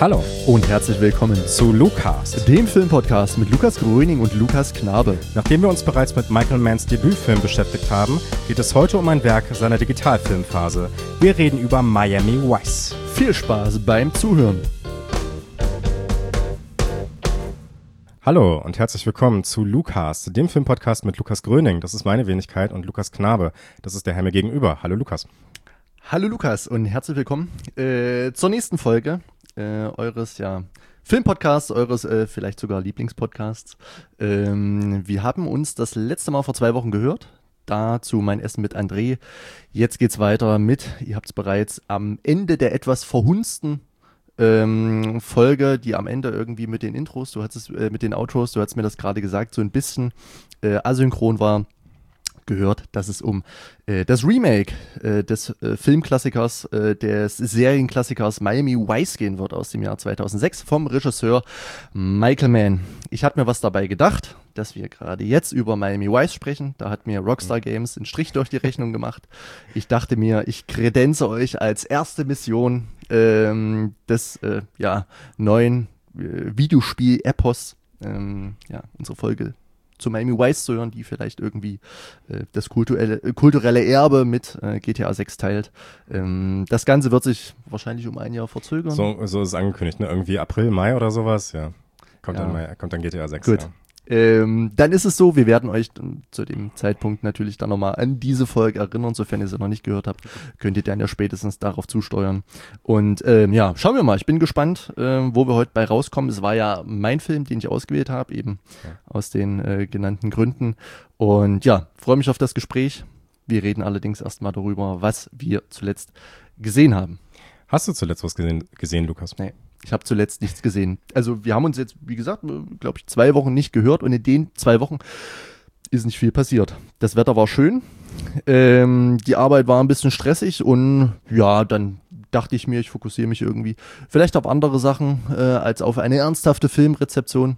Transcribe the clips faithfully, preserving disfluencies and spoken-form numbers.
Hallo und herzlich willkommen zu Lucast, dem Filmpodcast mit Lukas Gröning und Lukas Knabe. Nachdem wir uns bereits mit Michael Manns Debütfilm beschäftigt haben, geht es heute um ein Werk seiner Digitalfilmphase. Wir reden über Miami Vice. Viel Spaß beim Zuhören. Hallo und herzlich willkommen zu Lucast, dem Filmpodcast mit Lukas Gröning. Das ist meine Wenigkeit, und Lukas Knabe, das ist der Herr mir gegenüber. Hallo Lukas. Hallo Lukas und herzlich willkommen äh, zur nächsten Folge äh, eures ja, Filmpodcasts, eures äh, vielleicht sogar Lieblingspodcasts. Ähm, wir haben uns das letzte Mal vor zwei Wochen gehört. Dazu mein Essen mit André. Jetzt geht's weiter mit, ihr habt es bereits am Ende der etwas verhunzten ähm, Folge, die am Ende irgendwie mit den Intros, du hattest es äh, mit den Outros, du hast mir das gerade gesagt, so ein bisschen äh, asynchron war, gehört, dass es um äh, das Remake äh, des äh, Filmklassikers, äh, des Serienklassikers Miami Vice gehen wird aus dem Jahr zweitausendsechs vom Regisseur Michael Mann. Ich habe mir was dabei gedacht, dass wir gerade jetzt über Miami Vice sprechen. Da hat mir Rockstar Games einen Strich durch die Rechnung gemacht. Ich dachte mir, ich kredenze euch als erste Mission ähm, des äh, ja, neuen äh, Videospiel-Epos, ähm, ja, unsere Folge zu Miami Vice zu hören, die vielleicht irgendwie äh, das kulturelle, äh, kulturelle Erbe mit äh, G T A sechs teilt. Ähm, das Ganze wird sich wahrscheinlich um ein Jahr verzögern. So, so ist es angekündigt, ne? Irgendwie April, Mai oder sowas, ja. Kommt, ja. Dann, Mai, kommt dann G T A sechs. Gut. Ja. Ähm, dann ist es so, wir werden euch zu dem Zeitpunkt natürlich dann nochmal an diese Folge erinnern, sofern ihr sie noch nicht gehört habt, könnt ihr dann ja spätestens darauf zusteuern. Und ähm, ja, schauen wir mal, ich bin gespannt, äh, wo wir heute bei rauskommen. Es war ja mein Film, den ich ausgewählt habe, eben ja. aus den äh, genannten Gründen. Und ja, freue mich auf das Gespräch. Wir reden allerdings erstmal darüber, was wir zuletzt gesehen haben. Hast du zuletzt was gesehen, gesehen Lukas? Nee. Ich habe zuletzt nichts gesehen. Also wir haben uns jetzt, wie gesagt, glaube ich, zwei Wochen nicht gehört, und in den zwei Wochen ist nicht viel passiert. Das Wetter war schön, ähm, die Arbeit war ein bisschen stressig, und ja, dann dachte ich mir, ich fokussiere mich irgendwie vielleicht auf andere Sachen äh, als auf eine ernsthafte Filmrezeption.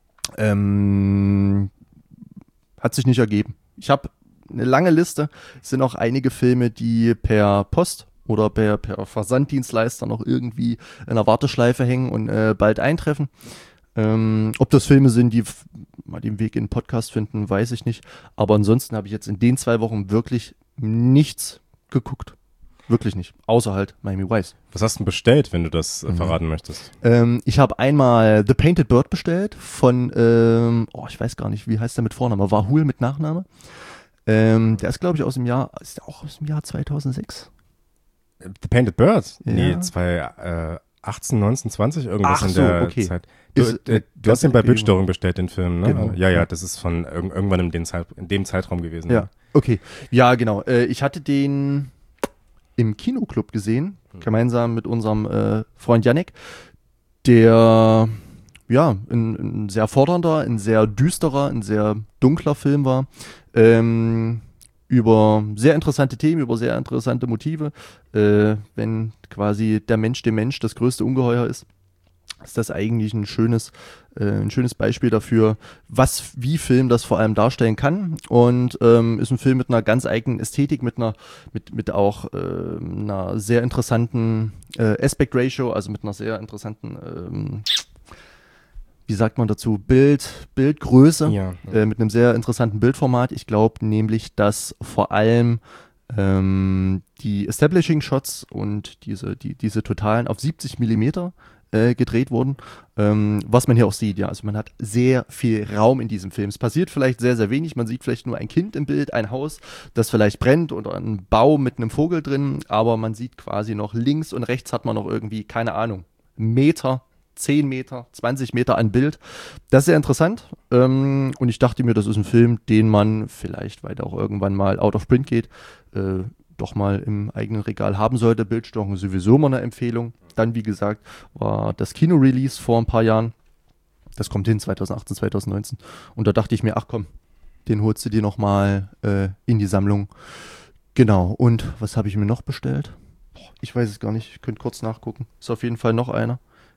Ähm, hat sich nicht ergeben. Ich habe eine lange Liste. Es sind auch einige Filme, die per Post oder per, per Versanddienstleister noch irgendwie in der Warteschleife hängen und äh, bald eintreffen. Ähm, ob das Filme sind, die f- mal den Weg in den Podcast finden, weiß ich nicht. Aber ansonsten habe ich jetzt in den zwei Wochen wirklich nichts geguckt. Wirklich nicht. Außer halt Miami Vice. Was hast du denn bestellt, wenn du das äh, mhm. verraten möchtest? Ähm, ich habe einmal The Painted Bird bestellt von, ähm, oh, ich weiß gar nicht, wie heißt der mit Vorname? Wahul mit Nachname. Ähm, der ist, glaube ich, aus dem Jahr, ist der auch aus dem Jahr zweitausendsechs? The Painted Bird? Ja. Nee, zweitausendachtzehn, neunzehn, zwanzig, irgendwas Ach in so, der okay. Zeit. Du, Ist, äh, du hast den bei Bildstörung bestellt, den Film, ne? Genau. Ja, ja, das ist von irg- irgendwann in dem, Zeit, in dem Zeitraum gewesen. Ja, okay. Ja, genau. Äh, ich hatte den im Kinoclub gesehen, gemeinsam mit unserem äh, Freund Yannick, der ja ein, ein sehr fordernder, ein sehr düsterer, ein sehr dunkler Film war. Ähm, über sehr interessante Themen, über sehr interessante Motive. Äh, wenn quasi der Mensch dem Mensch das größte Ungeheuer ist, ist das eigentlich ein schönes, äh, ein schönes Beispiel dafür, was, wie Film das vor allem darstellen kann. Und ähm, ist ein Film mit einer ganz eigenen Ästhetik, mit einer, mit, mit auch äh, einer sehr interessanten äh, Aspect Ratio, also mit einer sehr interessanten ähm, wie sagt man dazu, Bild, Bildgröße, Ja. äh, mit einem sehr interessanten Bildformat. Ich glaube nämlich, dass vor allem ähm, die Establishing Shots und diese, die, diese totalen auf siebzig Millimeter äh, gedreht wurden, ähm, was man hier auch sieht. Ja, also man hat sehr viel Raum in diesem Film. Es passiert vielleicht sehr, sehr wenig. Man sieht vielleicht nur ein Kind im Bild, ein Haus, das vielleicht brennt, oder einen Baum mit einem Vogel drin, aber man sieht quasi noch links und rechts hat man noch irgendwie, keine Ahnung, Meter, zehn Meter, zwanzig Meter an Bild. Das ist sehr interessant. Ähm, und ich dachte mir, das ist ein Film, den man vielleicht, weil der auch irgendwann mal out of print geht, äh, doch mal im eigenen Regal haben sollte. Bildstörung ist sowieso mal eine Empfehlung. Dann, wie gesagt, war das Kino-Release vor ein paar Jahren. Das kommt hin, zweitausendachtzehn, zweitausendneunzehn. Und da dachte ich mir, ach komm, den holst du dir noch mal äh, in die Sammlung. Genau. Und was habe ich mir noch bestellt? Boah, ich weiß es gar nicht. Ich könnte kurz nachgucken. Ist auf jeden Fall noch einer.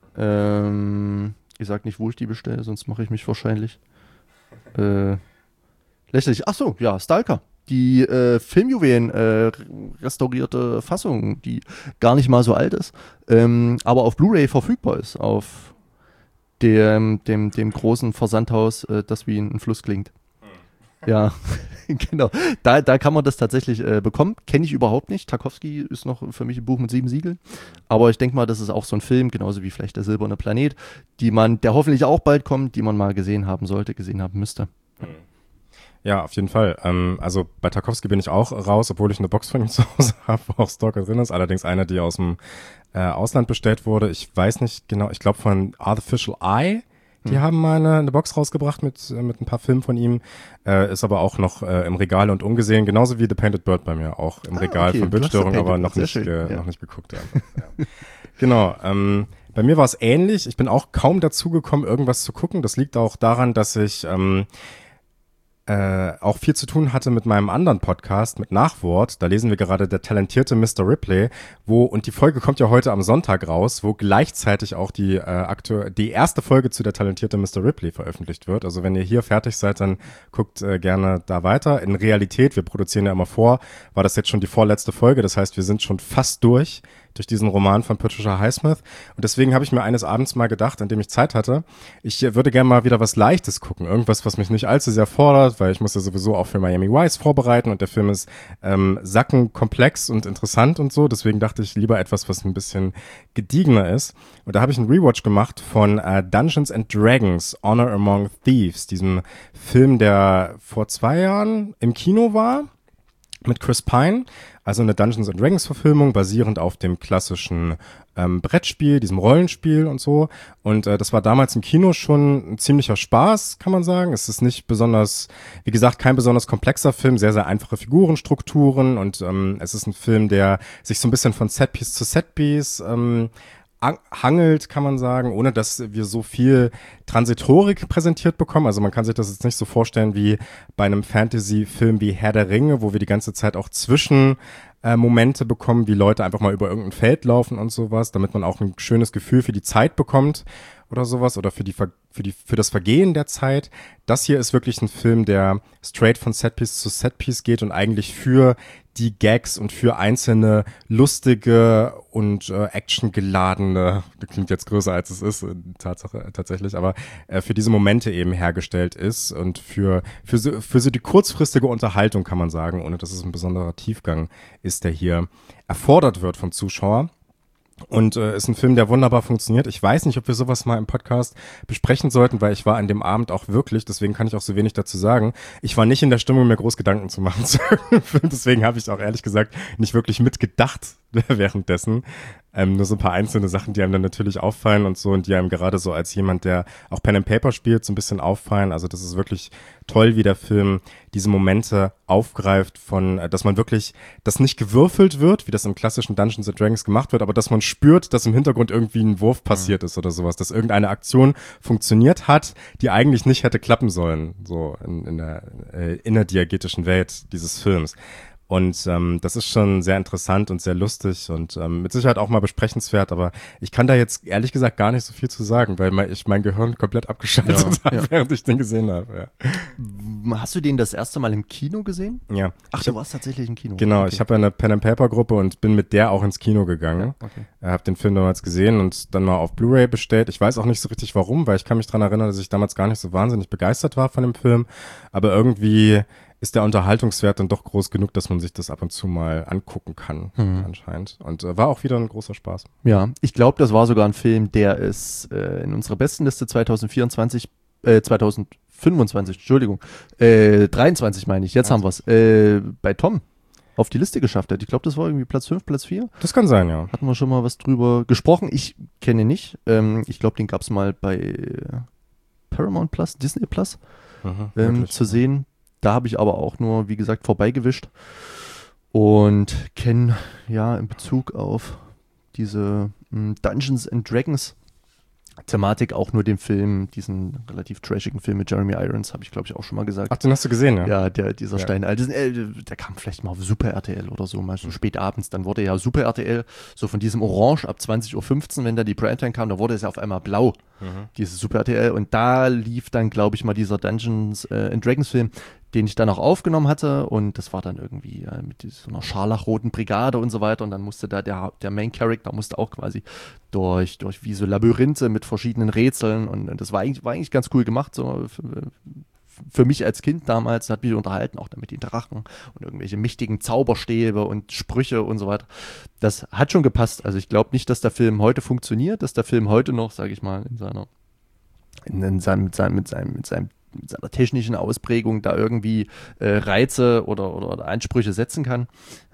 Ähm, ich sag nicht, wo ich die bestelle, sonst mache ich mich wahrscheinlich äh, lächerlich. Ach so, ja, Stalker. die äh, Filmjuwelen äh, restaurierte Fassung, die gar nicht mal so alt ist, ähm, aber auf Blu-ray verfügbar ist, auf dem, dem, dem großen Versandhaus, äh, das wie ein Fluss klingt. Ja, genau. Da, da kann man das tatsächlich äh, bekommen. Kenne ich überhaupt nicht. Tarkovsky ist noch für mich ein Buch mit sieben Siegeln. Aber ich denke mal, das ist auch so ein Film, genauso wie vielleicht der Silberne Planet, die man, der hoffentlich auch bald kommt, die man mal gesehen haben sollte, gesehen haben müsste. Ja, auf jeden Fall. Ähm, also bei Tarkovsky bin ich auch raus, obwohl ich eine Box von ihm zu Hause habe, wo auch Stalker drin ist. Allerdings eine, die aus dem äh, Ausland bestellt wurde. Ich weiß nicht genau, ich glaube von Artificial Eye. Die hm. haben mal eine, eine Box rausgebracht mit mit ein paar Filmen von ihm. Äh, ist aber auch noch äh, im Regal und ungesehen. Genauso wie The Painted Bird bei mir. Auch im ah, Regal okay. von Bildstörung, aber noch nicht, ge, ja. noch nicht geguckt. Ja. Genau. Ähm, bei mir war es ähnlich. Ich bin auch kaum dazu gekommen, irgendwas zu gucken. Das liegt auch daran, dass ich ähm, Äh, auch viel zu tun hatte mit meinem anderen Podcast, mit Nachwort. Da lesen wir gerade Der talentierte Mister Ripley, wo, und die Folge kommt ja heute am Sonntag raus, wo gleichzeitig auch die, äh, aktu- die erste Folge zu Der talentierte Mister Ripley veröffentlicht wird. Also wenn ihr hier fertig seid, dann guckt äh, gerne da weiter. In Realität, wir produzieren ja immer vor, war das jetzt schon die vorletzte Folge. Das heißt, wir sind schon fast durch. durch diesen Roman von Patricia Highsmith. Und deswegen habe ich mir eines Abends mal gedacht, an dem ich Zeit hatte, ich würde gerne mal wieder was Leichtes gucken. Irgendwas, was mich nicht allzu sehr fordert, weil ich muss ja sowieso auch für Miami Vice vorbereiten und der Film ist ähm, sackenkomplex und interessant und so. Deswegen dachte ich lieber etwas, was ein bisschen gediegener ist. Und da habe ich einen Rewatch gemacht von äh, Dungeons and Dragons, Honor Among Thieves, diesem Film, der vor zwei Jahren im Kino war, mit Chris Pine. Also eine Dungeons and Dragons Verfilmung, basierend auf dem klassischen ähm, Brettspiel, diesem Rollenspiel und so. Und äh, das war damals im Kino schon ein ziemlicher Spaß, kann man sagen. Es ist nicht besonders, wie gesagt, kein besonders komplexer Film, sehr, sehr einfache Figurenstrukturen. Und ähm, es ist ein Film, der sich so ein bisschen von Setpiece zu Setpiece ähm, hangelt, kann man sagen, ohne dass wir so viel Transitorik präsentiert bekommen. Also man kann sich das jetzt nicht so vorstellen wie bei einem Fantasy-Film wie Herr der Ringe, wo wir die ganze Zeit auch zwischen äh, Momente bekommen, wie Leute einfach mal über irgendein Feld laufen und sowas, damit man auch ein schönes Gefühl für die Zeit bekommt oder sowas oder für die Ver- für die für das Vergehen der Zeit. Das hier ist wirklich ein Film, der straight von Setpiece zu Setpiece geht und eigentlich für die Gags und für einzelne lustige und äh, actiongeladene, das klingt jetzt größer als es ist, Tatsache tatsächlich, aber äh, für diese Momente eben hergestellt ist und für für so, für so die kurzfristige Unterhaltung, kann man sagen, ohne dass es ein besonderer Tiefgang ist, der hier erfordert wird vom Zuschauer. Und äh, ist ein Film, der wunderbar funktioniert. Ich weiß nicht, ob wir sowas mal im Podcast besprechen sollten, weil ich war an dem Abend auch wirklich, deswegen kann ich auch so wenig dazu sagen, ich war nicht in der Stimmung, mir groß Gedanken zu machen zu Film. Deswegen habe ich auch ehrlich gesagt nicht wirklich mitgedacht währenddessen. Ähm, nur so ein paar einzelne Sachen, die einem dann natürlich auffallen und so und die einem gerade so als jemand, der auch Pen and Paper spielt, so ein bisschen auffallen. Also das ist wirklich toll, wie der Film diese Momente aufgreift von, dass man wirklich, dass nicht gewürfelt wird, wie das im klassischen Dungeons and Dragons gemacht wird, aber dass man spürt, dass im Hintergrund irgendwie ein Wurf passiert ist oder sowas, dass irgendeine Aktion funktioniert hat, die eigentlich nicht hätte klappen sollen, so in, in der äh, innerdiagetischen Welt dieses Films. Und ähm, das ist schon sehr interessant und sehr lustig und ähm, mit Sicherheit auch mal besprechenswert, aber ich kann da jetzt ehrlich gesagt gar nicht so viel zu sagen, weil mein, ich mein Gehirn komplett abgeschaltet ja, habe, ja. während ich den gesehen habe. Ja. Hast du den das erste Mal im Kino gesehen? Ja. Ach, du hab, warst tatsächlich im Kino. Genau, okay. Ich habe ja eine Pen-and-Paper-Gruppe und bin mit der auch ins Kino gegangen. Ja, okay. Habe den Film damals gesehen und dann mal auf Blu-ray bestellt. Ich weiß auch nicht so richtig warum, weil ich kann mich dran erinnern, dass ich damals gar nicht so wahnsinnig begeistert war von dem Film, aber irgendwie ist der Unterhaltungswert dann doch groß genug, dass man sich das ab und zu mal angucken kann, hm. anscheinend. Und äh, war auch wieder ein großer Spaß. Ja, ich glaube, das war sogar ein Film, der ist äh, in unserer Bestenliste zwanzig vierundzwanzig, äh, zwanzig fünfundzwanzig, Entschuldigung, äh, dreiundzwanzig meine ich, jetzt haben wir es, äh, bei Tom auf die Liste geschafft hat. Ich glaube, das war irgendwie Platz fünf, Platz vier. Das kann sein, ja. Hatten wir schon mal was drüber gesprochen. Ich kenne ihn nicht. Ähm, ich glaube, den gab es mal bei Paramount Plus, Disney Plus mhm, ähm, zu sehen. Da habe ich aber auch nur, wie gesagt, vorbeigewischt und kenne ja in Bezug auf diese mh, Dungeons and Dragons Thematik auch nur den Film, diesen relativ trashigen Film mit Jeremy Irons, habe ich glaube ich auch schon mal gesagt. Ach, den hast du gesehen, ja? Ja, der, dieser ja. Stein, also, äh, der kam vielleicht mal auf Super R T L oder so, mal so spät abends, dann wurde ja Super R T L so von diesem Orange ab zwanzig Uhr fünfzehn, wenn da die Primetime kam, da wurde es ja auf einmal blau. mhm. dieses Super R T L. Und da lief dann, glaube ich, mal dieser Dungeons äh, and Dragons Film, den ich dann auch aufgenommen hatte. Und das war dann irgendwie äh, mit so einer scharlachroten Brigade und so weiter. Und dann musste da der, der Main Character musste auch quasi durch, durch wie so Labyrinthe mit verschiedenen Rätseln. Und, und das war eigentlich, war eigentlich ganz cool gemacht, so für, für mich als Kind damals, hat mich unterhalten, auch damit die Drachen und irgendwelche mächtigen Zauberstäbe und Sprüche und so weiter. Das hat schon gepasst. Also ich glaube nicht, dass der Film heute funktioniert, dass der Film heute noch, sage ich mal, in seiner, in, in seinem, mit seinem, mit seinem, mit seinem mit seiner technischen Ausprägung da irgendwie äh, Reize oder, oder Ansprüche setzen kann.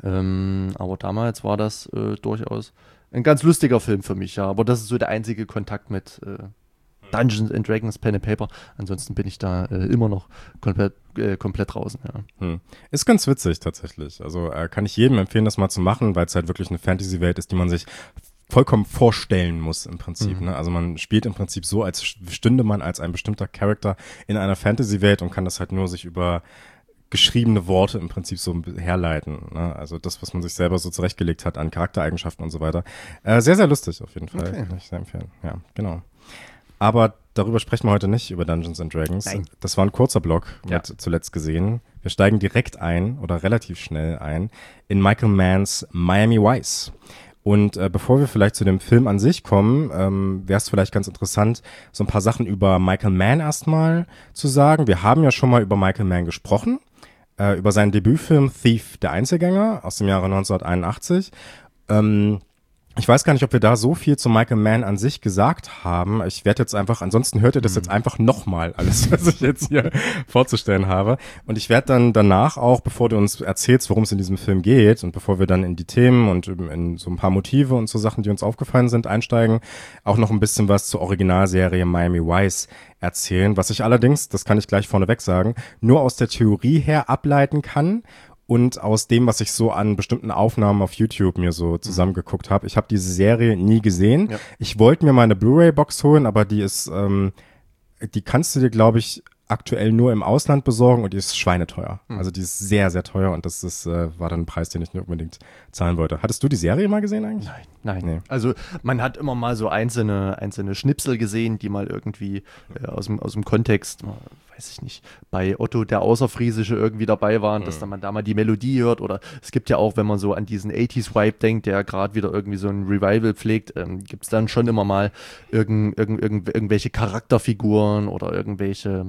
Ähm, aber damals war das äh, durchaus ein ganz lustiger Film für mich, ja. Aber das ist so der einzige Kontakt mit äh, Dungeons and Dragons, Pen and Paper. Ansonsten bin ich da äh, immer noch komplett, äh, komplett draußen. Ja. Hm. Ist ganz witzig tatsächlich. Also äh, kann ich jedem empfehlen, das mal zu machen, weil es halt wirklich eine Fantasy-Welt ist, die man sich vollkommen vorstellen muss im Prinzip. Mhm. Ne? Also man spielt im Prinzip so, als stünde man als ein bestimmter Charakter in einer Fantasy-Welt und kann das halt nur sich über geschriebene Worte im Prinzip so herleiten. Ne? Also das, was man sich selber so zurechtgelegt hat an Charaktereigenschaften und so weiter. Äh, sehr, sehr lustig auf jeden Fall. Okay. Kann ich sehr empfehlen. Ja, genau. Aber darüber sprechen wir heute nicht, über Dungeons and Dragons. Nein. Das war ein kurzer Block mit Ja. zuletzt gesehen. Wir steigen direkt ein oder relativ schnell ein in Michael Manns Miami Vice. Und äh, bevor wir vielleicht zu dem Film an sich kommen, ähm, wäre es vielleicht ganz interessant, so ein paar Sachen über Michael Mann erstmal zu sagen. Wir haben ja schon mal über Michael Mann gesprochen, äh, über seinen Debütfilm Thief, der Einzelgänger aus dem Jahre neunzehnhunderteinundachtzig. Ähm, Ich weiß gar nicht, ob wir da so viel zu Michael Mann an sich gesagt haben. Ich werde jetzt einfach, ansonsten hört ihr das jetzt einfach nochmal, alles, was ich jetzt hier vorzustellen habe. Und ich werde dann danach auch, bevor du uns erzählst, worum es in diesem Film geht und bevor wir dann in die Themen und in so ein paar Motive und so Sachen, die uns aufgefallen sind, einsteigen, auch noch ein bisschen was zur Originalserie Miami Vice erzählen, was ich allerdings, das kann ich gleich vorneweg sagen, nur aus der Theorie her ableiten kann. Und aus dem, was ich so an bestimmten Aufnahmen auf YouTube mir so zusammengeguckt habe. Ich habe diese Serie nie gesehen. Ja. Ich wollte mir mal eine Blu-ray-Box holen, aber die ist, ähm, die kannst du dir, glaube ich, aktuell nur im Ausland besorgen und die ist schweineteuer. Mhm. Also die ist sehr, sehr teuer und das ist, äh, war dann ein Preis, den ich nicht unbedingt zahlen wollte. Hattest du die Serie mal gesehen eigentlich? Nein, nein. Nee. Also man hat immer mal so einzelne, einzelne Schnipsel gesehen, die mal irgendwie äh, aus dem, aus dem Kontext, weiß ich nicht, bei Otto der Außerfriesische irgendwie dabei waren, mhm. dass dann man da mal die Melodie hört oder es gibt ja auch, wenn man so an diesen achtziger-Vibe denkt, der gerade wieder irgendwie so ein Revival pflegt, ähm, gibt es dann schon immer mal irgend, irgend, irgend, irgendwelche Charakterfiguren oder irgendwelche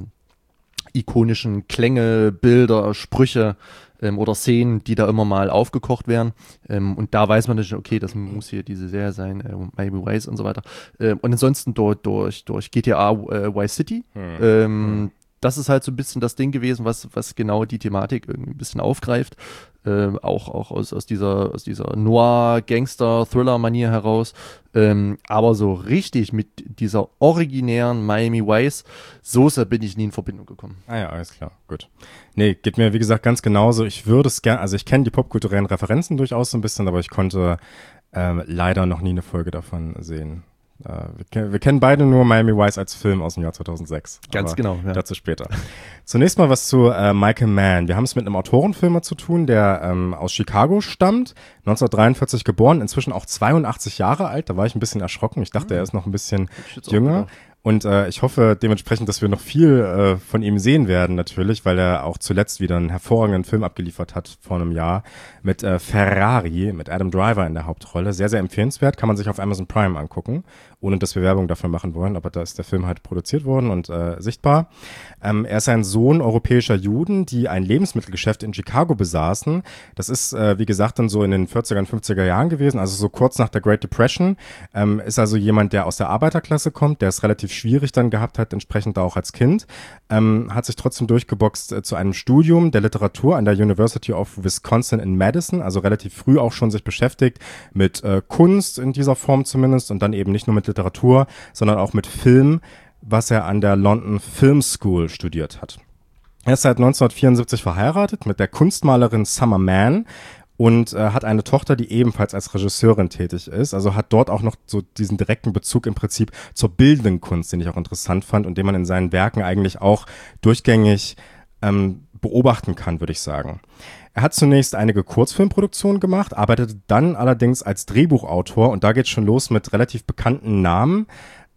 ikonischen Klänge, Bilder, Sprüche ähm, oder Szenen, die da immer mal aufgekocht werden. Ähm, und da weiß man natürlich, okay, das muss hier diese Serie sein, äh, Miami Vice und so weiter. Ähm, und ansonsten durch, durch, durch G T A äh, Vice City. Hm. Ähm, hm. Das ist halt so ein bisschen das Ding gewesen, was, was genau die Thematik irgendwie ein bisschen aufgreift. Ähm, auch auch aus, aus dieser, aus dieser Noir-Gangster-Thriller-Manier heraus. Ähm, aber so richtig mit dieser originären Miami Vice-Soße bin ich nie in Verbindung gekommen. Ah ja, alles klar, gut. Nee, geht mir wie gesagt ganz genauso. Ich würde es gerne, also ich kenne die popkulturellen Referenzen durchaus so ein bisschen, aber ich konnte ähm, leider noch nie eine Folge davon sehen. Uh, wir, wir kennen beide nur Miami Vice als Film aus dem Jahr zweitausendsechs. Ganz genau, ja. Dazu später. Zunächst mal was zu äh, Michael Mann. Wir haben es mit einem Autorenfilmer zu tun, der ähm, aus Chicago stammt, neunzehnhundertdreiundvierzig geboren, inzwischen auch zweiundachtzig Jahre alt. Da war ich ein bisschen erschrocken. Ich dachte, mhm. er ist noch ein bisschen jünger. Und äh, ich hoffe dementsprechend, dass wir noch viel äh, von ihm sehen werden natürlich, weil er auch zuletzt wieder einen hervorragenden Film abgeliefert hat vor einem Jahr mit äh, Ferrari, mit Adam Driver in der Hauptrolle. Sehr, sehr empfehlenswert, kann man sich auf Amazon Prime angucken, ohne dass wir Werbung dafür machen wollen, aber da ist der Film halt produziert worden und äh, sichtbar. Ähm, er ist ein Sohn europäischer Juden, die ein Lebensmittelgeschäft in Chicago besaßen. Das ist, äh, wie gesagt, dann so in den vierziger, fünfziger Jahren gewesen, also so kurz nach der Great Depression. Ähm, ist also jemand, der aus der Arbeiterklasse kommt, der es relativ schwierig dann gehabt hat, entsprechend auch als Kind, ähm, hat sich trotzdem durchgeboxt äh, zu einem Studium der Literatur an der University of Wisconsin in Madison, also relativ früh auch schon sich beschäftigt mit äh, Kunst in dieser Form zumindest und dann eben nicht nur mit Literatur, sondern auch mit Film, was er an der London Film School studiert hat. Er ist seit neunzehnhundertvierundsiebzig verheiratet mit der Kunstmalerin Summer Mann und äh, hat eine Tochter, die ebenfalls als Regisseurin tätig ist. Also hat dort auch noch so diesen direkten Bezug im Prinzip zur bildenden Kunst, den ich auch interessant fand und den man in seinen Werken eigentlich auch durchgängig ähm, beobachten kann, würde ich sagen. Er hat zunächst einige Kurzfilmproduktionen gemacht, arbeitete dann allerdings als Drehbuchautor und da geht's schon los mit relativ bekannten Namen.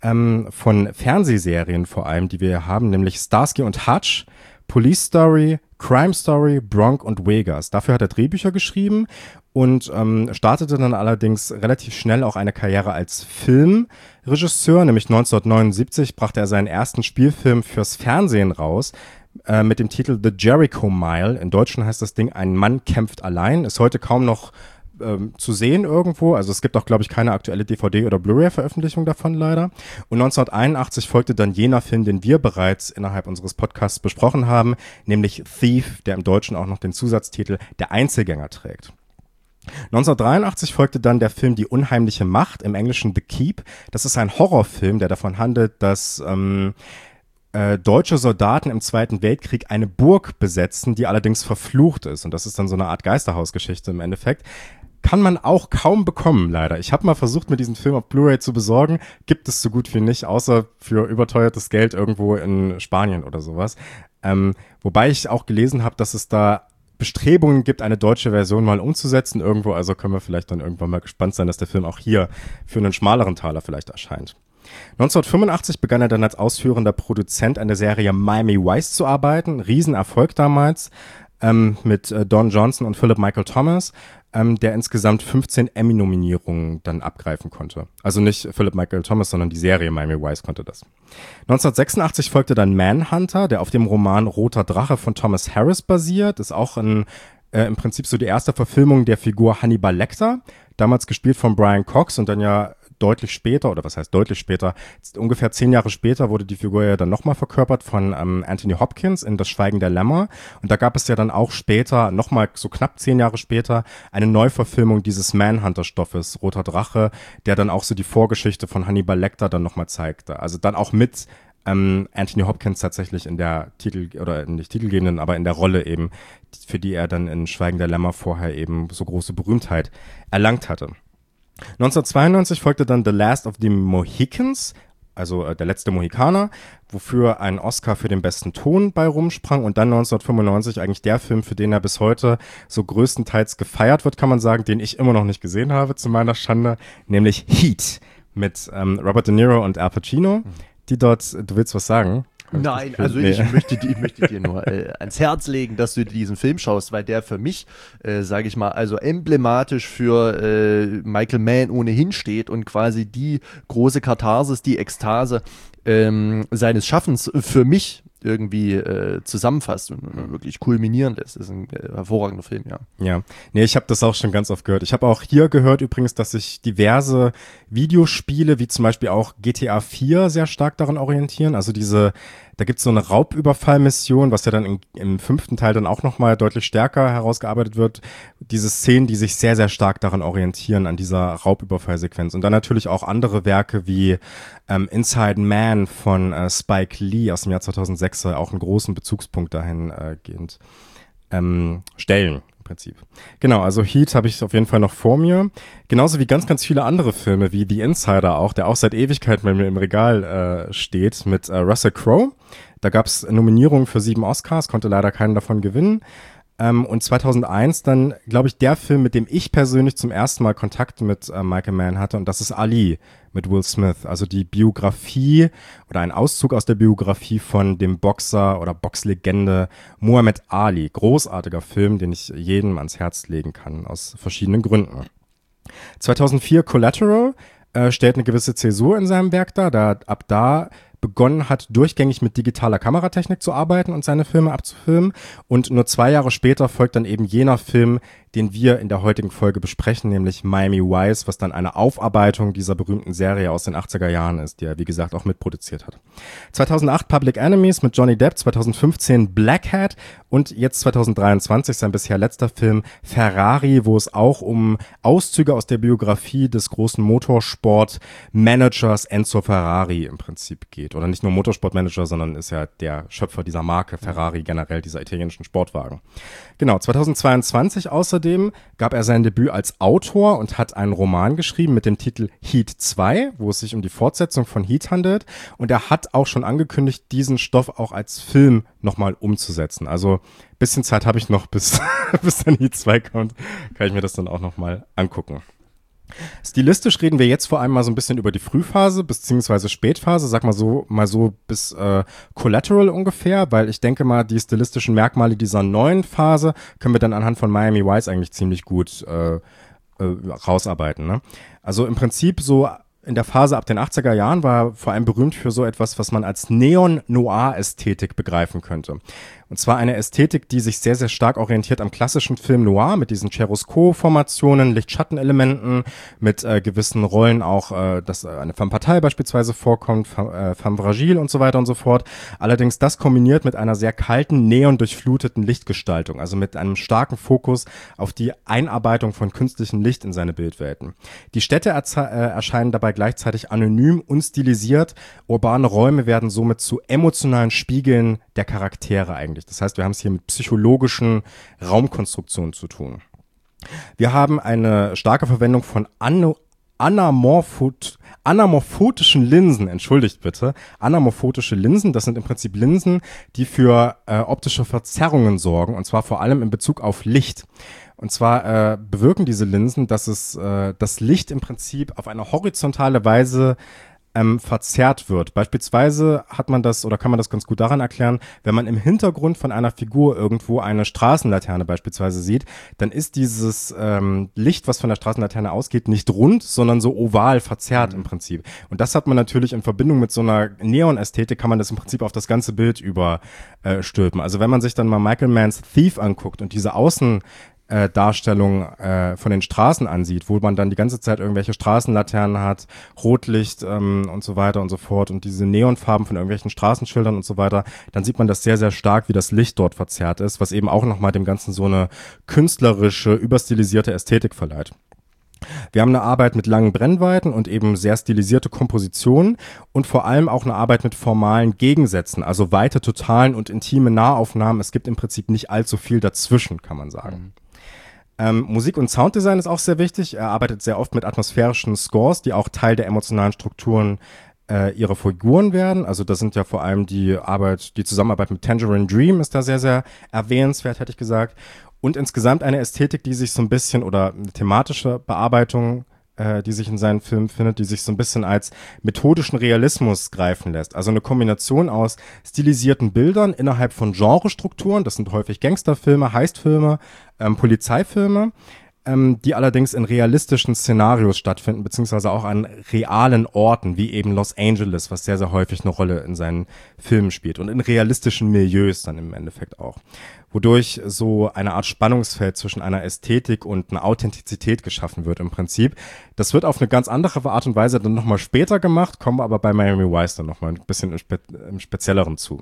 ähm, von Fernsehserien vor allem, die wir haben, nämlich Starsky und Hutch, Police Story, Crime Story, Bronx und Vegas. Dafür hat er Drehbücher geschrieben und ähm, startete dann allerdings relativ schnell auch eine Karriere als Filmregisseur. Nämlich neunzehnhundertneunundsiebzig brachte er seinen ersten Spielfilm fürs Fernsehen raus äh, mit dem Titel The Jericho Mile. In Deutschen heißt das Ding Ein Mann kämpft allein. Ist heute kaum noch Ähm, zu sehen irgendwo. Also es gibt auch, glaube ich, keine aktuelle D V D- oder Blu-ray-Veröffentlichung davon leider. Und neunzehnhunderteinundachtzig folgte dann jener Film, den wir bereits innerhalb unseres Podcasts besprochen haben, nämlich Thief, der im Deutschen auch noch den Zusatztitel Der Einzelgänger trägt. neunzehnhundertdreiundachtzig folgte dann der Film Die unheimliche Macht, im Englischen The Keep. Das ist ein Horrorfilm, der davon handelt, dass ähm, Äh, deutsche Soldaten im Zweiten Weltkrieg eine Burg besetzen, die allerdings verflucht ist. Und das ist dann so eine Art Geisterhausgeschichte im Endeffekt. Kann man auch kaum bekommen, leider. Ich habe mal versucht, mir diesen Film auf Blu-ray zu besorgen. Gibt es so gut wie nicht, außer für überteuertes Geld irgendwo in Spanien oder sowas. Ähm, wobei ich auch gelesen habe, dass es da Bestrebungen gibt, eine deutsche Version mal umzusetzen irgendwo. Also können wir vielleicht dann irgendwann mal gespannt sein, dass der Film auch hier für einen schmaleren Taler vielleicht erscheint. neunzehnhundertfünfundachtzig begann er dann als ausführender Produzent an der Serie Miami Vice zu arbeiten. Riesenerfolg damals ähm, mit äh, Don Johnson und Philip Michael Thomas, ähm, der insgesamt fünfzehn Emmy-Nominierungen dann abgreifen konnte. Also nicht Philip Michael Thomas, sondern die Serie Miami Vice konnte das. neunzehnhundertsechsundachtzig folgte dann Manhunter, der auf dem Roman Roter Drache von Thomas Harris basiert. Ist auch ein, äh, im Prinzip so die erste Verfilmung der Figur Hannibal Lecter, damals gespielt von Brian Cox und dann ja deutlich später, oder was heißt deutlich später, ungefähr zehn Jahre später wurde die Figur ja dann nochmal verkörpert von ähm, Anthony Hopkins in Das Schweigen der Lämmer. Und da gab es ja dann auch später, nochmal so knapp zehn Jahre später, eine Neuverfilmung dieses Manhunter-Stoffes, Roter Drache, der dann auch so die Vorgeschichte von Hannibal Lecter dann nochmal zeigte. Also dann auch mit ähm, Anthony Hopkins tatsächlich in der Titel, oder nicht titelgebenden, aber in der Rolle eben, für die er dann in Schweigen der Lämmer vorher eben so große Berühmtheit erlangt hatte. neunzehnhundertzweiundneunzig folgte dann The Last of the Mohicans, also äh, der letzte Mohikaner, wofür ein Oscar für den besten Ton bei rumsprang und dann neunzehnhundertfünfundneunzig eigentlich der Film, für den er bis heute so größtenteils gefeiert wird, kann man sagen, den ich immer noch nicht gesehen habe, zu meiner Schande, nämlich Heat mit ähm, Robert De Niro und Al Pacino, die dort, du willst was sagen? Nein, also nee. ich, möchte, ich möchte dir nur äh, ans Herz legen, dass du diesen Film schaust, weil der für mich, äh, sage ich mal, also emblematisch für äh, Michael Mann ohnehin steht und quasi die große Katharsis, die Ekstase ähm, seines Schaffens für mich irgendwie äh, zusammenfasst und, und wirklich kulminieren lässt. Das ist ein äh, hervorragender Film, ja. Ja, nee, ich habe das auch schon ganz oft gehört. Ich habe auch hier gehört übrigens, dass sich diverse Videospiele, wie zum Beispiel auch G T A vier, sehr stark daran orientieren. Also diese, da gibt's so eine Raubüberfallmission, was ja dann im, im fünften Teil dann auch nochmal deutlich stärker herausgearbeitet wird. Diese Szenen, die sich sehr, sehr stark daran orientieren, an dieser Raubüberfallsequenz. Und dann natürlich auch andere Werke wie ähm, Inside Man von äh, Spike Lee aus dem Jahr zweitausendsechs auch einen großen Bezugspunkt dahingehend äh, ähm, stellen. Prinzip. Genau, also Heat habe ich auf jeden Fall noch vor mir. Genauso wie ganz, ganz viele andere Filme, wie The Insider auch, der auch seit Ewigkeit bei mir im Regal äh, steht, mit äh, Russell Crowe. Da gab es Nominierungen für sieben Oscars, konnte leider keinen davon gewinnen. Ähm, und zweitausendeins dann, glaube ich, der Film, mit dem ich persönlich zum ersten Mal Kontakt mit äh, Michael Mann hatte, und das ist Ali mit Will Smith. Also die Biografie oder ein Auszug aus der Biografie von dem Boxer oder Boxlegende Muhammad Ali. Großartiger Film, den ich jedem ans Herz legen kann, aus verschiedenen Gründen. zweitausendvier Collateral äh, stellt eine gewisse Zäsur in seinem Werk dar, da ab da begonnen hat, durchgängig mit digitaler Kameratechnik zu arbeiten und seine Filme abzufilmen. Und nur zwei Jahre später folgt dann eben jener Film, den wir in der heutigen Folge besprechen, nämlich Miami Vice, was dann eine Aufarbeitung dieser berühmten Serie aus den achtziger Jahren ist, die er, wie gesagt, auch mitproduziert hat. zweitausendacht Public Enemies mit Johnny Depp, zweitausendfünfzehn Black Hat und jetzt zweitausenddreiundzwanzig sein bisher letzter Film Ferrari, wo es auch um Auszüge aus der Biografie des großen Motorsport-Managers Enzo Ferrari im Prinzip geht. Oder nicht nur Motorsportmanager, sondern ist ja der Schöpfer dieser Marke Ferrari, generell dieser italienischen Sportwagen. Genau, zweitausendzweiundzwanzig außerdem gab er sein Debüt als Autor und hat einen Roman geschrieben mit dem Titel Heat zwei, wo es sich um die Fortsetzung von Heat handelt. Und er hat auch schon angekündigt, diesen Stoff auch als Film nochmal umzusetzen. Also bisschen Zeit habe ich noch, bis, bis dann Heat zwei kommt, kann ich mir das dann auch nochmal angucken. Stilistisch reden wir jetzt vor allem mal so ein bisschen über die Frühphase beziehungsweise Spätphase, sag mal so, mal so bis äh, Collateral ungefähr, weil ich denke mal, die stilistischen Merkmale dieser neuen Phase können wir dann anhand von Miami Vice eigentlich ziemlich gut äh, äh, rausarbeiten. Ne? Also im Prinzip so in der Phase ab den achtziger Jahren war vor allem berühmt für so etwas, was man als Neon-Noir-Ästhetik begreifen könnte. Und zwar eine Ästhetik, die sich sehr, sehr stark orientiert am klassischen Film Noir mit diesen Chiaroscuro-Formationen, Licht-Schatten-Elementen, mit äh, gewissen Rollen auch, äh, dass eine femme fatale beispielsweise vorkommt, femme, äh, femme fragile und so weiter und so fort. Allerdings das kombiniert mit einer sehr kalten, neondurchfluteten Lichtgestaltung, also mit einem starken Fokus auf die Einarbeitung von künstlichem Licht in seine Bildwelten. Die Städte erze- äh, erscheinen dabei gleichzeitig anonym und stilisiert. Urbane Räume werden somit zu emotionalen Spiegeln der Charaktere eigentlich. Das heißt, wir haben es hier mit psychologischen Raumkonstruktionen zu tun. Wir haben eine starke Verwendung von An- Anamorphot- anamorphotischen Linsen, entschuldigt bitte, anamorphotische Linsen, das sind im Prinzip Linsen, die für äh, optische Verzerrungen sorgen, und zwar vor allem in Bezug auf Licht. Und zwar äh, bewirken diese Linsen, dass es äh, das Licht im Prinzip auf eine horizontale Weise ähm, verzerrt wird. Beispielsweise hat man das oder kann man das ganz gut daran erklären, wenn man im Hintergrund von einer Figur irgendwo eine Straßenlaterne beispielsweise sieht, dann ist dieses ähm, Licht, was von der Straßenlaterne ausgeht, nicht rund, sondern so oval verzerrt mhm. im Prinzip. Und das hat man natürlich in Verbindung mit so einer Neon-Ästhetik, kann man das im Prinzip auf das ganze Bild überstülpen. Also wenn man sich dann mal Michael Manns Thief anguckt und diese Außen Äh, Darstellung äh, von den Straßen ansieht, wo man dann die ganze Zeit irgendwelche Straßenlaternen hat, Rotlicht ähm, und so weiter und so fort und diese Neonfarben von irgendwelchen Straßenschildern und so weiter, dann sieht man das sehr, sehr stark, wie das Licht dort verzerrt ist, was eben auch nochmal dem Ganzen so eine künstlerische, überstilisierte Ästhetik verleiht. Wir haben eine Arbeit mit langen Brennweiten und eben sehr stilisierte Kompositionen und vor allem auch eine Arbeit mit formalen Gegensätzen, also weite, totalen und intime Nahaufnahmen. Es gibt im Prinzip nicht allzu viel dazwischen, kann man sagen. Mhm. Ähm, Musik- und Sounddesign ist auch sehr wichtig. Er arbeitet sehr oft mit atmosphärischen Scores, die auch Teil der emotionalen Strukturen äh, ihrer Figuren werden. Also das sind ja vor allem die Arbeit, die Zusammenarbeit mit Tangerine Dream ist da sehr, sehr erwähnenswert, hätte ich gesagt. Und insgesamt eine Ästhetik, die sich so ein bisschen, oder eine thematische Bearbeitung, äh, die sich in seinen Filmen findet, die sich so ein bisschen als methodischen Realismus greifen lässt. Also eine Kombination aus stilisierten Bildern innerhalb von Genrestrukturen, das sind häufig Gangsterfilme, Heistfilme, ähm, Polizeifilme, ähm, die allerdings in realistischen Szenarios stattfinden, beziehungsweise auch an realen Orten, wie eben Los Angeles, was sehr, sehr häufig eine Rolle in seinen Filmen spielt und in realistischen Milieus dann im Endeffekt auch. Wodurch so eine Art Spannungsfeld zwischen einer Ästhetik und einer Authentizität geschaffen wird im Prinzip. Das wird auf eine ganz andere Art und Weise dann nochmal später gemacht, kommen aber bei Miami Vice dann nochmal ein bisschen im, Spe- im Spezielleren zu.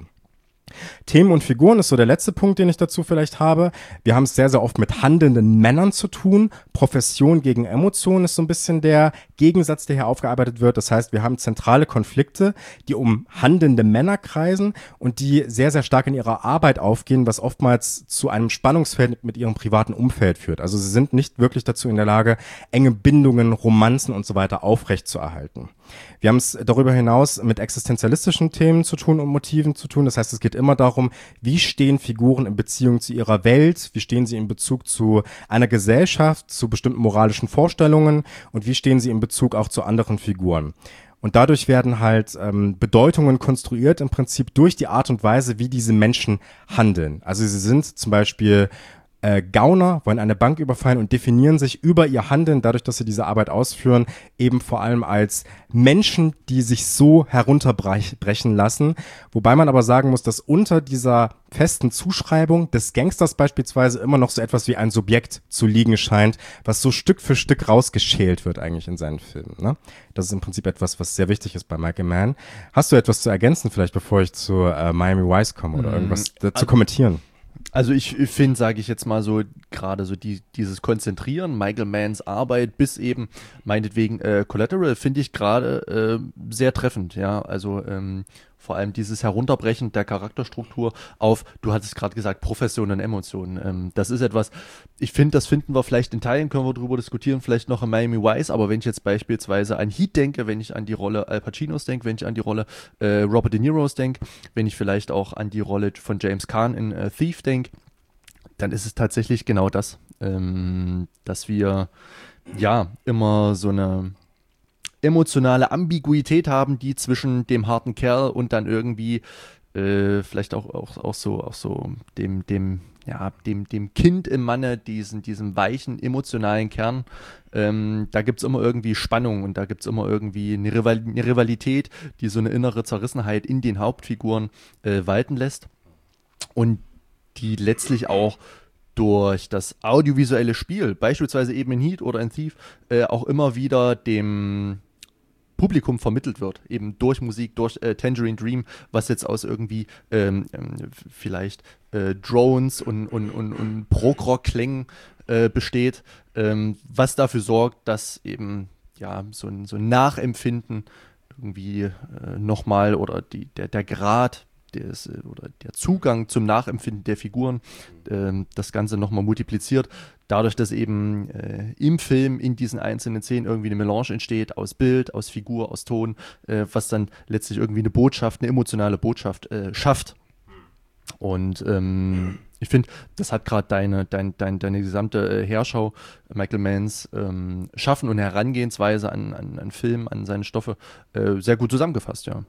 Themen und Figuren ist so der letzte Punkt, den ich dazu vielleicht habe. Wir haben es sehr, sehr oft mit handelnden Männern zu tun. Profession gegen Emotion ist so ein bisschen der Gegensatz, der hier aufgearbeitet wird. Das heißt, wir haben zentrale Konflikte, die um handelnde Männer kreisen und die sehr, sehr stark in ihrer Arbeit aufgehen, was oftmals zu einem Spannungsfeld mit ihrem privaten Umfeld führt. Also sie sind nicht wirklich dazu in der Lage, enge Bindungen, Romanzen und so weiter aufrechtzuerhalten. Wir haben es darüber hinaus mit existenzialistischen Themen zu tun und Motiven zu tun. Das heißt, es geht immer darum, wie stehen Figuren in Beziehung zu ihrer Welt, wie stehen sie in Bezug zu einer Gesellschaft, zu bestimmten moralischen Vorstellungen und wie stehen sie in Bezug auch zu anderen Figuren. Und dadurch werden halt ähm, Bedeutungen konstruiert, im Prinzip durch die Art und Weise, wie diese Menschen handeln. Also sie sind zum Beispiel Äh, Gauner, wollen eine Bank überfallen und definieren sich über ihr Handeln, dadurch, dass sie diese Arbeit ausführen, eben vor allem als Menschen, die sich so herunterbrechen lassen. Wobei man aber sagen muss, dass unter dieser festen Zuschreibung des Gangsters beispielsweise immer noch so etwas wie ein Subjekt zu liegen scheint, was so Stück für Stück rausgeschält wird eigentlich in seinen Filmen. Ne? Das ist im Prinzip etwas, was sehr wichtig ist bei Michael Mann. Hast du etwas zu ergänzen vielleicht, bevor ich zu äh, Miami Vice komme oder irgendwas dazu also kommentieren? Also ich finde, sage ich jetzt mal so, gerade so die, dieses Konzentrieren, Michael Manns Arbeit bis eben meinetwegen äh, Collateral, finde ich gerade äh, sehr treffend, ja, also ähm, vor allem dieses Herunterbrechen der Charakterstruktur auf, du hattest gerade gesagt, Profession und Emotionen. Ähm, das ist etwas, ich finde, das finden wir vielleicht in Teilen, können wir drüber diskutieren, vielleicht noch in Miami Vice, aber wenn ich jetzt beispielsweise an Heat denke, wenn ich an die Rolle Al Pacinos denke, wenn ich an die Rolle äh, Robert De Niros denke, wenn ich vielleicht auch an die Rolle von James Caan in äh, Thief denke, dann ist es tatsächlich genau das, ähm, dass wir ja, immer so eine emotionale Ambiguität haben, die zwischen dem harten Kerl und dann irgendwie äh, vielleicht auch, auch, auch so, auch so dem, dem, ja, dem, dem Kind im Manne, diesen, diesem weichen, emotionalen Kern. Ähm, da gibt es immer irgendwie Spannung und da gibt es immer irgendwie eine, Rival eine Rivalität, die so eine innere Zerrissenheit in den Hauptfiguren äh, walten lässt und die letztlich auch durch das audiovisuelle Spiel, beispielsweise eben in Heat oder in Thief, äh, auch immer wieder dem Publikum vermittelt wird, eben durch Musik, durch äh, Tangerine Dream, was jetzt aus irgendwie ähm, ähm, vielleicht äh, Drones und, und, und, und Prog-Rock-Klängen äh, besteht, ähm, was dafür sorgt, dass eben ja so ein, so ein Nachempfinden irgendwie äh, nochmal oder die, der, der Grad des, oder der Zugang zum Nachempfinden der Figuren ähm, das Ganze nochmal multipliziert. Dadurch, dass eben äh, im Film in diesen einzelnen Szenen irgendwie eine Melange entsteht aus Bild, aus Figur, aus Ton, äh, was dann letztlich irgendwie eine Botschaft, eine emotionale Botschaft äh, schafft. Und ähm, ich finde, das hat gerade deine, dein, dein, deine gesamte äh, Heerschau, Michael Manns ähm, Schaffen und Herangehensweise an, an, an Film, an seine Stoffe äh, sehr gut zusammengefasst, ja.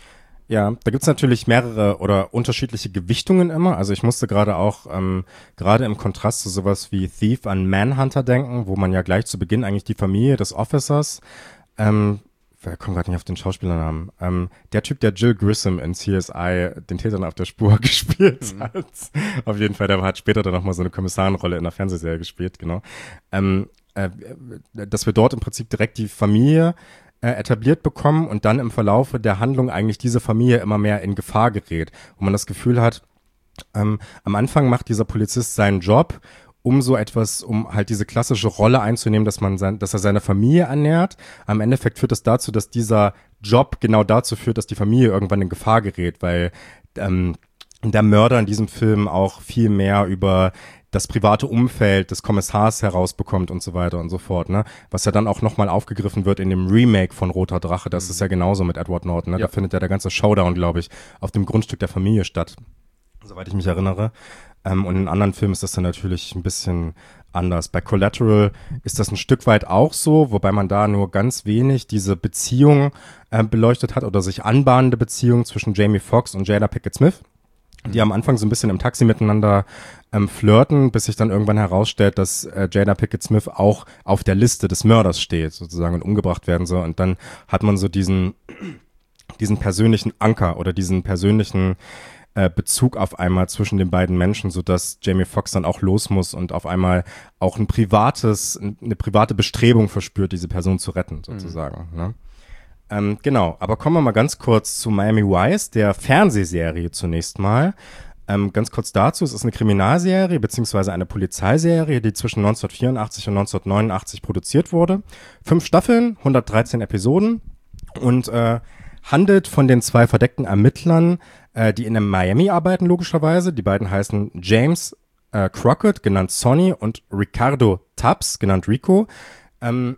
Ja, da gibt's natürlich mehrere oder unterschiedliche Gewichtungen immer. Also ich musste gerade auch, ähm, gerade im Kontrast zu sowas wie Thief an Manhunter denken, wo man ja gleich zu Beginn eigentlich die Familie des Officers, ähm, ich komme gerade nicht auf den Schauspielernamen, ähm, der Typ, der Jill Grissom in C S I den Tätern auf der Spur gespielt Mhm. hat. Auf jeden Fall, der hat später dann nochmal so eine Kommissarenrolle in einer Fernsehserie gespielt, genau. Ähm, äh, dass wir dort im Prinzip direkt die Familie äh, etabliert bekommen und dann im Verlaufe der Handlung eigentlich diese Familie immer mehr in Gefahr gerät. Und man das Gefühl hat, ähm, am Anfang macht dieser Polizist seinen Job, um so etwas, um halt diese klassische Rolle einzunehmen, dass man sein, dass er seine Familie ernährt. Am Endeffekt führt das dazu, dass dieser Job genau dazu führt, dass die Familie irgendwann in Gefahr gerät, weil ähm, der Mörder in diesem Film auch viel mehr über das private Umfeld des Kommissars herausbekommt und so weiter und so fort, ne? Was ja dann auch nochmal aufgegriffen wird in dem Remake von Roter Drache, das ist ja genauso mit Edward Norton, ne? Ja. Da findet ja der ganze Showdown, glaube ich, auf dem Grundstück der Familie statt, soweit ich mich erinnere. Ähm, und in anderen Filmen ist das dann natürlich ein bisschen anders. Bei Collateral ist das ein Stück weit auch so, wobei man da nur ganz wenig diese Beziehung äh, beleuchtet hat oder sich anbahnende Beziehung zwischen Jamie Foxx und Jada Pinkett Smith, die am Anfang so ein bisschen im Taxi miteinander ähm, flirten, bis sich dann irgendwann herausstellt, dass äh, Jada Pinkett Smith auch auf der Liste des Mörders steht, sozusagen, und umgebracht werden soll. Und dann hat man so diesen, diesen persönlichen Anker oder diesen persönlichen äh, Bezug auf einmal zwischen den beiden Menschen, sodass Jamie Foxx dann auch los muss und auf einmal auch ein privates, eine private Bestrebung verspürt, diese Person zu retten, sozusagen, mhm. ne? Ähm, genau, aber kommen wir mal ganz kurz zu Miami Vice, der Fernsehserie zunächst mal. Ähm, ganz kurz dazu, es ist eine Kriminalserie beziehungsweise eine Polizeiserie, die zwischen neunzehnhundertvierundachtzig und neunzehnhundertneunundachtzig produziert wurde. Fünf Staffeln, hundertdreizehn Episoden und äh, handelt von den zwei verdeckten Ermittlern, äh, die in Miami arbeiten, logischerweise. Die beiden heißen James äh, Crockett, genannt Sonny, und Ricardo Tubbs, genannt Rico. Ähm,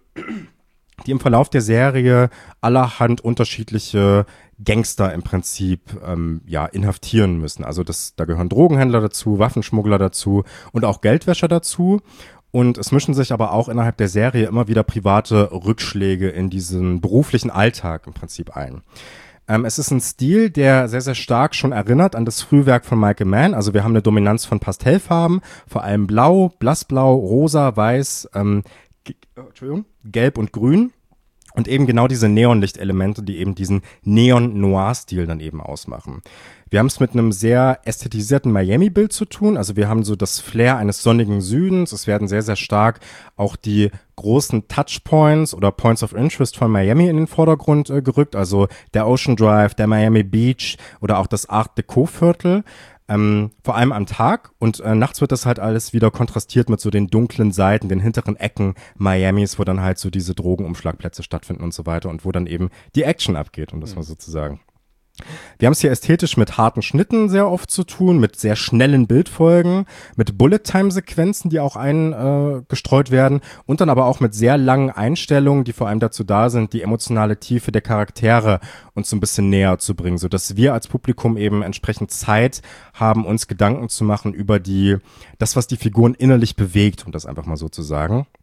die im Verlauf der Serie allerhand unterschiedliche Gangster im Prinzip ähm, ja inhaftieren müssen. Also das, da gehören Drogenhändler dazu, Waffenschmuggler dazu und auch Geldwäscher dazu. Und es mischen sich aber auch innerhalb der Serie immer wieder private Rückschläge in diesen beruflichen Alltag im Prinzip ein. Ähm, es ist ein Stil, der sehr, sehr stark schon erinnert an das Frühwerk von Michael Mann. Also wir haben eine Dominanz von Pastellfarben, vor allem blau, blassblau, rosa, weiß, ähm, Entschuldigung, gelb und grün und eben genau diese Neonlichtelemente, die eben diesen Neon-Noir-Stil dann eben ausmachen. Wir haben es mit einem sehr ästhetisierten Miami-Bild zu tun, also wir haben so das Flair eines sonnigen Südens, es werden sehr, sehr stark auch die großen Touchpoints oder Points of Interest von Miami in den Vordergrund äh, gerückt, also der Ocean Drive, der Miami Beach oder auch das Art Deco-Viertel. Ähm, vor allem am Tag und äh, nachts wird das halt alles wieder kontrastiert mit so den dunklen Seiten, den hinteren Ecken Miamis, wo dann halt so diese Drogenumschlagplätze stattfinden und so weiter und wo dann eben die Action abgeht, um das mhm. mal so zu sagen. Wir haben es hier ästhetisch mit harten Schnitten sehr oft zu tun, mit sehr schnellen Bildfolgen, mit Bullet-Time-Sequenzen, die auch eingestreut äh, werden und dann aber auch mit sehr langen Einstellungen, die vor allem dazu da sind, die emotionale Tiefe der Charaktere uns so ein bisschen näher zu bringen, sodass wir als Publikum eben entsprechend Zeit haben, uns Gedanken zu machen über die, das, was die Figuren innerlich bewegt, um das einfach mal so zu sagen.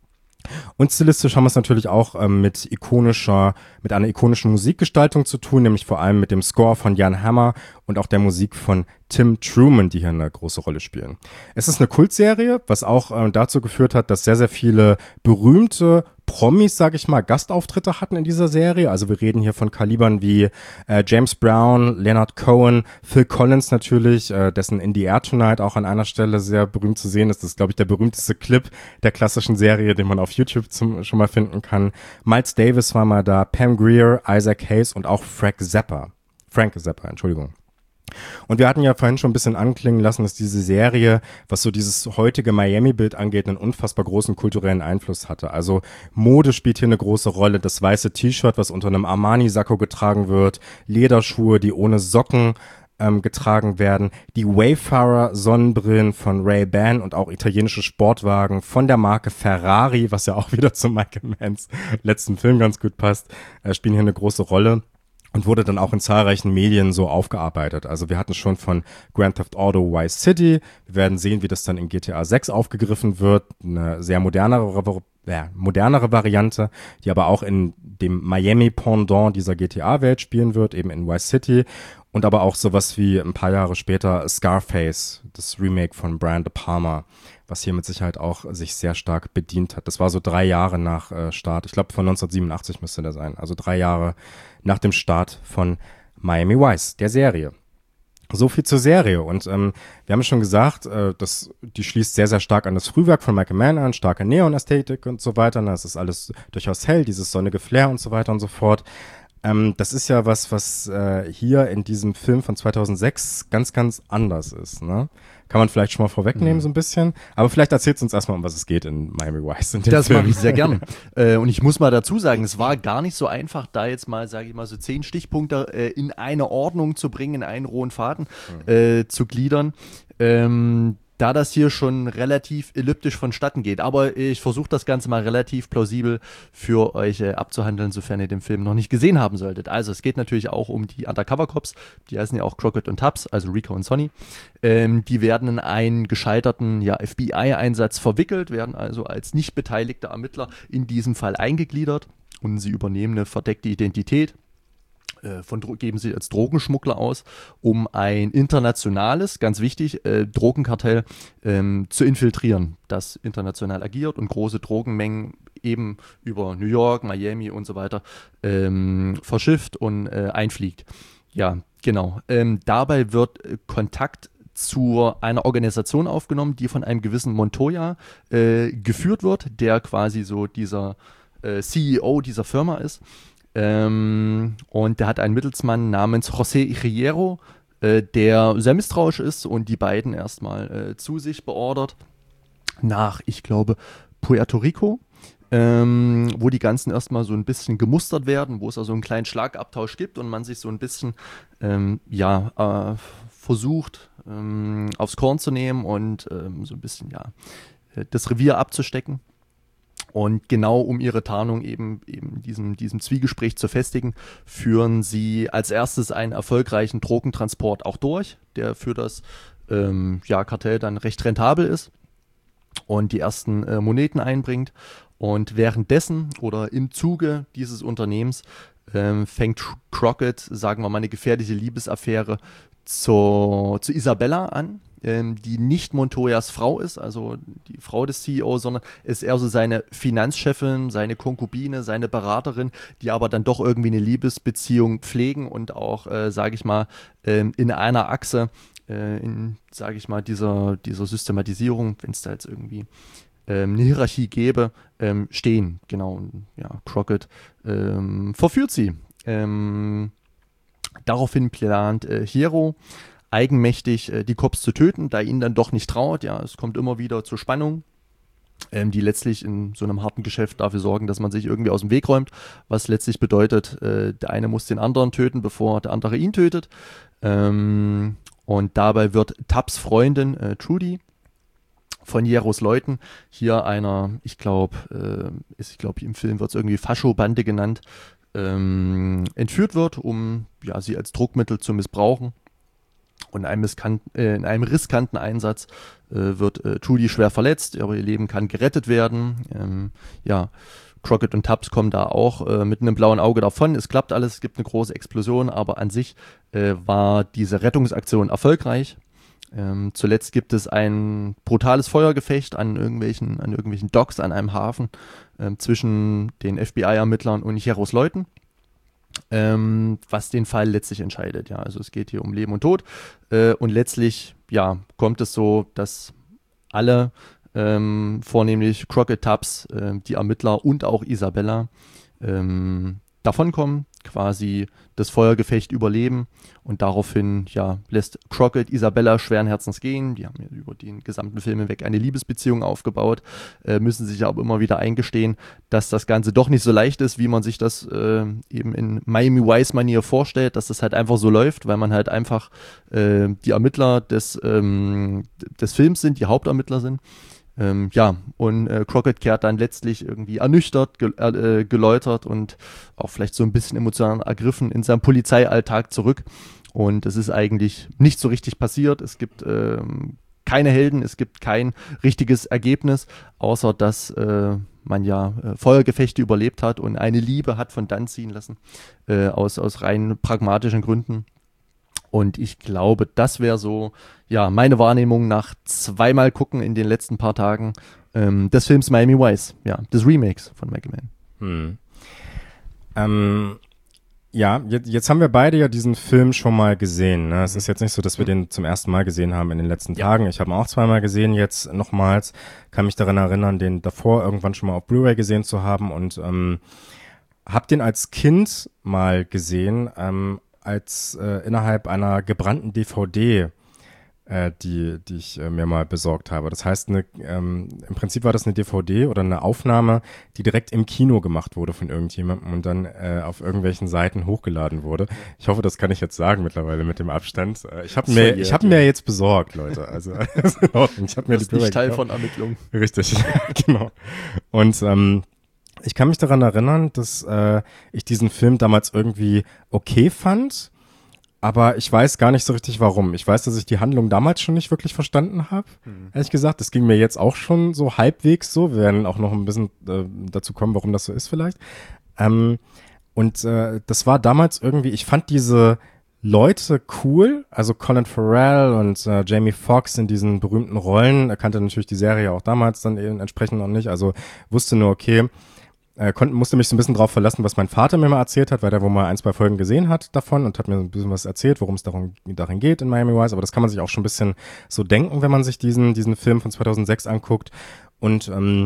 Und stilistisch haben wir es natürlich auch ähm, mit ikonischer, mit einer ikonischen Musikgestaltung zu tun, nämlich vor allem mit dem Score von Jan Hammer und auch der Musik von Tim Truman, die hier eine große Rolle spielen. Es ist eine Kultserie, was auch äh, dazu geführt hat, dass sehr, sehr viele berühmte Promis, sag ich mal, Gastauftritte hatten in dieser Serie. Also wir reden hier von Kalibern wie äh, James Brown, Leonard Cohen, Phil Collins natürlich, äh, dessen In the Air Tonight auch an einer Stelle sehr berühmt zu sehen ist. Das ist, glaube ich, der berühmteste Clip der klassischen Serie, den man auf YouTube zum, schon mal finden kann. Miles Davis war mal da, Pam Grier, Isaac Hayes und auch Frank Zappa. Frank Zappa, Entschuldigung. Und wir hatten ja vorhin schon ein bisschen anklingen lassen, dass diese Serie, was so dieses heutige Miami-Bild angeht, einen unfassbar großen kulturellen Einfluss hatte. Also Mode spielt hier eine große Rolle. Das weiße T-Shirt, was unter einem Armani-Sakko getragen wird, Lederschuhe, die ohne Socken ähm, getragen werden, die Wayfarer-Sonnenbrillen von Ray-Ban und auch italienische Sportwagen von der Marke Ferrari, was ja auch wieder zu Michael Manns letzten Film ganz gut passt, äh, spielen hier eine große Rolle. Und wurde dann auch in zahlreichen Medien so aufgearbeitet. Also wir hatten schon von Grand Theft Auto Vice City. Wir werden sehen, wie das dann in G T A sechs aufgegriffen wird. Eine sehr modernere, äh, modernere Variante, die aber auch in dem Miami-Pendant dieser G T A-Welt spielen wird, eben in Vice City. Und aber auch sowas wie ein paar Jahre später Scarface, das Remake von Brian De Palma, was hier mit Sicherheit auch sich sehr stark bedient hat. Das war so drei Jahre nach äh, Start. Ich glaube, von neunzehnhundertsiebenundachtzig müsste der sein. Also drei Jahre nach dem Start von Miami Vice, der Serie. So viel zur Serie. Und ähm, wir haben schon gesagt, äh, dass die schließt sehr, sehr stark an das Frühwerk von Michael Mann an, starke Neon-Ästhetik und so weiter. Das ist alles durchaus hell, dieses sonnige Flair und so weiter und so fort. Ähm, das ist ja was, was äh, hier in diesem Film von zweitausendsechs ganz, ganz anders ist, ne? Kann man vielleicht schon mal vorwegnehmen, mhm. so ein bisschen. Aber vielleicht erzählt es uns erstmal, um was es geht in Miami Vice. In dem das Film. mache ich sehr gerne. äh, und ich muss mal dazu sagen, es war gar nicht so einfach, da jetzt mal, sage ich mal, so zehn Stichpunkte äh, in eine Ordnung zu bringen, in einen rohen Faden mhm. äh, zu gliedern. Ähm, da das hier schon relativ elliptisch vonstatten geht. Aber ich versuche das Ganze mal relativ plausibel für euch äh, abzuhandeln, sofern ihr den Film noch nicht gesehen haben solltet. Also es geht natürlich auch um die Undercover-Cops, die heißen ja auch Crockett und Tubbs, also Rico und Sonny. Ähm, die werden in einen gescheiterten ja, F B I-Einsatz verwickelt, werden also als nicht beteiligte Ermittler in diesem Fall eingegliedert und sie übernehmen eine verdeckte Identität. Von, geben sie als Drogenschmuggler aus, um ein internationales, ganz wichtig, äh, Drogenkartell ähm, zu infiltrieren, das international agiert und große Drogenmengen eben über New York, Miami und so weiter ähm, verschifft und äh, einfliegt. Ja, genau. Ähm, dabei wird Kontakt zu einer Organisation aufgenommen, die von einem gewissen Montoya äh, geführt wird, der quasi so dieser äh, C E O dieser Firma ist. Ähm, und der hat einen Mittelsmann namens José Hierro, äh, der sehr misstrauisch ist und die beiden erstmal äh, zu sich beordert nach, ich glaube, Puerto Rico, ähm, wo die ganzen erstmal so ein bisschen gemustert werden, wo es also einen kleinen Schlagabtausch gibt und man sich so ein bisschen ähm, ja, äh, versucht, ähm, aufs Korn zu nehmen und ähm, so ein bisschen ja, das Revier abzustecken. Und genau um ihre Tarnung eben, eben diesem, diesem Zwiegespräch zu festigen, führen sie als erstes einen erfolgreichen Drogentransport auch durch, der für das ähm, ja, Kartell dann recht rentabel ist und die ersten äh, Moneten einbringt. Und währenddessen oder im Zuge dieses Unternehmens ähm, fängt Crockett, sagen wir mal, eine gefährliche Liebesaffäre zur, zu Isabella an, ähm, die nicht Montoyas Frau ist, also die Frau des C E O, sondern ist eher so seine Finanzchefin, seine Konkubine, seine Beraterin, die aber dann doch irgendwie eine Liebesbeziehung pflegen und auch, äh, sage ich mal, ähm, in einer Achse, äh, in, sage ich mal, dieser, dieser Systematisierung, wenn es da jetzt irgendwie ähm, eine Hierarchie gäbe, ähm, stehen. Genau, und, ja, Crockett ähm, verführt sie. Ähm, daraufhin plant äh, Hierro eigenmächtig äh, die Cops zu töten, da ihnen dann doch nicht traut. Ja, es kommt immer wieder zur Spannung, ähm, die letztlich in so einem harten Geschäft dafür sorgen, dass man sich irgendwie aus dem Weg räumt, was letztlich bedeutet, äh, der eine muss den anderen töten, bevor der andere ihn tötet. Ähm, und dabei wird Tubbs Freundin äh, Trudy von Hierros Leuten, hier einer, ich glaube, äh, ich glaube im Film wird es irgendwie Fascho-Bande genannt, ähm, entführt wird, um ja, sie als Druckmittel zu missbrauchen. Und in einem, riskan- äh, in einem riskanten Einsatz äh, wird äh, Trudy schwer verletzt, aber ihr Leben kann gerettet werden. Ähm, ja, Crockett und Tubbs kommen da auch äh, mit einem blauen Auge davon. Es klappt alles, es gibt eine große Explosion, aber an sich äh, war diese Rettungsaktion erfolgreich. Ähm, zuletzt gibt es ein brutales Feuergefecht an irgendwelchen, an irgendwelchen Docks an einem Hafen ähm, zwischen den F B I-Ermittlern und Heros Leuten. Ähm, was den Fall letztlich entscheidet. Ja, also es geht hier um Leben und Tod äh, und letztlich ja, kommt es so, dass alle, ähm, vornehmlich Crockett, Tubbs, äh, die Ermittler und auch Isabella ähm, davonkommen, quasi das Feuergefecht überleben und daraufhin ja, lässt Crockett Isabella schweren Herzens gehen. Die haben ja über den gesamten Film hinweg eine Liebesbeziehung aufgebaut, äh, müssen sich aber immer wieder eingestehen, dass das Ganze doch nicht so leicht ist, wie man sich das äh, eben in Miami Vice-Manier vorstellt, dass das halt einfach so läuft, weil man halt einfach äh, die Ermittler des, ähm, des Films sind, die Hauptermittler sind. Ähm, ja, und äh, Crockett kehrt dann letztlich irgendwie ernüchtert, ge äh, geläutert und auch vielleicht so ein bisschen emotional ergriffen in seinen Polizeialltag zurück. Und es ist eigentlich nicht so richtig passiert. Es gibt ähm, keine Helden, es gibt kein richtiges Ergebnis, außer dass äh, man ja äh, Feuergefechte überlebt hat und eine Liebe hat von dann ziehen lassen, äh, aus, aus rein pragmatischen Gründen. Und ich glaube, das wäre so, ja, meine Wahrnehmung nach zweimal gucken in den letzten paar Tagen ähm, des Films Miami Vice, ja, des Remakes von Michael Mann. Hm. Ähm, ja, jetzt, jetzt haben wir beide ja diesen Film schon mal gesehen. Ne? Es ist jetzt nicht so, dass wir den zum ersten Mal gesehen haben in den letzten Ja. Tagen. Ich habe ihn auch zweimal gesehen, jetzt nochmals. Kann mich daran erinnern, den davor irgendwann schon mal auf Blu-ray gesehen zu haben und ähm, hab den als Kind mal gesehen, ähm, als äh, innerhalb einer gebrannten D V D, äh, die die ich äh, mir mal besorgt habe. Das heißt, eine, ähm, im Prinzip war das eine D V D oder eine Aufnahme, die direkt im Kino gemacht wurde von irgendjemandem und dann äh, auf irgendwelchen Seiten hochgeladen wurde. Ich hoffe, das kann ich jetzt sagen mittlerweile mit dem Abstand. Äh, ich habe mir, ich habe mir jetzt besorgt, Leute. Also ist in Ordnung. Ich habe mir Das die ist nicht Teil gekauft. von Ermittlungen. Richtig, genau. Und ähm, ich kann mich daran erinnern, dass äh, ich diesen Film damals irgendwie okay fand, aber ich weiß gar nicht so richtig warum. Ich weiß, dass ich die Handlung damals schon nicht wirklich verstanden habe, mhm. ehrlich gesagt. Das ging mir jetzt auch schon so halbwegs so. Wir werden auch noch ein bisschen äh, dazu kommen, warum das so ist vielleicht. Ähm, und äh, das war damals irgendwie, ich fand diese Leute cool, also Colin Farrell und äh, Jamie Foxx in diesen berühmten Rollen. Er kannte natürlich die Serie auch damals dann eben entsprechend noch nicht, also wusste nur, okay, Äh, konnte, musste mich so ein bisschen drauf verlassen, was mein Vater mir mal erzählt hat, weil der wohl mal ein, zwei Folgen gesehen hat davon und hat mir ein bisschen was erzählt, worum es darum, darin geht in Miami Vice. Aber das kann man sich auch schon ein bisschen so denken, wenn man sich diesen, diesen Film von zweitausendsechs anguckt. Und ähm,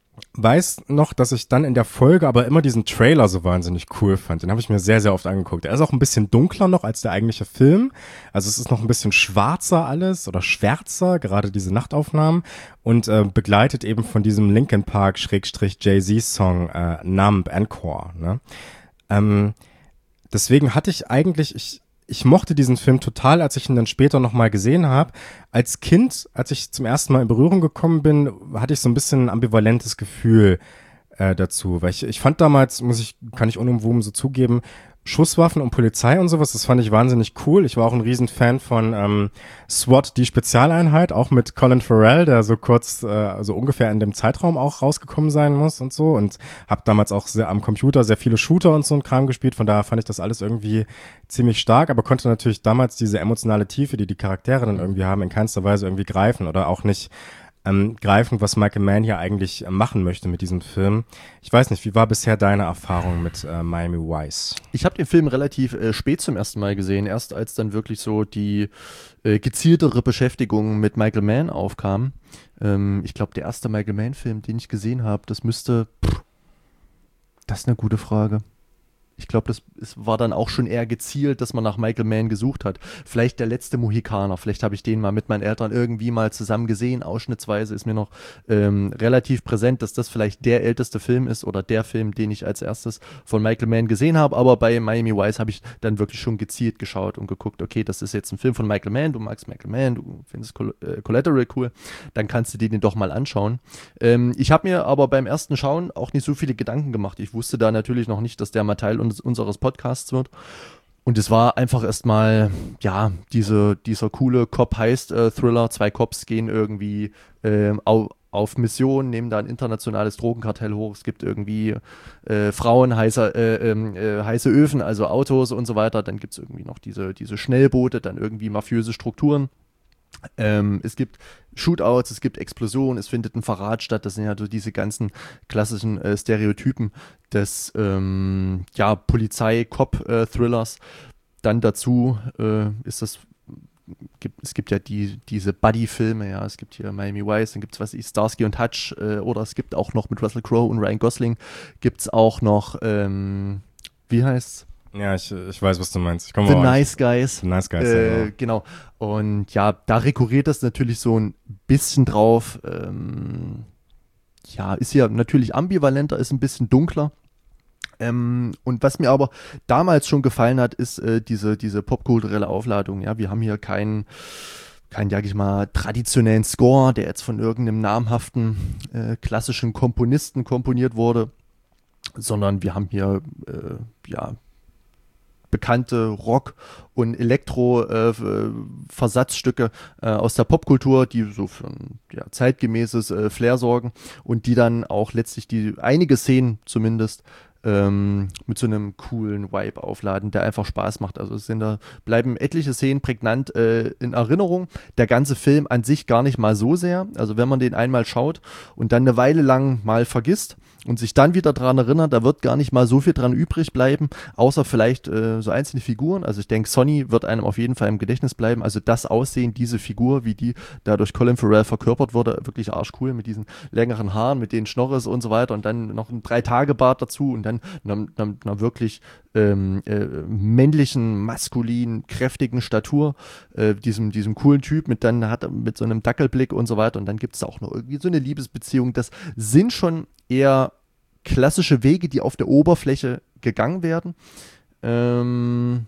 weiß noch, dass ich dann in der Folge aber immer diesen Trailer so wahnsinnig cool fand. Den habe ich mir sehr, sehr oft angeguckt. Er ist auch ein bisschen dunkler noch als der eigentliche Film. Also es ist noch ein bisschen schwarzer alles oder schwärzer, gerade diese Nachtaufnahmen. Und äh, begleitet eben von diesem Linkin Park Schrägstrich Jay-Z-Song äh, Numb Encore. Ne? Ähm, deswegen hatte ich eigentlich... ich Ich mochte diesen Film total, als ich ihn dann später nochmal gesehen habe. Als Kind, als ich zum ersten Mal in Berührung gekommen bin, hatte ich so ein bisschen ein ambivalentes Gefühl äh, dazu. Weil ich, ich fand damals, muss ich, kann ich unumwoben so zugeben, Schusswaffen und Polizei und sowas, das fand ich wahnsinnig cool. Ich war auch ein Riesenfan von ähm, SWAT, die Spezialeinheit, auch mit Colin Farrell, der so kurz, äh, so ungefähr in dem Zeitraum auch rausgekommen sein muss und so. Und habe damals auch sehr am Computer sehr viele Shooter und so ein Kram gespielt. Von daher fand ich das alles irgendwie ziemlich stark, aber konnte natürlich damals diese emotionale Tiefe, die die Charaktere dann irgendwie haben, in keinster Weise irgendwie greifen oder auch nicht ähm, greifen, was Michael Mann hier eigentlich äh, machen möchte mit diesem Film. Ich weiß nicht, wie war bisher deine Erfahrung mit äh, Miami Vice? Ich habe den Film relativ äh, spät zum ersten Mal gesehen, erst als dann wirklich so die äh, gezieltere Beschäftigung mit Michael Mann aufkam. Ähm, ich glaube, der erste Michael Mann-Film, den ich gesehen habe, das müsste, pff, das ist eine gute Frage. Ich glaube, das es war dann auch schon eher gezielt, dass man nach Michael Mann gesucht hat. Vielleicht der letzte Mohikaner. Vielleicht habe ich den mal mit meinen Eltern irgendwie mal zusammen gesehen. Ausschnittsweise ist mir noch ähm, relativ präsent, dass das vielleicht der älteste Film ist oder der Film, den ich als erstes von Michael Mann gesehen habe. Aber bei Miami Vice habe ich dann wirklich schon gezielt geschaut und geguckt, okay, das ist jetzt ein Film von Michael Mann. Du magst Michael Mann, du findest Coll- äh, Collateral cool. Dann kannst du dir den doch mal anschauen. Ähm, ich habe mir aber beim ersten Schauen auch nicht so viele Gedanken gemacht. Ich wusste da natürlich noch nicht, dass der mal Teil unseres Podcasts wird. Und es war einfach erstmal, ja, diese, dieser coole Cop-Heist-Thriller. Zwei Cops gehen irgendwie ähm, auf, auf Mission, nehmen da ein internationales Drogenkartell hoch. Es gibt irgendwie äh, Frauen, heiße, äh, äh, heiße Öfen, also Autos und so weiter. Dann gibt es irgendwie noch diese, diese Schnellboote, dann irgendwie mafiöse Strukturen. Ähm, es gibt Shootouts, es gibt Explosionen, es findet ein Verrat statt. Das sind ja so diese ganzen klassischen äh, Stereotypen des ähm, ja, Polizei-Cop-Thrillers. Dann dazu äh, ist das, gibt, es gibt ja die, diese Buddy-Filme, ja, es gibt hier Miami Vice, dann gibt es was ich, Starsky und Hutch, äh, oder es gibt auch noch mit Russell Crowe und Ryan Gosling, gibt es auch noch, ähm, wie heißt's? Ja, ich, ich weiß, was du meinst. Ich komme The auch Nice Guys. The Nice Guys, äh, ja. Genau. Und ja, da rekurriert das natürlich so ein bisschen drauf. Ähm, ja, ist ja natürlich ambivalenter, ist ein bisschen dunkler. Ähm, und was mir aber damals schon gefallen hat, ist äh, diese, diese popkulturelle Aufladung. Ja, wir haben hier keinen, keinen, sag ich mal, traditionellen Score, der jetzt von irgendeinem namhaften äh, klassischen Komponisten komponiert wurde, sondern wir haben hier, äh, ja, bekannte Rock- und Elektro-Versatzstücke äh, äh, aus der Popkultur, die so für ein ja, zeitgemäßes äh, Flair sorgen und die dann auch letztlich die einige Szenen zumindest ähm, mit so einem coolen Vibe aufladen, der einfach Spaß macht. Also es sind da, bleiben etliche Szenen prägnant äh, in Erinnerung. Der ganze Film an sich gar nicht mal so sehr. Also wenn man den einmal schaut und dann eine Weile lang mal vergisst und sich dann wieder daran erinnert, da wird gar nicht mal so viel dran übrig bleiben, außer vielleicht äh, so einzelne Figuren. Also ich denke, Sonny wird einem auf jeden Fall im Gedächtnis bleiben. Also das Aussehen, diese Figur, wie die da durch Colin Farrell verkörpert wurde, wirklich arschcool mit diesen längeren Haaren, mit den Schnorres und so weiter und dann noch ein Drei-Tage-Bart dazu und dann einer, einer, einer wirklich ähm, äh, männlichen, maskulinen, kräftigen Statur, äh, diesem, diesem coolen Typ mit dann hat mit so einem Dackelblick und so weiter und dann gibt es auch noch irgendwie so eine Liebesbeziehung. Das sind schon eher klassische Wege, die auf der Oberfläche gegangen werden. Ähm,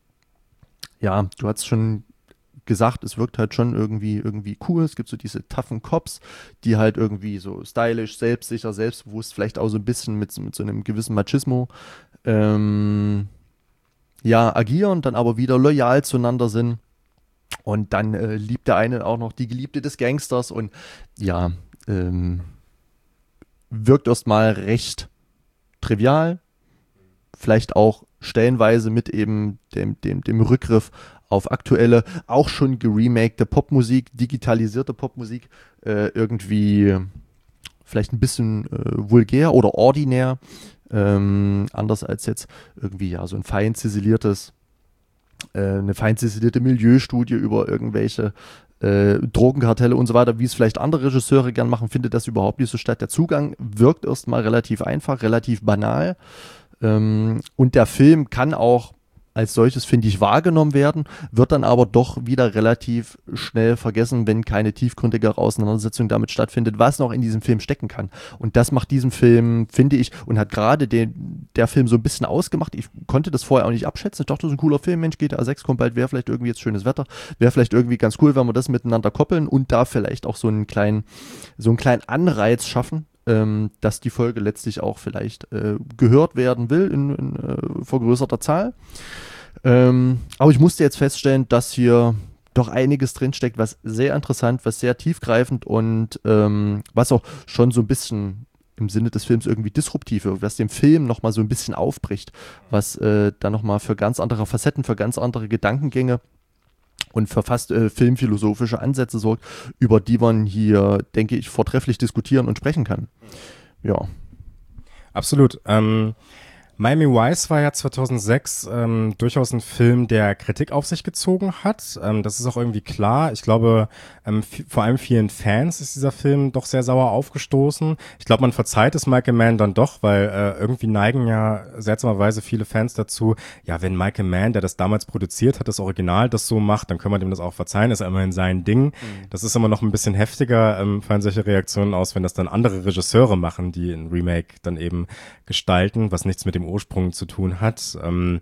ja, du hast schon gesagt, es wirkt halt schon irgendwie, irgendwie cool. Es gibt so diese toughen Cops, die halt irgendwie so stylisch, selbstsicher, selbstbewusst, vielleicht auch so ein bisschen mit, mit so einem gewissen Machismo ähm, ja, agieren, dann aber wieder loyal zueinander sind. Und dann äh, liebt der eine auch noch die Geliebte des Gangsters und ja, ähm, wirkt erstmal recht trivial, vielleicht auch stellenweise mit eben dem, dem, dem Rückgriff auf aktuelle, auch schon geremakte Popmusik, digitalisierte Popmusik, äh, irgendwie vielleicht ein bisschen äh, vulgär oder ordinär, ähm, anders als jetzt irgendwie ja so ein fein ziseliertes, äh, eine fein ziselierte Milieustudie über irgendwelche Äh, Drogenkartelle und so weiter, wie es vielleicht andere Regisseure gern machen, findet das überhaupt nicht so statt. Der Zugang wirkt erstmal relativ einfach, relativ banal ähm, und der Film kann auch als solches, finde ich, wahrgenommen werden, wird dann aber doch wieder relativ schnell vergessen, wenn keine tiefgründigere Auseinandersetzung damit stattfindet, was noch in diesem Film stecken kann. Und das macht diesen Film, finde ich, und hat gerade den, der Film so ein bisschen ausgemacht. Ich konnte das vorher auch nicht abschätzen. Ich dachte, das ist ein cooler Film, Mensch, G T A sechs kommt bald, wäre vielleicht irgendwie jetzt schönes Wetter, wäre vielleicht irgendwie ganz cool, wenn wir das miteinander koppeln und da vielleicht auch so einen kleinen, so einen kleinen Anreiz schaffen, ähm, dass die Folge letztlich auch vielleicht äh, gehört werden will in, in äh, vergrößerter Zahl. Ähm, aber ich musste jetzt feststellen, dass hier doch einiges drinsteckt, was sehr interessant, was sehr tiefgreifend und ähm, was auch schon so ein bisschen im Sinne des Films irgendwie disruptiv wird, was den Film nochmal so ein bisschen aufbricht, was äh, dann nochmal für ganz andere Facetten, für ganz andere Gedankengänge und für fast äh, filmphilosophische Ansätze sorgt, über die man hier, denke ich, vortrefflich diskutieren und sprechen kann. Ja. Absolut. Ähm, Miami Vice war ja zweitausendsechs ähm, durchaus ein Film, der Kritik auf sich gezogen hat. Ähm, das ist auch irgendwie klar. Ich glaube, ähm, f- vor allem vielen Fans ist dieser Film doch sehr sauer aufgestoßen. Ich glaube, man verzeiht es Michael Mann dann doch, weil äh, irgendwie neigen ja seltsamerweise viele Fans dazu, ja, wenn Michael Mann, der das damals produziert hat, das Original das so macht, dann können wir dem das auch verzeihen. Das ist ja immerhin sein Ding. Mhm. Das ist immer noch ein bisschen heftiger, ähm, fallen solche Reaktionen aus, wenn das dann andere Regisseure machen, die ein Remake dann eben gestalten, was nichts mit dem Ursprung zu tun hat. Ähm,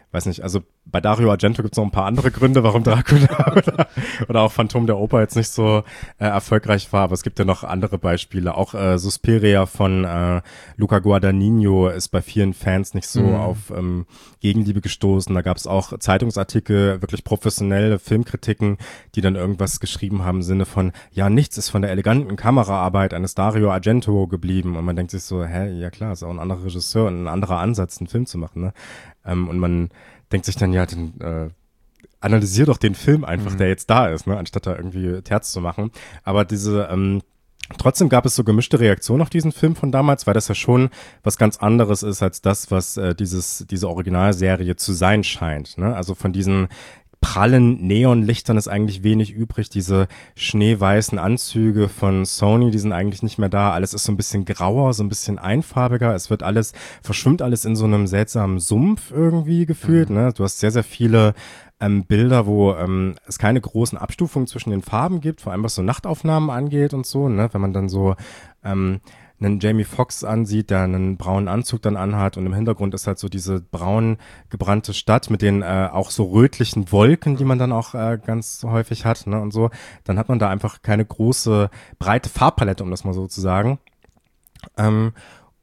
weiß nicht, also bei Dario Argento gibt es noch ein paar andere Gründe, warum Dracula oder, oder auch Phantom der Oper jetzt nicht so äh, erfolgreich war, aber es gibt ja noch andere Beispiele. Auch äh, Suspiria von äh, Luca Guadagnino ist bei vielen Fans nicht so mhm. auf ähm, Gegenliebe gestoßen. Da gab es auch Zeitungsartikel, wirklich professionelle Filmkritiken, die dann irgendwas geschrieben haben im Sinne von, ja, nichts ist von der eleganten Kameraarbeit eines Dario Argento geblieben. Und man denkt sich so, hä, ja klar, ist auch ein anderer Regisseur und ein anderer Ansatz, einen Film zu machen, ne? Ähm, und man denkt sich dann, ja, den, äh, analysier doch den Film einfach, mhm. der jetzt da ist, ne, anstatt da irgendwie Terz zu machen. Aber diese, ähm, trotzdem gab es so gemischte Reaktionen auf diesen Film von damals, weil das ja schon was ganz anderes ist als das, was äh, dieses, diese Originalserie zu sein scheint, ne? Also von diesen prallen Neonlichtern ist eigentlich wenig übrig. Diese schneeweißen Anzüge von Sony, die sind eigentlich nicht mehr da. Alles ist so ein bisschen grauer, so ein bisschen einfarbiger. Es wird alles, verschwimmt alles in so einem seltsamen Sumpf irgendwie gefühlt. Mhm. Ne? Du hast sehr, sehr viele ähm, Bilder, wo ähm, es keine großen Abstufungen zwischen den Farben gibt, vor allem was so Nachtaufnahmen angeht und so. Ne? Wenn man dann so ähm, einen Jamie Foxx ansieht, der einen braunen Anzug dann anhat und im Hintergrund ist halt so diese braun gebrannte Stadt mit den äh, auch so rötlichen Wolken, die man dann auch äh, ganz häufig hat, ne, und so, dann hat man da einfach keine große, breite Farbpalette, um das mal so zu sagen. Ähm,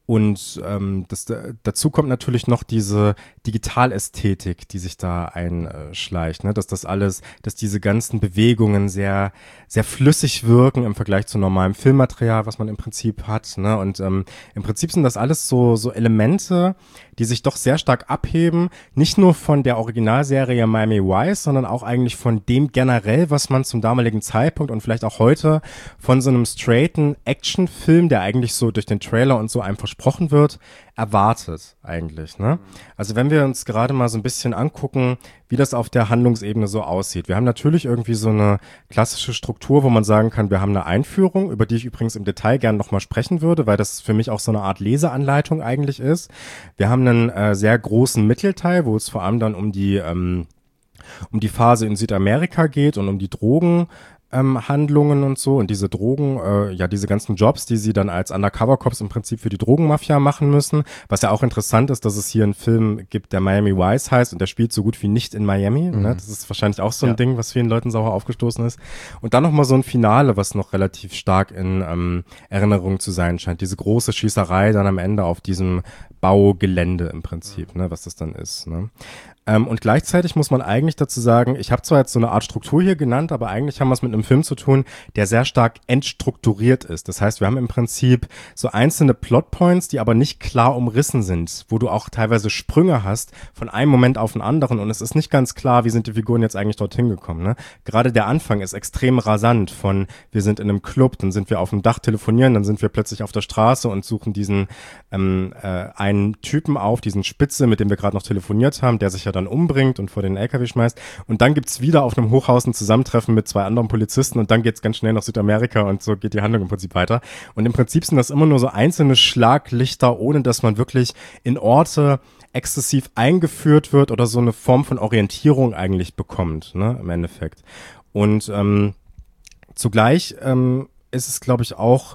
Und ähm, das, dazu kommt natürlich noch diese Digitalästhetik, die sich da einschleicht, ne? Dass das alles, dass diese ganzen Bewegungen sehr, sehr flüssig wirken im Vergleich zu normalem Filmmaterial, was man im Prinzip hat, ne? Und ähm, im Prinzip sind das alles so, so Elemente, die sich doch sehr stark abheben, nicht nur von der Originalserie Miami Vice, sondern auch eigentlich von dem generell, was man zum damaligen Zeitpunkt und vielleicht auch heute von so einem straighten Actionfilm, der eigentlich so durch den Trailer und so einem versprochen wird, erwartet eigentlich, ne? Also wenn wir uns gerade mal so ein bisschen angucken, wie das auf der Handlungsebene so aussieht. Wir haben natürlich irgendwie so eine klassische Struktur, wo man sagen kann, wir haben eine Einführung, über die ich übrigens im Detail gerne nochmal sprechen würde, weil das für mich auch so eine Art Leseanleitung eigentlich ist. Wir haben einen äh, sehr großen Mittelteil, wo es vor allem dann um die ähm, um die Phase in Südamerika geht und um die Drogen Ähm, Handlungen und so und diese Drogen, äh, ja, diese ganzen Jobs, die sie dann als Undercover-Cops im Prinzip für die Drogenmafia machen müssen. Was ja auch interessant ist, dass es hier einen Film gibt, der Miami Vice heißt und der spielt so gut wie nicht in Miami. Mhm. Ne? Das ist wahrscheinlich auch so ein ja. Ding, was vielen Leuten sauer aufgestoßen ist. Und dann nochmal so ein Finale, was noch relativ stark in ähm, Erinnerung zu sein scheint. Diese große Schießerei dann am Ende auf diesem Baugelände im Prinzip, mhm. ne, was das dann ist, ne? Ähm, und gleichzeitig muss man eigentlich dazu sagen, ich habe zwar jetzt so eine Art Struktur hier genannt, aber eigentlich haben wir es mit einem Film zu tun, der sehr stark entstrukturiert ist. Das heißt, wir haben im Prinzip so einzelne Plotpoints, die aber nicht klar umrissen sind, wo du auch teilweise Sprünge hast von einem Moment auf den anderen und es ist nicht ganz klar, wie sind die Figuren jetzt eigentlich dorthin gekommen, ne? Gerade der Anfang ist extrem rasant von, wir sind in einem Club, dann sind wir auf dem Dach telefonieren, dann sind wir plötzlich auf der Straße und suchen diesen ähm, äh, einen Typen auf, diesen Spitze, mit dem wir gerade noch telefoniert haben, der sich ja dann umbringt und vor den L K W schmeißt. Und dann gibt's wieder auf einem Hochhaus ein Zusammentreffen mit zwei anderen Polizisten und dann geht's ganz schnell nach Südamerika und so geht die Handlung im Prinzip weiter. Und im Prinzip sind das immer nur so einzelne Schlaglichter, ohne dass man wirklich in Orte exzessiv eingeführt wird oder so eine Form von Orientierung eigentlich bekommt, ne, im Endeffekt. Und ähm, zugleich ähm, ist es, glaube ich, auch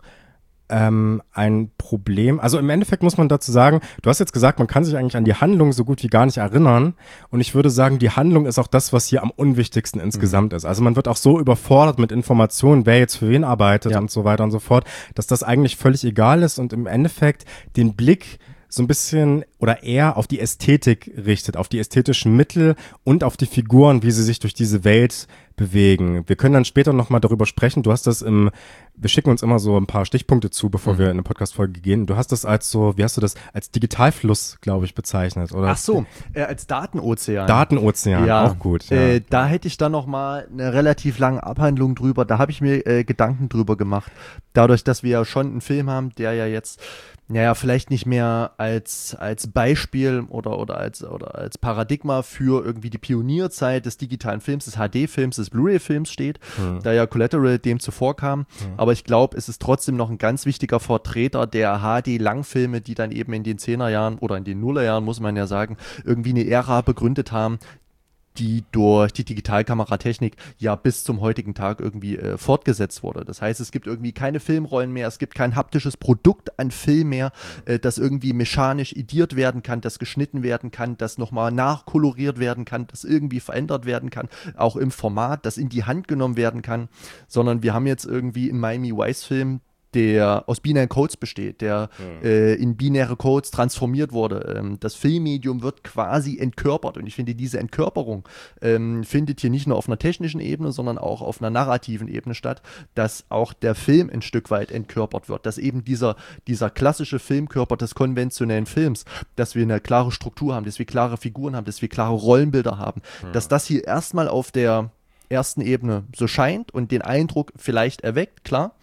Ähm, ein Problem. Also im Endeffekt muss man dazu sagen, du hast jetzt gesagt, man kann sich eigentlich an die Handlung so gut wie gar nicht erinnern. Und ich würde sagen, die Handlung ist auch das, was hier am unwichtigsten insgesamt mhm. ist. Also man wird auch so überfordert mit Informationen, wer jetzt für wen arbeitet ja. und so weiter und so fort, dass das eigentlich völlig egal ist und im Endeffekt den Blick so ein bisschen oder eher auf die Ästhetik richtet, auf die ästhetischen Mittel und auf die Figuren, wie sie sich durch diese Welt bewegen. Wir können dann später nochmal darüber sprechen. Du hast das im, wir schicken uns immer so ein paar Stichpunkte zu, bevor mhm. wir in eine Podcast-Folge gehen. Du hast das als so, wie hast du das, als Digitalfluss, glaube ich, bezeichnet, oder? Ach so, äh, als Datenozean. Datenozean, ja. Auch gut. Ja. Äh, da hätte ich dann nochmal eine relativ lange Abhandlung drüber, da habe ich mir äh, Gedanken drüber gemacht. Dadurch, dass wir ja schon einen Film haben, der ja jetzt naja, vielleicht nicht mehr als, als Beispiel oder, oder, als, oder als Paradigma für irgendwie die Pionierzeit des digitalen Films, des H D-Films, des Blu-ray-Films steht, hm. da ja Collateral dem zuvor kam. Hm. Aber ich glaube, es ist trotzdem noch ein ganz wichtiger Vertreter der H D-Langfilme, die dann eben in den Zehnerjahren oder in den Nullerjahren, muss man ja sagen, irgendwie eine Ära begründet haben, die durch die Digitalkameratechnik ja bis zum heutigen Tag irgendwie äh, fortgesetzt wurde. Das heißt, es gibt irgendwie keine Filmrollen mehr, es gibt kein haptisches Produkt an Film mehr, äh, das irgendwie mechanisch idiert werden kann, das geschnitten werden kann, das nochmal nachkoloriert werden kann, das irgendwie verändert werden kann, auch im Format, das in die Hand genommen werden kann, sondern wir haben jetzt irgendwie einen Miami Vice-Film, der aus binären Codes besteht, der ja. äh, in binäre Codes transformiert wurde. Ähm, das Filmmedium wird quasi entkörpert und ich finde, diese Entkörperung ähm, findet hier nicht nur auf einer technischen Ebene, sondern auch auf einer narrativen Ebene statt, dass auch der Film ein Stück weit entkörpert wird, dass eben dieser, dieser klassische Filmkörper des konventionellen Films, dass wir eine klare Struktur haben, dass wir klare Figuren haben, dass wir klare Rollenbilder haben, ja. dass das hier erstmal auf der ersten Ebene so scheint und den Eindruck vielleicht erweckt, klar.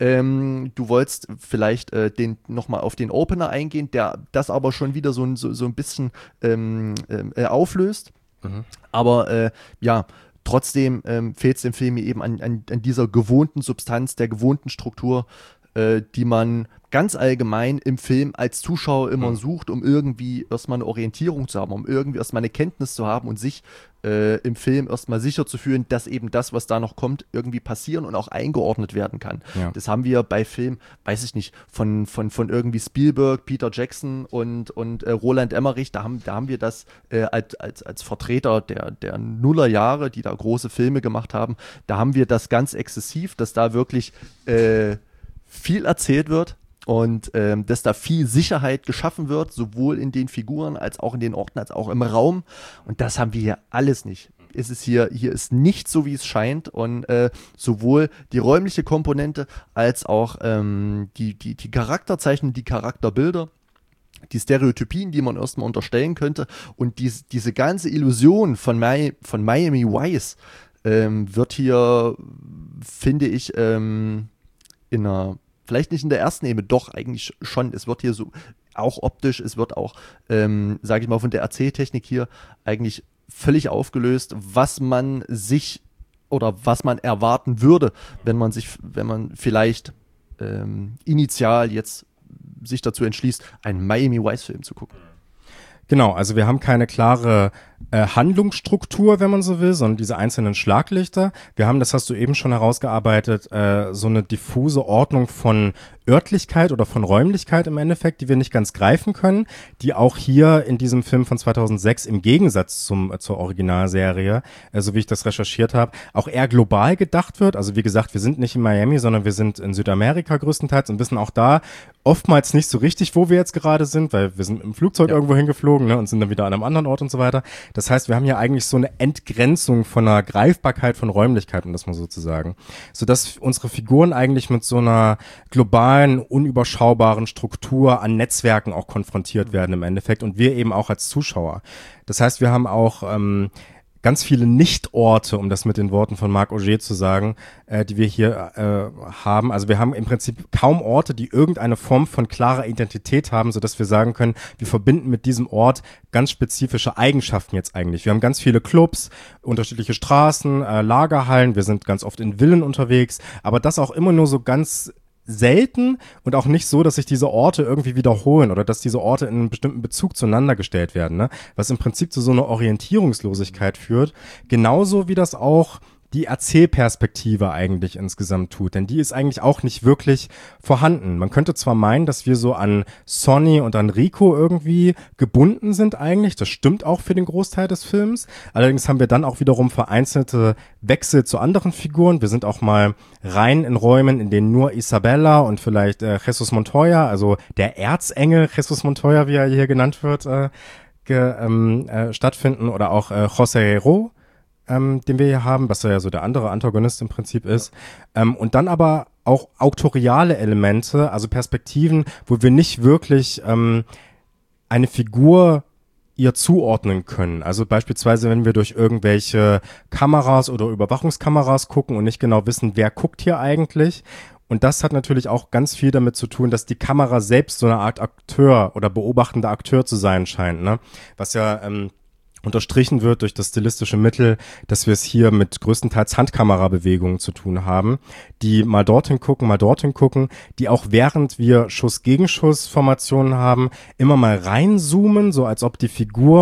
Ähm, du wolltest vielleicht äh, den, nochmal auf den Opener eingehen, der das aber schon wieder so, so, so ein bisschen ähm, äh, auflöst. Mhm. Aber äh, ja, trotzdem ähm, fehlt es dem Film eben an, an, an dieser gewohnten Substanz, der gewohnten Struktur, äh, die man ganz allgemein im Film als Zuschauer immer mhm. sucht, um irgendwie erstmal eine Orientierung zu haben, um irgendwie erstmal eine Kenntnis zu haben und sich äh, im Film erstmal sicher zu fühlen, dass eben das, was da noch kommt, irgendwie passieren und auch eingeordnet werden kann. Ja. Das haben wir bei Filmen, weiß ich nicht, von, von, von irgendwie Spielberg, Peter Jackson und, und äh, Roland Emmerich, da haben, da haben wir das äh, als, als, als Vertreter der, der Nullerjahre, die da große Filme gemacht haben, da haben wir das ganz exzessiv, dass da wirklich äh, viel erzählt wird. Und ähm, dass da viel Sicherheit geschaffen wird, sowohl in den Figuren als auch in den Orten, als auch im Raum. Und das haben wir hier alles nicht. Es ist hier, hier ist nicht so, wie es scheint. Und äh, sowohl die räumliche Komponente als auch ähm, die, die, die Charakterzeichnung, die Charakterbilder, die Stereotypien, die man erstmal unterstellen könnte. Und dies, diese ganze Illusion von, Mi- von Miami Vice ähm, wird hier, finde ich, ähm, in einer vielleicht nicht in der ersten Ebene, doch eigentlich schon. Es wird hier so auch optisch, es wird auch, ähm, sage ich mal, von der Erzähltechnik hier eigentlich völlig aufgelöst, was man sich oder was man erwarten würde, wenn man sich, wenn man vielleicht ähm, initial jetzt sich dazu entschließt, einen Miami Vice-Film zu gucken. Genau, also wir haben keine klare äh, Handlungsstruktur, wenn man so will, sondern diese einzelnen Schlaglichter. Wir haben, das hast du eben schon herausgearbeitet, äh, so eine diffuse Ordnung von Örtlichkeit oder von Räumlichkeit im Endeffekt, die wir nicht ganz greifen können, die auch hier in diesem Film von zweitausendsechs im Gegensatz zum zur Originalserie, äh, so wie ich das recherchiert habe, auch eher global gedacht wird. Also wie gesagt, wir sind nicht in Miami, sondern wir sind in Südamerika größtenteils und wissen auch da oftmals nicht so richtig, wo wir jetzt gerade sind, weil wir sind im Flugzeug ja. irgendwo hingeflogen, ne, und sind dann wieder an einem anderen Ort und so weiter. Das heißt, wir haben hier eigentlich so eine Entgrenzung von einer Greifbarkeit von Räumlichkeit, um das mal so zu sagen, sodass unsere Figuren eigentlich mit so einer globalen, unüberschaubaren Struktur an Netzwerken auch konfrontiert werden im Endeffekt und wir eben auch als Zuschauer. Das heißt, wir haben auch ähm, ganz viele Nichtorte, um das mit den Worten von Marc Augé zu sagen, äh, die wir hier äh, haben. Also wir haben im Prinzip kaum Orte, die irgendeine Form von klarer Identität haben, sodass wir sagen können, wir verbinden mit diesem Ort ganz spezifische Eigenschaften jetzt eigentlich. Wir haben ganz viele Clubs, unterschiedliche Straßen, äh, Lagerhallen, wir sind ganz oft in Villen unterwegs, aber das auch immer nur so ganz selten und auch nicht so, dass sich diese Orte irgendwie wiederholen oder dass diese Orte in einen bestimmten Bezug zueinander gestellt werden, ne? Was im Prinzip zu so einer Orientierungslosigkeit führt, genauso wie das auch die Erzählperspektive eigentlich insgesamt tut, denn die ist eigentlich auch nicht wirklich vorhanden. Man könnte zwar meinen, dass wir so an Sonny und an Rico irgendwie gebunden sind eigentlich, das stimmt auch für den Großteil des Films, allerdings haben wir dann auch wiederum vereinzelte Wechsel zu anderen Figuren. Wir sind auch mal rein in Räumen, in denen nur Isabella und vielleicht äh, Jesus Montoya, also der Erzengel Jesus Montoya, wie er hier genannt wird, äh, ge, ähm, äh, stattfinden oder auch äh, José Hero, Ähm, den wir hier haben, was ja so der andere Antagonist im Prinzip ist. Ja. Ähm, und dann aber auch auktoriale Elemente, also Perspektiven, wo wir nicht wirklich ähm, eine Figur ihr zuordnen können. Also beispielsweise, wenn wir durch irgendwelche Kameras oder Überwachungskameras gucken und nicht genau wissen, wer guckt hier eigentlich. Und das hat natürlich auch ganz viel damit zu tun, dass die Kamera selbst so eine Art Akteur oder beobachtender Akteur zu sein scheint, ne? Was ja ähm, unterstrichen wird durch das stilistische Mittel, dass wir es hier mit größtenteils Handkamerabewegungen zu tun haben, die mal dorthin gucken, mal dorthin gucken, die auch während wir Schuss-Gegenschuss-Formationen haben, immer mal reinzoomen, so als ob die Figur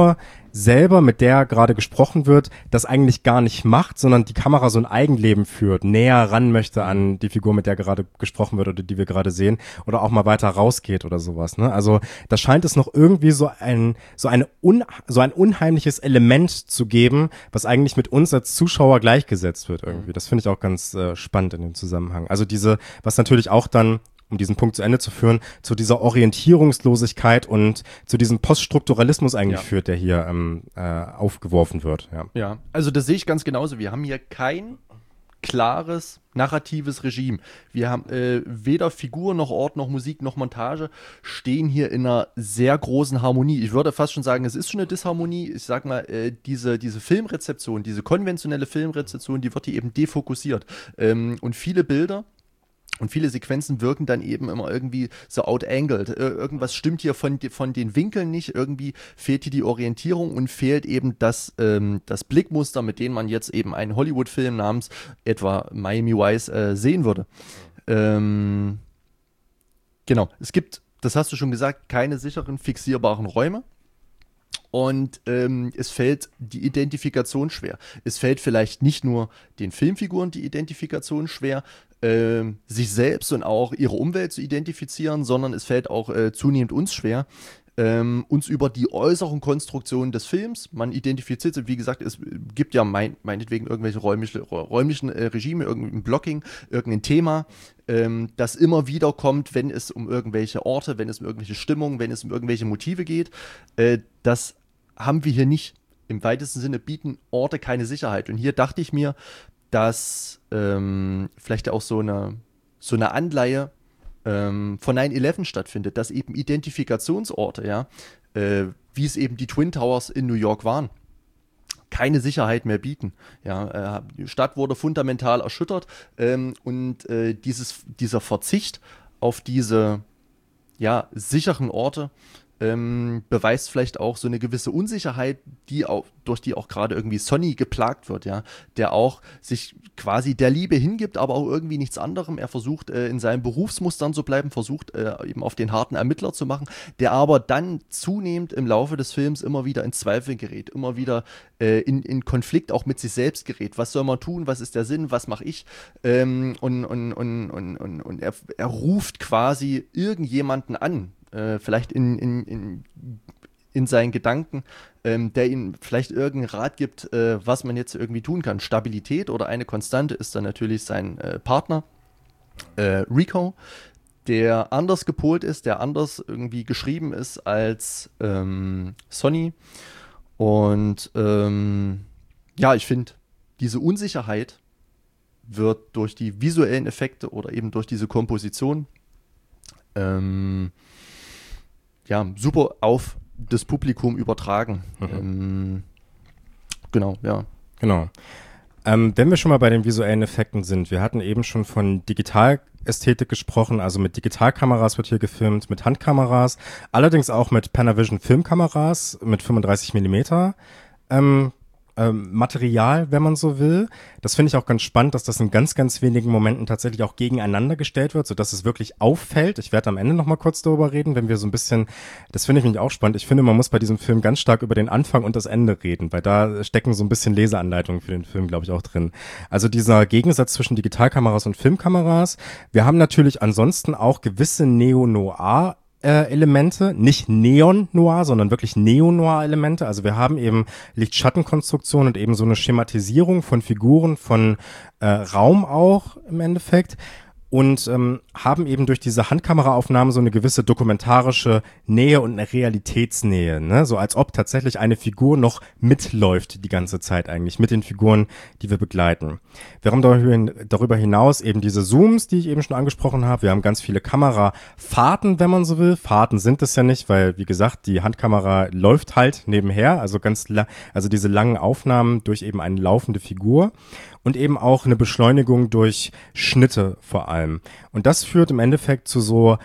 selber, mit der gerade gesprochen wird, das eigentlich gar nicht macht, sondern die Kamera so ein Eigenleben führt, näher ran möchte an die Figur, mit der gerade gesprochen wird oder die wir gerade sehen, oder auch mal weiter rausgeht oder sowas, ne? Also da scheint es noch irgendwie so ein so eine un, so ein unheimliches Element zu geben, was eigentlich mit uns als Zuschauer gleichgesetzt wird irgendwie. Das finde ich auch ganz äh, spannend in dem Zusammenhang. Also diese, was natürlich auch dann, um diesen Punkt zu Ende zu führen, zu dieser Orientierungslosigkeit und zu diesem Poststrukturalismus eigentlich ja. führt, der hier ähm, äh, aufgeworfen wird. Ja. ja, also das sehe ich ganz genauso. Wir haben hier kein klares narratives Regime. Wir haben äh, weder Figur noch Ort noch Musik noch Montage stehen hier in einer sehr großen Harmonie. Ich würde fast schon sagen, es ist schon eine Disharmonie. Ich sag mal, äh, diese, diese Filmrezeption, diese konventionelle Filmrezeption, die wird hier eben defokussiert. Ähm, und viele Bilder und viele Sequenzen wirken dann eben immer irgendwie so out-angled. Irgendwas stimmt hier von, von den Winkeln nicht. Irgendwie fehlt hier die Orientierung und fehlt eben das, ähm, das Blickmuster, mit dem man jetzt eben einen Hollywood-Film namens etwa Miami Vice äh, sehen würde. Ähm, genau. Es gibt, das hast du schon gesagt, keine sicheren, fixierbaren Räume. Und ähm, es fällt die Identifikation schwer. Es fällt vielleicht nicht nur den Filmfiguren die Identifikation schwer, äh, sich selbst und auch ihre Umwelt zu identifizieren, sondern es fällt auch äh, zunehmend uns schwer, ähm, uns über die äußeren Konstruktionen des Films, man identifiziert sich, wie gesagt, es gibt ja mein, meinetwegen irgendwelche räumliche, räumlichen äh, Regime, irgendein Blocking, irgendein Thema, ähm, das immer wieder kommt, wenn es um irgendwelche Orte, wenn es um irgendwelche Stimmungen, wenn es um irgendwelche Motive geht. Äh, das haben wir hier nicht. Im weitesten Sinne bieten Orte keine Sicherheit. Und hier dachte ich mir, dass ähm, vielleicht auch so eine, so eine Anleihe ähm, von nine eleven stattfindet, dass eben Identifikationsorte, ja, äh, wie es eben die Twin Towers in New York waren, keine Sicherheit mehr bieten. Ja, äh, die Stadt wurde fundamental erschüttert ähm, und äh, dieses, dieser Verzicht auf diese ja, sicheren Orte Ähm, beweist vielleicht auch so eine gewisse Unsicherheit, die auch, durch die auch gerade irgendwie Sonny geplagt wird, ja, der auch sich quasi der Liebe hingibt, aber auch irgendwie nichts anderem. Er versucht äh, in seinen Berufsmustern zu bleiben, versucht äh, eben auf den harten Ermittler zu machen, der aber dann zunehmend im Laufe des Films immer wieder in Zweifel gerät, immer wieder äh, in, in Konflikt auch mit sich selbst gerät. Was soll man tun? Was ist der Sinn? Was mache ich? Ähm, und und, und, und, und, und er, er ruft quasi irgendjemanden an, Äh, vielleicht in, in, in, in seinen Gedanken, ähm, der ihm vielleicht irgendeinen Rat gibt, äh, was man jetzt irgendwie tun kann. Stabilität oder eine Konstante ist dann natürlich sein äh, Partner, äh, Rico, der anders gepolt ist, der anders irgendwie geschrieben ist als ähm, Sonny. Und ähm, ja, ich finde, diese Unsicherheit wird durch die visuellen Effekte oder eben durch diese Komposition ähm, ja, super auf das Publikum übertragen. Mhm. Ähm, genau, ja. Genau. Ähm, wenn wir schon mal bei den visuellen Effekten sind, wir hatten eben schon von Digitalästhetik gesprochen, also mit Digitalkameras wird hier gefilmt, mit Handkameras, allerdings auch mit Panavision Filmkameras mit fünfunddreißig Millimeter ähm, ähm, Material, wenn man so will. Das finde ich auch ganz spannend, dass das in ganz, ganz wenigen Momenten tatsächlich auch gegeneinander gestellt wird, sodass es wirklich auffällt. Ich werde am Ende noch mal kurz darüber reden, wenn wir so ein bisschen, das finde ich nämlich auch spannend. Ich finde, man muss bei diesem Film ganz stark über den Anfang und das Ende reden, weil da stecken so ein bisschen Leseanleitungen für den Film, glaube ich, auch drin. Also dieser Gegensatz zwischen Digitalkameras und Filmkameras. Wir haben natürlich ansonsten auch gewisse Neo-Noir Äh, Elemente, nicht Neon-Noir, sondern wirklich Neo-Noir-Elemente. Also wir haben eben Licht-Schatten-Konstruktion und eben so eine Schematisierung von Figuren, von äh, Raum auch im Endeffekt. Und ähm, haben eben durch diese Handkameraaufnahmen so eine gewisse dokumentarische Nähe und eine Realitätsnähe, ne? So als ob tatsächlich eine Figur noch mitläuft die ganze Zeit eigentlich mit den Figuren, die wir begleiten. Wir haben darüber hinaus eben diese Zooms, die ich eben schon angesprochen habe. Wir haben ganz viele Kamerafahrten, wenn man so will. Fahrten sind es ja nicht, weil, wie gesagt, die Handkamera läuft halt nebenher, also ganz, la- also diese langen Aufnahmen durch eben eine laufende Figur und eben auch eine Beschleunigung durch Schnitte vor allem. allem. Und das führt im Endeffekt zu so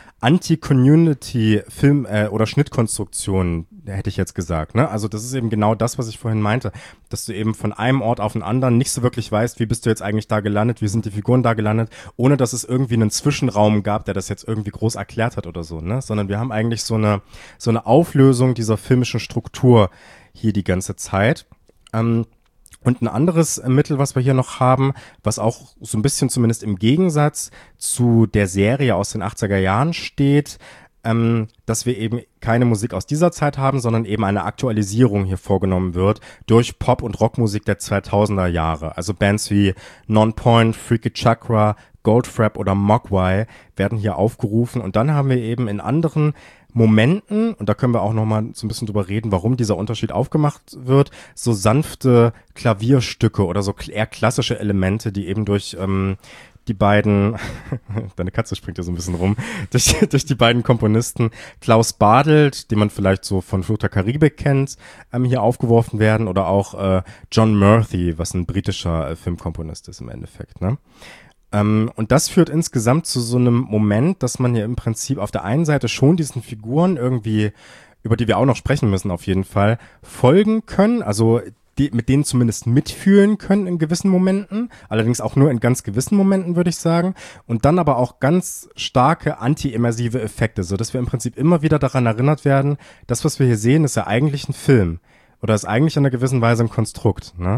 Anti-Community-Film- äh, oder Schnittkonstruktionen, hätte ich jetzt gesagt. Ne? Also das ist eben genau das, was ich vorhin meinte, dass du eben von einem Ort auf den anderen nicht so wirklich weißt, wie bist du jetzt eigentlich da gelandet, wie sind die Figuren da gelandet, ohne dass es irgendwie einen Zwischenraum gab, der das jetzt irgendwie groß erklärt hat oder so. Ne? Sondern wir haben eigentlich so eine, so eine Auflösung dieser filmischen Struktur hier die ganze Zeit. Ähm, Und ein anderes Mittel, was wir hier noch haben, was auch so ein bisschen zumindest im Gegensatz zu der Serie aus den achtziger Jahren steht, ähm, dass wir eben keine Musik aus dieser Zeit haben, sondern eben eine Aktualisierung hier vorgenommen wird durch Pop- und Rockmusik der zweitausender Jahre. Also Bands wie Nonpoint, Freaky Chakra, Goldfrapp oder Mogwai werden hier aufgerufen. Und dann haben wir eben in anderen Momenten, und da können wir auch noch mal so ein bisschen drüber reden, warum dieser Unterschied aufgemacht wird, so sanfte Klavierstücke oder so eher klassische Elemente, die eben durch ähm, die beiden, deine Katze springt ja so ein bisschen rum, durch, durch die beiden Komponisten Klaus Badelt, die man vielleicht so von Fluch der Karibik kennt, ähm, hier aufgeworfen werden, oder auch äh, John Murphy, was ein britischer äh, Filmkomponist ist im Endeffekt, ne? Ähm, und das führt insgesamt zu so einem Moment, dass man ja im Prinzip auf der einen Seite schon diesen Figuren irgendwie, über die wir auch noch sprechen müssen auf jeden Fall, folgen können, also die, mit denen zumindest mitfühlen können in gewissen Momenten, allerdings auch nur in ganz gewissen Momenten, würde ich sagen, und dann aber auch ganz starke anti-immersive Effekte, so dass wir im Prinzip immer wieder daran erinnert werden, das, was wir hier sehen, ist ja eigentlich ein Film oder ist eigentlich in einer gewissen Weise ein Konstrukt, ne?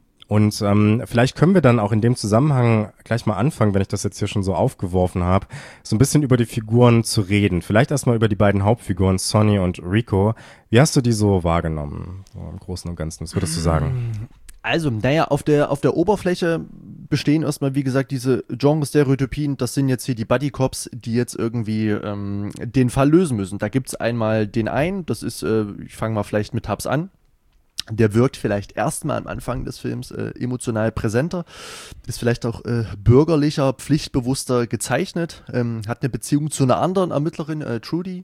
Und ähm, vielleicht können wir dann auch in dem Zusammenhang gleich mal anfangen, wenn ich das jetzt hier schon so aufgeworfen habe, so ein bisschen über die Figuren zu reden. Vielleicht erstmal über die beiden Hauptfiguren, Sonny und Rico. Wie hast du die so wahrgenommen, so im Großen und Ganzen? Was würdest du sagen? Also, naja, auf der, auf der Oberfläche bestehen erstmal, wie gesagt, diese Genre-Stereotypien. Das sind jetzt hier die Buddy-Cops, die jetzt irgendwie ähm, den Fall lösen müssen. Da gibt es einmal den einen, das ist, äh, ich fange mal vielleicht mit Tubbs an. Der wirkt vielleicht erstmal am Anfang des Films äh, emotional präsenter, ist vielleicht auch äh, bürgerlicher, pflichtbewusster gezeichnet, ähm, hat eine Beziehung zu einer anderen Ermittlerin, äh, Trudy.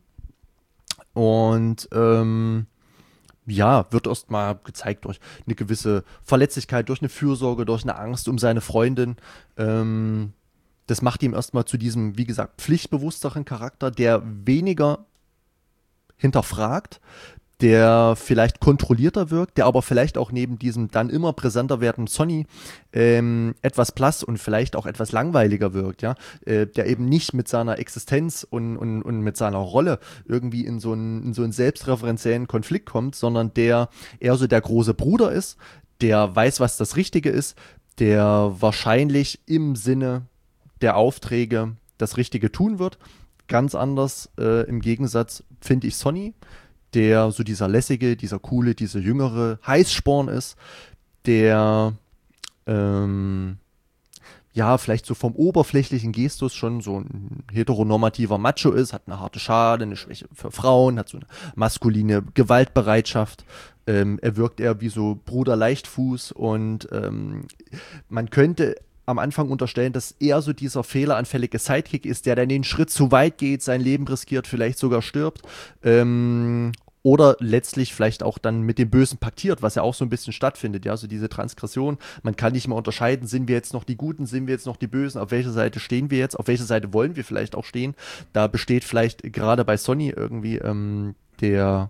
Und ähm, ja, wird erstmal gezeigt durch eine gewisse Verletzlichkeit, durch eine Fürsorge, durch eine Angst um seine Freundin. Ähm, das macht ihm erstmal zu diesem, wie gesagt, pflichtbewussteren Charakter, der weniger hinterfragt, der vielleicht kontrollierter wirkt, der aber vielleicht auch neben diesem dann immer präsenter werdenden Sonny ähm, etwas blass und vielleicht auch etwas langweiliger wirkt, ja, äh, der eben nicht mit seiner Existenz und, und, und mit seiner Rolle irgendwie in so einen, in so einen selbstreferenziellen Konflikt kommt, sondern der eher so der große Bruder ist, der weiß, was das Richtige ist, der wahrscheinlich im Sinne der Aufträge das Richtige tun wird. Ganz anders äh, im Gegensatz finde ich Sonny, der so dieser lässige, dieser coole, dieser jüngere Heißsporn ist, der ähm, ja vielleicht so vom oberflächlichen Gestus schon so ein heteronormativer Macho ist, hat eine harte Schale, eine Schwäche für Frauen, hat so eine maskuline Gewaltbereitschaft. Ähm, er wirkt eher wie so Bruder Leichtfuß und ähm, man könnte am Anfang unterstellen, dass er so dieser fehleranfällige Sidekick ist, der dann den Schritt zu weit geht, sein Leben riskiert, vielleicht sogar stirbt. Ähm, oder letztlich vielleicht auch dann mit dem Bösen paktiert, was ja auch so ein bisschen stattfindet, ja, so diese Transgression. Man kann nicht mehr unterscheiden, sind wir jetzt noch die Guten, sind wir jetzt noch die Bösen, auf welcher Seite stehen wir jetzt, auf welcher Seite wollen wir vielleicht auch stehen. Da besteht vielleicht gerade bei Sonny irgendwie ähm, der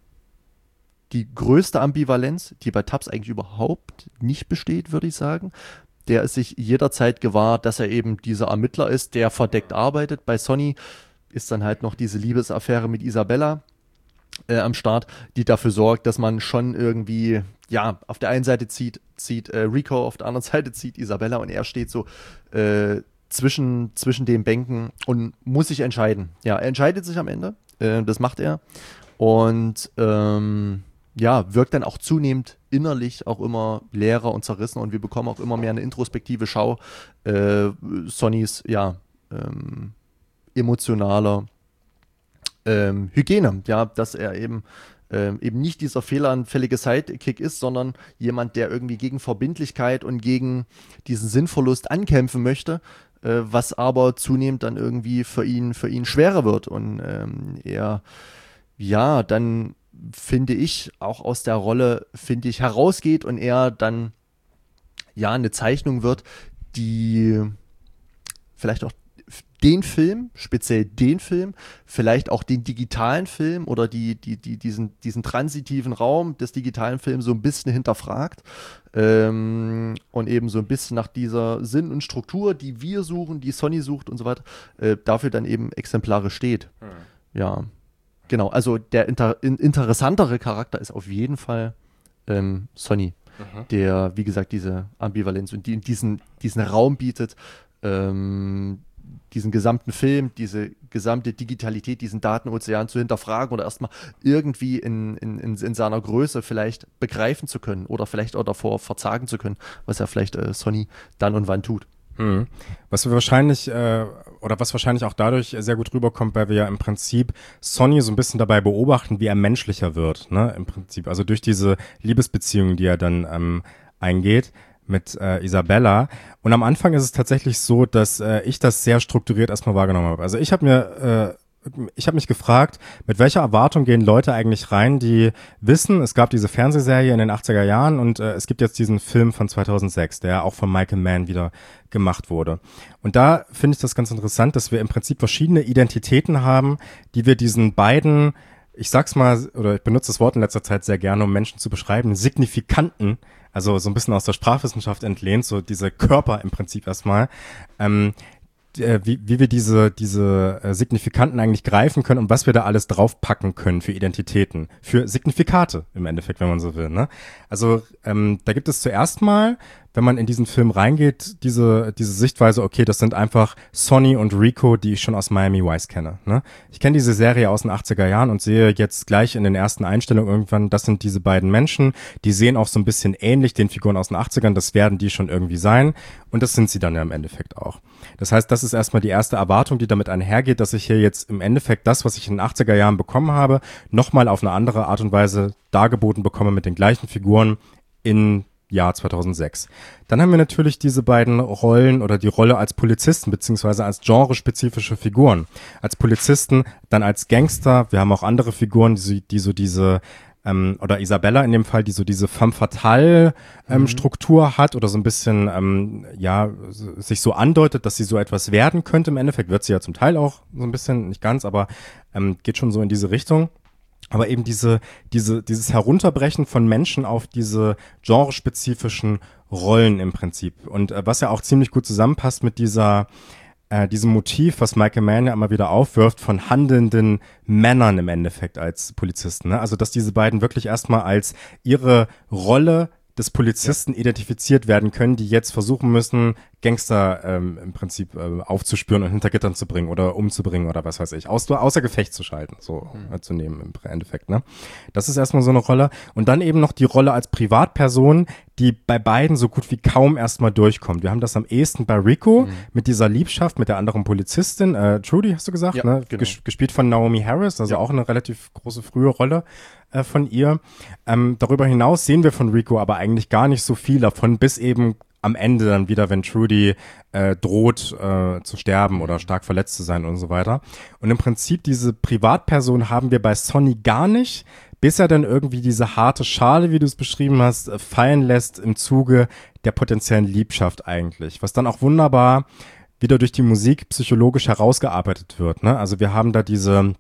die größte Ambivalenz, die bei Tubbs eigentlich überhaupt nicht besteht, würde ich sagen. Der ist sich jederzeit gewahr, dass er eben dieser Ermittler ist, der verdeckt arbeitet. Bei Sonny ist dann halt noch diese Liebesaffäre mit Isabella äh, am Start, die dafür sorgt, dass man schon irgendwie, ja, auf der einen Seite zieht, zieht äh, Rico, auf der anderen Seite zieht Isabella und er steht so äh, zwischen, zwischen den Bänken und muss sich entscheiden. Ja, er entscheidet sich am Ende, äh, das macht er und ähm, ja, wirkt dann auch zunehmend innerlich auch immer leerer und zerrissen und wir bekommen auch immer mehr eine introspektive Schau äh, Sonnys, ja, ähm, emotionaler ähm, Hygiene, ja, dass er eben ähm, eben nicht dieser fehleranfällige Sidekick ist, sondern jemand, der irgendwie gegen Verbindlichkeit und gegen diesen Sinnverlust ankämpfen möchte, äh, was aber zunehmend dann irgendwie für ihn, für ihn schwerer wird und ähm, er, ja, dann finde ich, auch aus der Rolle, finde ich, herausgeht und er dann, ja, eine Zeichnung wird, die vielleicht auch den Film, speziell den Film, vielleicht auch den digitalen Film oder die, die, die, diesen, diesen transitiven Raum des digitalen Films so ein bisschen hinterfragt ähm, und eben so ein bisschen nach dieser Sinn und Struktur, die wir suchen, die Sony sucht und so weiter, äh, dafür dann eben exemplarisch steht. Hm. Ja, genau. Also der inter, in, interessantere Charakter ist auf jeden Fall ähm, Sonny, mhm. der, wie gesagt, diese Ambivalenz und die, diesen, diesen Raum bietet, ähm, diesen gesamten Film, diese gesamte Digitalität, diesen Datenozean zu hinterfragen oder erstmal irgendwie in, in, in, in seiner Größe vielleicht begreifen zu können oder vielleicht auch davor verzagen zu können, was ja vielleicht äh, Sony dann und wann tut. Hm. Was wir wahrscheinlich, äh, oder was wahrscheinlich auch dadurch sehr gut rüberkommt, weil wir ja im Prinzip Sonny so ein bisschen dabei beobachten, wie er menschlicher wird, ne, im Prinzip. Also durch diese Liebesbeziehung, die er dann ähm, eingeht mit äh, Isabella. Und am Anfang ist es tatsächlich so, dass äh, ich das sehr strukturiert erstmal wahrgenommen habe. Also ich habe mir, äh, ich habe mich gefragt, mit welcher Erwartung gehen Leute eigentlich rein, die wissen, es gab diese Fernsehserie in den achtziger Jahren und äh, es gibt jetzt diesen Film von zweitausendsechs, der auch von Michael Mann wieder gemacht wurde. Und da finde ich das ganz interessant, dass wir im Prinzip verschiedene Identitäten haben, die wir diesen beiden, ich sag's mal, oder ich benutze das Wort in letzter Zeit sehr gerne, um Menschen zu beschreiben, signifikanten, also so ein bisschen aus der Sprachwissenschaft entlehnt, so diese Körper im Prinzip erstmal, ähm, wie, wie wir diese, diese äh, Signifikanten eigentlich greifen können und was wir da alles draufpacken können für Identitäten, für Signifikate im Endeffekt, wenn man so will, ne? Also ähm, da gibt es zuerst mal, wenn man in diesen Film reingeht, diese diese Sichtweise, okay, das sind einfach Sonny und Rico, die ich schon aus Miami Vice kenne, ne? Ich kenne diese Serie aus den achtziger Jahren und sehe jetzt gleich in den ersten Einstellungen irgendwann, das sind diese beiden Menschen, die sehen auch so ein bisschen ähnlich den Figuren aus den achtzigern, das werden die schon irgendwie sein und das sind sie dann ja im Endeffekt auch. Das heißt, das ist erstmal die erste Erwartung, die damit einhergeht, dass ich hier jetzt im Endeffekt das, was ich in den achtziger Jahren bekommen habe, nochmal auf eine andere Art und Weise dargeboten bekomme mit den gleichen Figuren in Jahr zweitausendsechs. Dann haben wir natürlich diese beiden Rollen oder die Rolle als Polizisten beziehungsweise als genrespezifische Figuren. Als Polizisten, dann als Gangster. Wir haben auch andere Figuren, die, die so diese ähm, oder Isabella in dem Fall, die so diese femme fatale ähm, mhm. Struktur hat oder so ein bisschen ähm, ja sich so andeutet, dass sie so etwas werden könnte. Im Endeffekt wird sie ja zum Teil auch so ein bisschen, nicht ganz, aber ähm, geht schon so in diese Richtung. Aber eben diese, diese, dieses Herunterbrechen von Menschen auf diese genrespezifischen Rollen im Prinzip. Und äh, was ja auch ziemlich gut zusammenpasst mit dieser, äh, diesem Motiv, was Michael Mann ja immer wieder aufwirft, von handelnden Männern im Endeffekt als Polizisten. Ne? Also, dass diese beiden wirklich erstmal als ihre Rolle des Polizisten ja. identifiziert werden können, die jetzt versuchen müssen, Gangster ähm, im Prinzip äh, aufzuspüren und hinter Gittern zu bringen oder umzubringen oder was weiß ich, aus, außer Gefecht zu schalten, so mhm. äh, zu nehmen im Endeffekt. Ne? Das ist erstmal so eine Rolle. Und dann eben noch die Rolle als Privatperson, die bei beiden so gut wie kaum erstmal durchkommt. Wir haben das am ehesten bei Rico mhm. mit dieser Liebschaft mit der anderen Polizistin, äh, Trudy hast du gesagt, ja, ne? Genau. Ges- gespielt von Naomi Harris, also ja. auch eine relativ große frühe Rolle äh, von ihr. Ähm, darüber hinaus sehen wir von Rico aber eigentlich gar nicht so viel davon, bis eben am Ende dann wieder, wenn Trudy äh, droht äh, zu sterben oder stark verletzt zu sein und so weiter. Und im Prinzip diese Privatperson haben wir bei Sonny gar nicht, bis er dann irgendwie diese harte Schale, wie du es beschrieben hast, äh, fallen lässt im Zuge der potenziellen Liebschaft eigentlich. Was dann auch wunderbar wieder durch die Musik psychologisch herausgearbeitet wird. Ne? Also wir haben da diese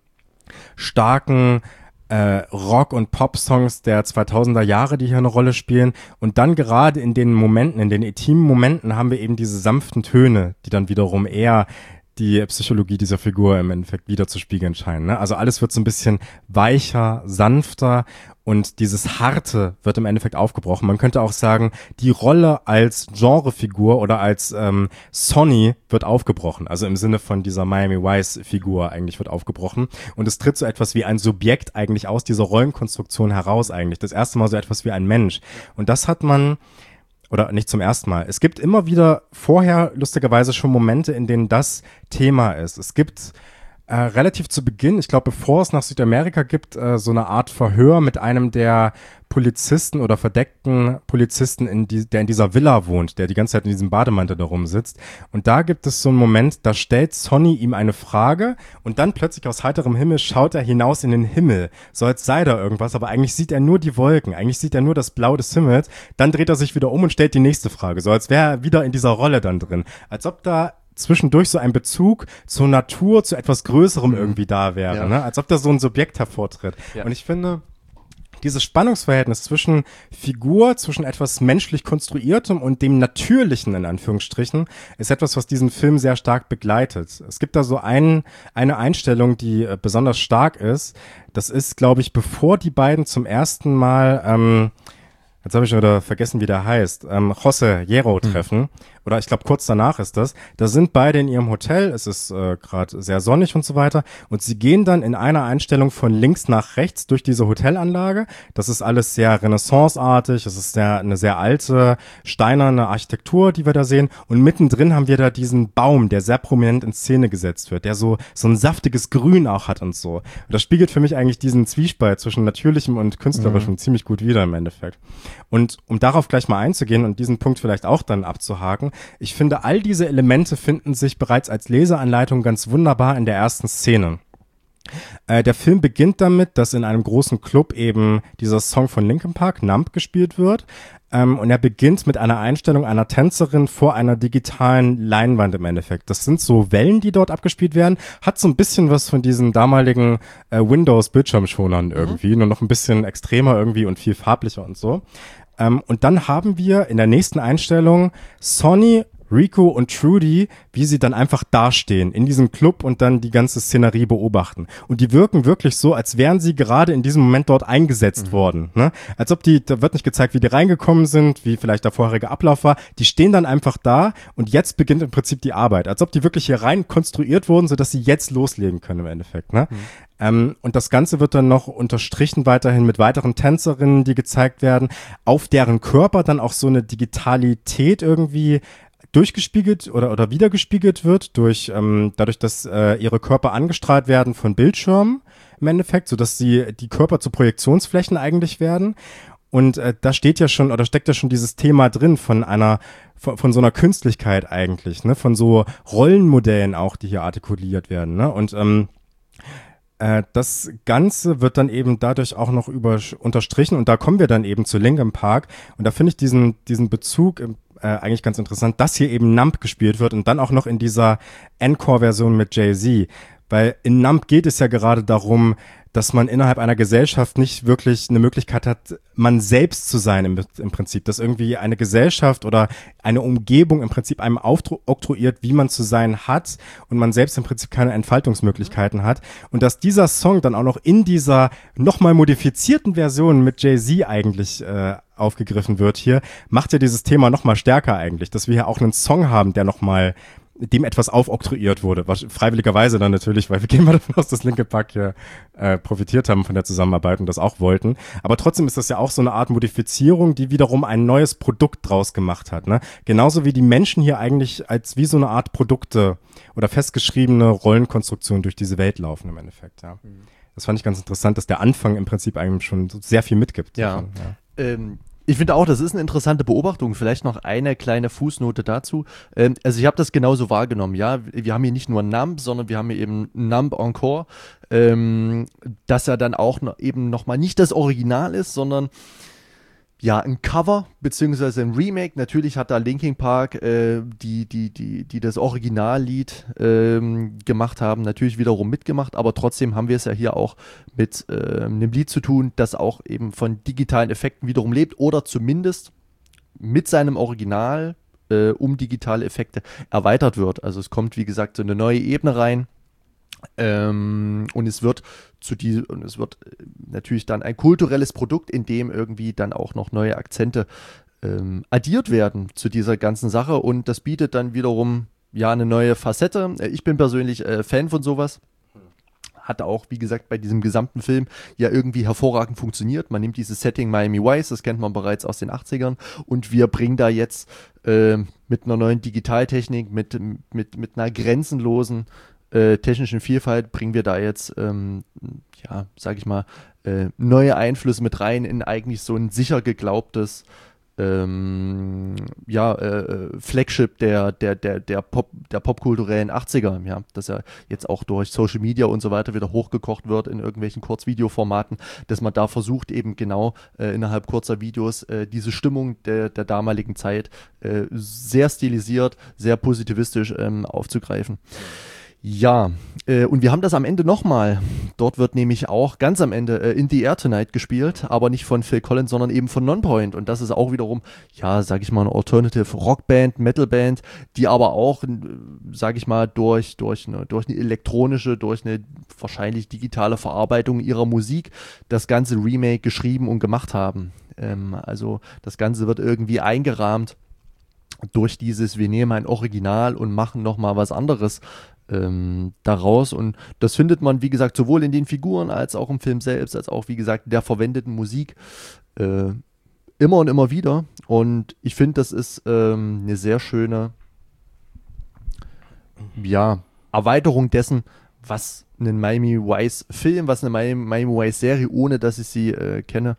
starken Äh, Rock- und Pop-Songs der zweitausender Jahre, die hier eine Rolle spielen. Und dann gerade in den Momenten, in den intimen Momenten haben wir eben diese sanften Töne, die dann wiederum eher die Psychologie dieser Figur im Endeffekt wieder zu spiegeln scheinen. Ne? Also alles wird so ein bisschen weicher, sanfter und dieses Harte wird im Endeffekt aufgebrochen. Man könnte auch sagen, die Rolle als Genrefigur oder als ähm, Sonny wird aufgebrochen. Also im Sinne von dieser Miami Vice-Figur eigentlich wird aufgebrochen. Und es tritt so etwas wie ein Subjekt eigentlich aus dieser Rollenkonstruktion heraus eigentlich. Das erste Mal so etwas wie ein Mensch. Und das hat man... Oder nicht zum ersten Mal. Es gibt immer wieder vorher lustigerweise schon Momente, in denen das Thema ist. Es gibt äh, relativ zu Beginn, ich glaube, bevor es nach Südamerika gibt, äh, so eine Art Verhör mit einem der Polizisten oder verdeckten Polizisten, in die, der in dieser Villa wohnt, der die ganze Zeit in diesem Bademantel da rumsitzt. Und da gibt es so einen Moment, da stellt Sonny ihm eine Frage und dann plötzlich aus heiterem Himmel schaut er hinaus in den Himmel, so als sei da irgendwas, aber eigentlich sieht er nur die Wolken, eigentlich sieht er nur das Blau des Himmels. Dann dreht er sich wieder um und stellt die nächste Frage, so als wäre er wieder in dieser Rolle dann drin. Als ob da zwischendurch so ein Bezug zur Natur, zu etwas Größerem Mhm. irgendwie da wäre, Ja. ne? Als ob da so ein Subjekt hervortritt. Ja. Und ich finde, dieses Spannungsverhältnis zwischen Figur, zwischen etwas menschlich Konstruiertem und dem Natürlichen, in Anführungsstrichen, ist etwas, was diesen Film sehr stark begleitet. Es gibt da so ein, eine Einstellung, die äh, besonders stark ist. Das ist, glaube ich, bevor die beiden zum ersten Mal, ähm, jetzt habe ich schon wieder vergessen, wie der heißt, ähm, José Hierro treffen. Oder ich glaube, kurz danach ist das. Da sind beide in ihrem Hotel, es ist äh, gerade sehr sonnig und so weiter. Und sie gehen dann in einer Einstellung von links nach rechts durch diese Hotelanlage. Das ist alles sehr renaissanceartig, es ist sehr, eine sehr alte, steinerne Architektur, die wir da sehen. Und mittendrin haben wir da diesen Baum, der sehr prominent in Szene gesetzt wird, der so, so ein saftiges Grün auch hat und so. Und das spiegelt für mich eigentlich diesen Zwiespalt zwischen Natürlichem und Künstlerischem Mhm. ziemlich gut wider im Endeffekt. Und um darauf gleich mal einzugehen und diesen Punkt vielleicht auch dann abzuhaken, ich finde, all diese Elemente finden sich bereits als Leseanleitung ganz wunderbar in der ersten Szene. Äh, der Film beginnt damit, dass in einem großen Club eben dieser Song von Linkin Park, Numb, gespielt wird. Ähm, und er beginnt mit einer Einstellung einer Tänzerin vor einer digitalen Leinwand im Endeffekt. Das sind so Wellen, die dort abgespielt werden. Hat so ein bisschen was von diesen damaligen äh, Windows-Bildschirmschonern irgendwie, nur noch ein bisschen extremer irgendwie und viel farblicher und so. Ähm, und dann haben wir in der nächsten Einstellung Sonny, Rico und Trudy, wie sie dann einfach dastehen in diesem Club und dann die ganze Szenerie beobachten. Und die wirken wirklich so, als wären sie gerade in diesem Moment dort eingesetzt Mhm. worden. Ne? Als ob die, da wird nicht gezeigt, wie die reingekommen sind, wie vielleicht der vorherige Ablauf war. Die stehen dann einfach da und jetzt beginnt im Prinzip die Arbeit. Als ob die wirklich hier rein konstruiert wurden, sodass sie jetzt loslegen können im Endeffekt. Ne? Mhm. Ähm, und das Ganze wird dann noch unterstrichen weiterhin mit weiteren Tänzerinnen, die gezeigt werden, auf deren Körper dann auch so eine Digitalität irgendwie durchgespiegelt oder, oder wiedergespiegelt wird durch, ähm, dadurch, dass äh, ihre Körper angestrahlt werden von Bildschirmen im Endeffekt, sodass sie die Körper zu Projektionsflächen eigentlich werden. Und äh, da steht ja schon, oder steckt ja schon dieses Thema drin von einer, von, von so einer Künstlichkeit eigentlich, ne, von so Rollenmodellen auch, die hier artikuliert werden, ne, und ähm, äh, das Ganze wird dann eben dadurch auch noch über, unterstrichen und da kommen wir dann eben zu Linkin Park und da finde ich diesen, diesen Bezug im Äh, eigentlich ganz interessant, dass hier eben Numb gespielt wird und dann auch noch in dieser Encore-Version mit Jay-Z. Weil in Numb geht es ja gerade darum, dass man innerhalb einer Gesellschaft nicht wirklich eine Möglichkeit hat, man selbst zu sein im, im Prinzip. Dass irgendwie eine Gesellschaft oder eine Umgebung im Prinzip einem aufoktroyiert, wie man zu sein hat und man selbst im Prinzip keine Entfaltungsmöglichkeiten hat. Und dass dieser Song dann auch noch in dieser nochmal modifizierten Version mit Jay-Z eigentlich äh, aufgegriffen wird hier, macht ja dieses Thema nochmal stärker eigentlich. Dass wir hier auch einen Song haben, der nochmal dem etwas aufoktroyiert wurde, was freiwilligerweise dann natürlich, weil wir gehen mal davon aus, dass Linkin Park hier äh, profitiert haben von der Zusammenarbeit und das auch wollten. Aber trotzdem ist das ja auch so eine Art Modifizierung, die wiederum ein neues Produkt draus gemacht hat. Ne? Genauso wie die Menschen hier eigentlich als wie so eine Art Produkte oder festgeschriebene Rollenkonstruktion durch diese Welt laufen im Endeffekt. Ja, mhm. Das fand ich ganz interessant, dass der Anfang im Prinzip einem schon sehr viel mitgibt. Ja. Davon, ja. Ähm, Ich finde auch, das ist eine interessante Beobachtung. Vielleicht noch eine kleine Fußnote dazu. Ähm, also ich habe das genauso wahrgenommen. Ja, wir haben hier nicht nur Numb, sondern wir haben hier eben Numb Encore, ähm, dass er dann auch noch, eben nochmal nicht das Original ist, sondern ja, ein Cover beziehungsweise ein Remake. Natürlich hat da Linkin Park, äh, die, die, die, die das Originallied ähm, gemacht haben, natürlich wiederum mitgemacht, aber trotzdem haben wir es ja hier auch mit äh, einem Lied zu tun, das auch eben von digitalen Effekten wiederum lebt oder zumindest mit seinem Original äh, um digitale Effekte erweitert wird. Also es kommt, wie gesagt, so eine neue Ebene rein. Ähm, und es wird zu die, und es wird natürlich dann ein kulturelles Produkt, in dem irgendwie dann auch noch neue Akzente ähm, addiert werden zu dieser ganzen Sache und das bietet dann wiederum ja eine neue Facette. Ich bin persönlich äh, Fan von sowas. Hat auch, wie gesagt, bei diesem gesamten Film ja irgendwie hervorragend funktioniert. Man nimmt dieses Setting Miami Vice, das kennt man bereits aus den achtzigern und wir bringen da jetzt äh, mit einer neuen Digitaltechnik, mit, mit, mit einer grenzenlosen Äh, technischen Vielfalt bringen wir da jetzt, ähm, ja, sag ich mal, äh, neue Einflüsse mit rein in eigentlich so ein sicher geglaubtes ähm, ja, äh, Flagship der, der, der, der, Pop, der popkulturellen achtziger, ja, dass er jetzt auch durch Social Media und so weiter wieder hochgekocht wird in irgendwelchen Kurzvideoformaten, dass man da versucht, eben genau äh, innerhalb kurzer Videos äh, diese Stimmung der, der damaligen Zeit äh, sehr stilisiert, sehr positivistisch ähm, aufzugreifen. Ja, äh, und wir haben das am Ende nochmal. Dort wird nämlich auch ganz am Ende äh, In the Air Tonight gespielt, aber nicht von Phil Collins, sondern eben von Nonpoint. Und das ist auch wiederum, ja, sag ich mal, eine Alternative Rockband, Metalband, die aber auch, sag ich mal, durch, durch, eine, durch eine elektronische, durch eine wahrscheinlich digitale Verarbeitung ihrer Musik das ganze Remake geschrieben und gemacht haben. Ähm, also das Ganze wird irgendwie eingerahmt durch dieses, wir nehmen ein Original und machen nochmal was anderes ähm, daraus, und das findet man, wie gesagt, sowohl in den Figuren als auch im Film selbst, als auch, wie gesagt, der verwendeten Musik äh, immer und immer wieder, und ich finde, das ist ähm, eine sehr schöne ja, Erweiterung dessen, was einen Miami Vice Film, was eine Miami, Miami Vice Serie, ohne dass ich sie äh, kenne,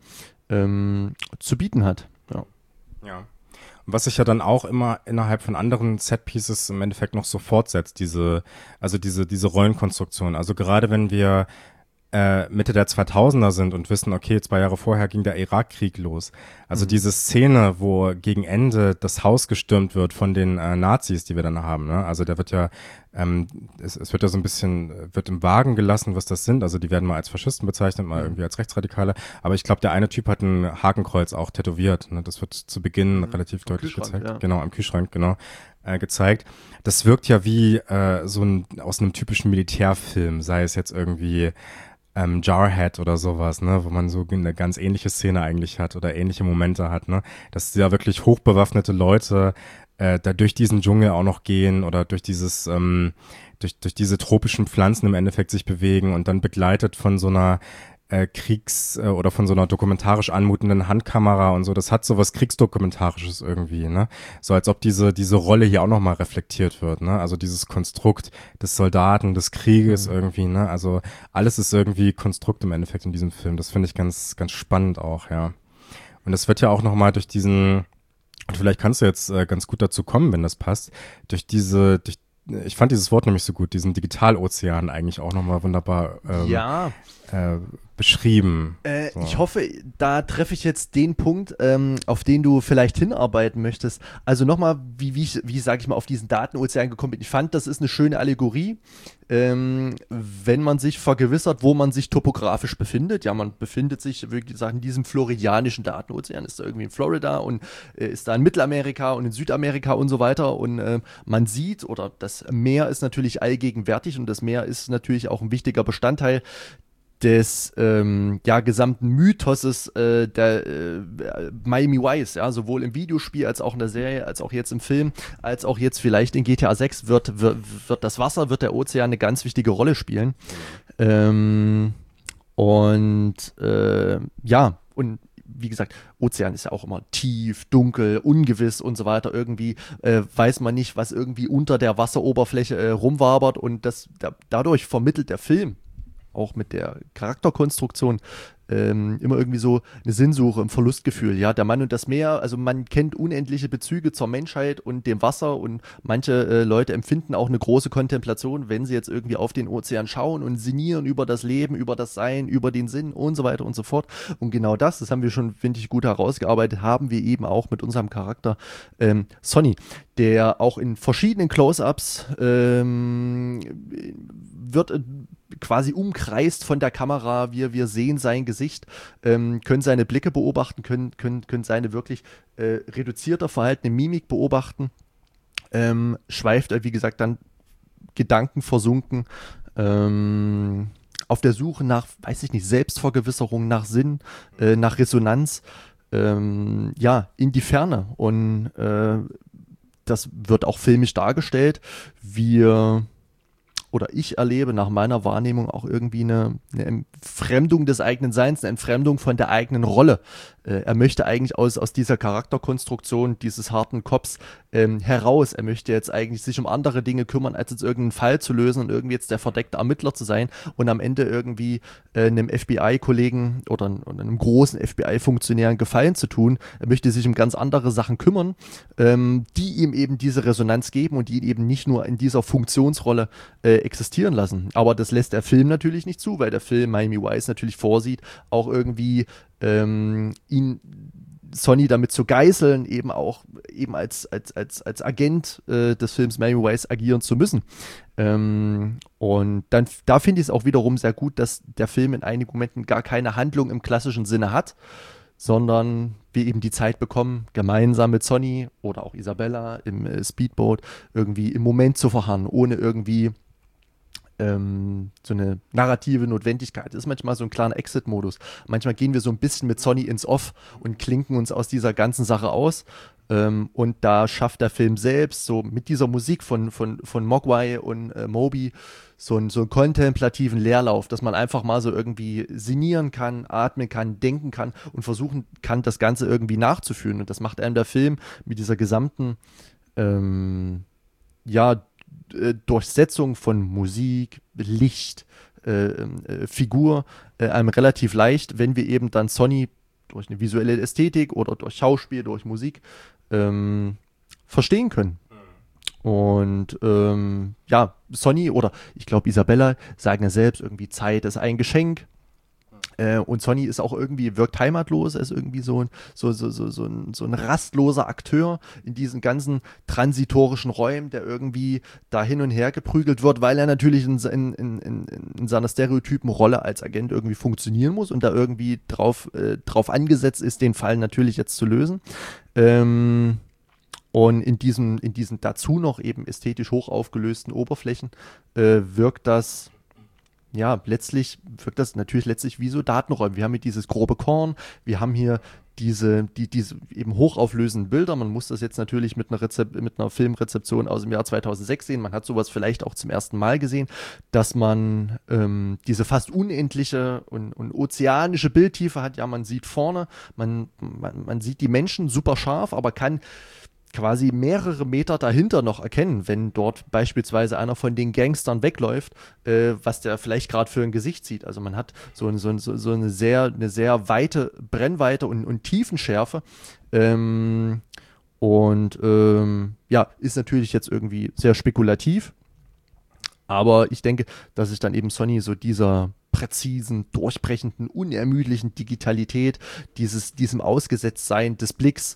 ähm, zu bieten hat. Ja. Ja. Was sich ja dann auch immer innerhalb von anderen Set-Pieces im Endeffekt noch so fortsetzt, diese, also diese, diese Rollenkonstruktion. Also gerade wenn wir äh, Mitte der zweitausender sind und wissen, okay, zwei Jahre vorher ging der Irakkrieg los. Also mhm. diese Szene, wo gegen Ende das Haus gestürmt wird von den äh, Nazis, die wir dann haben, ne? Also der wird ja, ähm, es, es wird ja so ein bisschen, wird im Wagen gelassen, was das sind. Also die werden mal als Faschisten bezeichnet, mal mhm. irgendwie als Rechtsradikale. Aber ich glaube, der eine Typ hat ein Hakenkreuz auch tätowiert, ne? Das wird zu Beginn mhm. relativ am deutlich gezeigt. Ja. Genau, am Kühlschrank, genau. Äh, gezeigt. Das wirkt ja wie äh, so ein, aus einem typischen Militärfilm, sei es jetzt irgendwie Ähm, Jarhead oder sowas, ne, wo man so eine ganz ähnliche Szene eigentlich hat oder ähnliche Momente hat, ne, dass ja wirklich hochbewaffnete Leute äh, da durch diesen Dschungel auch noch gehen oder durch dieses, ähm, durch, durch diese tropischen Pflanzen im Endeffekt sich bewegen und dann begleitet von so einer äh, Kriegs- äh, oder von so einer dokumentarisch anmutenden Handkamera und so. Das hat so was Kriegsdokumentarisches irgendwie, ne? So als ob diese diese Rolle hier auch nochmal reflektiert wird, ne? Also dieses Konstrukt des Soldaten, des Krieges mhm. irgendwie, ne? Also alles ist irgendwie Konstrukt im Endeffekt in diesem Film. Das finde ich ganz ganz spannend auch, ja. Und das wird ja auch nochmal durch diesen, und vielleicht kannst du jetzt äh, ganz gut dazu kommen, wenn das passt, durch diese, durch ich fand dieses Wort nämlich so gut, diesen Digitalozean eigentlich auch nochmal wunderbar ähm, ja. äh, beschrieben. Äh, so. Ich hoffe, da treffe ich jetzt den Punkt, ähm, auf den du vielleicht hinarbeiten möchtest. Also nochmal, wie, wie, wie sage ich mal, auf diesen Datenozean gekommen bin. Ich fand, das ist eine schöne Allegorie, ähm, wenn man sich vergewissert, wo man sich topografisch befindet. Ja, man befindet sich, wie gesagt, in diesem floridianischen Datenozean. Ist da irgendwie in Florida und äh, ist da in Mittelamerika und in Südamerika und so weiter. Und äh, man sieht, oder das Meer ist natürlich allgegenwärtig, und das Meer ist natürlich auch ein wichtiger Bestandteil des ähm, ja, gesamten Mythoses äh, der äh, Miami Vice, ja, sowohl im Videospiel als auch in der Serie, als auch jetzt im Film, als auch jetzt vielleicht in G T A sechs wird, wird, wird das Wasser, wird der Ozean eine ganz wichtige Rolle spielen. Mhm. Ähm, und äh, ja, und wie gesagt, Ozean ist ja auch immer tief, dunkel, ungewiss und so weiter. Irgendwie äh, weiß man nicht, was irgendwie unter der Wasseroberfläche äh, rumwabert, und das da, dadurch vermittelt der Film auch mit der Charakterkonstruktion ähm, immer irgendwie so eine Sinnsuche, ein Verlustgefühl. Ja, der Mann und das Meer, also man kennt unendliche Bezüge zur Menschheit und dem Wasser, und manche äh, Leute empfinden auch eine große Kontemplation, wenn sie jetzt irgendwie auf den Ozean schauen und sinnieren über das Leben, über das Sein, über den Sinn und so weiter und so fort. Und genau das, das haben wir schon, finde ich, gut herausgearbeitet, haben wir eben auch mit unserem Charakter ähm, Sonny, der auch in verschiedenen Close-Ups ähm, wird äh, quasi umkreist von der Kamera. Wir, wir sehen sein Gesicht, ähm, können seine Blicke beobachten, können, können, können seine wirklich äh, reduzierter verhaltene Mimik beobachten. Ähm, schweift er, wie gesagt, dann Gedanken versunken, ähm, auf der Suche nach, weiß ich nicht, Selbstvergewisserung, nach Sinn, äh, nach Resonanz, ähm, ja, in die Ferne. Und äh, das wird auch filmisch dargestellt. Wir oder ich erlebe nach meiner Wahrnehmung auch irgendwie eine, eine Entfremdung des eigenen Seins, eine Entfremdung von der eigenen Rolle. Äh, er möchte eigentlich aus, aus dieser Charakterkonstruktion dieses harten Cops ähm, heraus. Er möchte jetzt eigentlich sich um andere Dinge kümmern, als jetzt irgendeinen Fall zu lösen und irgendwie jetzt der verdeckte Ermittler zu sein und am Ende irgendwie äh, einem F B I-Kollegen oder, oder einem großen F B I-Funktionär einen Gefallen zu tun. Er möchte sich um ganz andere Sachen kümmern, ähm, die ihm eben diese Resonanz geben und die ihn eben nicht nur in dieser Funktionsrolle äh, existieren lassen. Aber das lässt der Film natürlich nicht zu, weil der Film Miami Vice natürlich vorsieht, auch irgendwie ähm, ihn Sonny damit zu geißeln, eben auch eben als, als, als, als Agent äh, des Films Miami Vice agieren zu müssen. Ähm, und dann, da finde ich es auch wiederum sehr gut, dass der Film in einigen Momenten gar keine Handlung im klassischen Sinne hat, sondern wir eben die Zeit bekommen, gemeinsam mit Sonny oder auch Isabella im äh, Speedboat irgendwie im Moment zu verharren, ohne irgendwie ähm, so eine narrative Notwendigkeit. Das ist manchmal so ein kleiner Exit-Modus. Manchmal gehen wir so ein bisschen mit Sonny ins Off und klinken uns aus dieser ganzen Sache aus. Ähm, und da schafft der Film selbst so mit dieser Musik von, von, von Mogwai und äh, Moby so, ein, so einen kontemplativen Leerlauf, dass man einfach mal so irgendwie sinnieren kann, atmen kann, denken kann und versuchen kann, das Ganze irgendwie nachzuführen. Und das macht einem der Film mit dieser gesamten ähm, ja, Durchsetzung von Musik, Licht, äh, äh, Figur äh, einem relativ leicht, wenn wir eben dann Sonny durch eine visuelle Ästhetik oder durch Schauspiel, durch Musik ähm, verstehen können. Und ähm, ja, Sonny oder ich glaube Isabella sagen ja selbst irgendwie, Zeit ist ein Geschenk. Äh, und Sonny ist auch irgendwie, wirkt heimatlos, er ist irgendwie so ein, so, so, so, so, ein, so ein rastloser Akteur in diesen ganzen transitorischen Räumen, der irgendwie da hin und her geprügelt wird, weil er natürlich in, in, in, in seiner Stereotypenrolle als Agent irgendwie funktionieren muss und da irgendwie drauf, äh, drauf angesetzt ist, den Fall natürlich jetzt zu lösen. Ähm, und in diesen, in diesen dazu noch eben ästhetisch hoch aufgelösten Oberflächen äh, wirkt das ja, letztlich wirkt das natürlich letztlich wie so Datenräume. Wir haben hier dieses grobe Korn, wir haben hier diese, die, diese eben hochauflösenden Bilder. Man muss das jetzt natürlich mit einer, Rezep- mit einer Filmrezeption aus dem Jahr zweitausendsechs sehen. Man hat sowas vielleicht auch zum ersten Mal gesehen, dass man ähm, diese fast unendliche und, und ozeanische Bildtiefe hat. Ja, man sieht vorne, man, man, man sieht die Menschen super scharf, aber kann quasi mehrere Meter dahinter noch erkennen, wenn dort beispielsweise einer von den Gangstern wegläuft, äh, was der vielleicht gerade für ein Gesicht sieht. Also man hat so, so, so, so eine, sehr, eine sehr weite Brennweite und, und Tiefenschärfe. Ähm, und ähm, ja, ist natürlich jetzt irgendwie sehr spekulativ. Aber ich denke, dass sich dann eben Sonny so dieser präzisen, durchbrechenden, unermüdlichen Digitalität, dieses, diesem Ausgesetztsein des Blicks,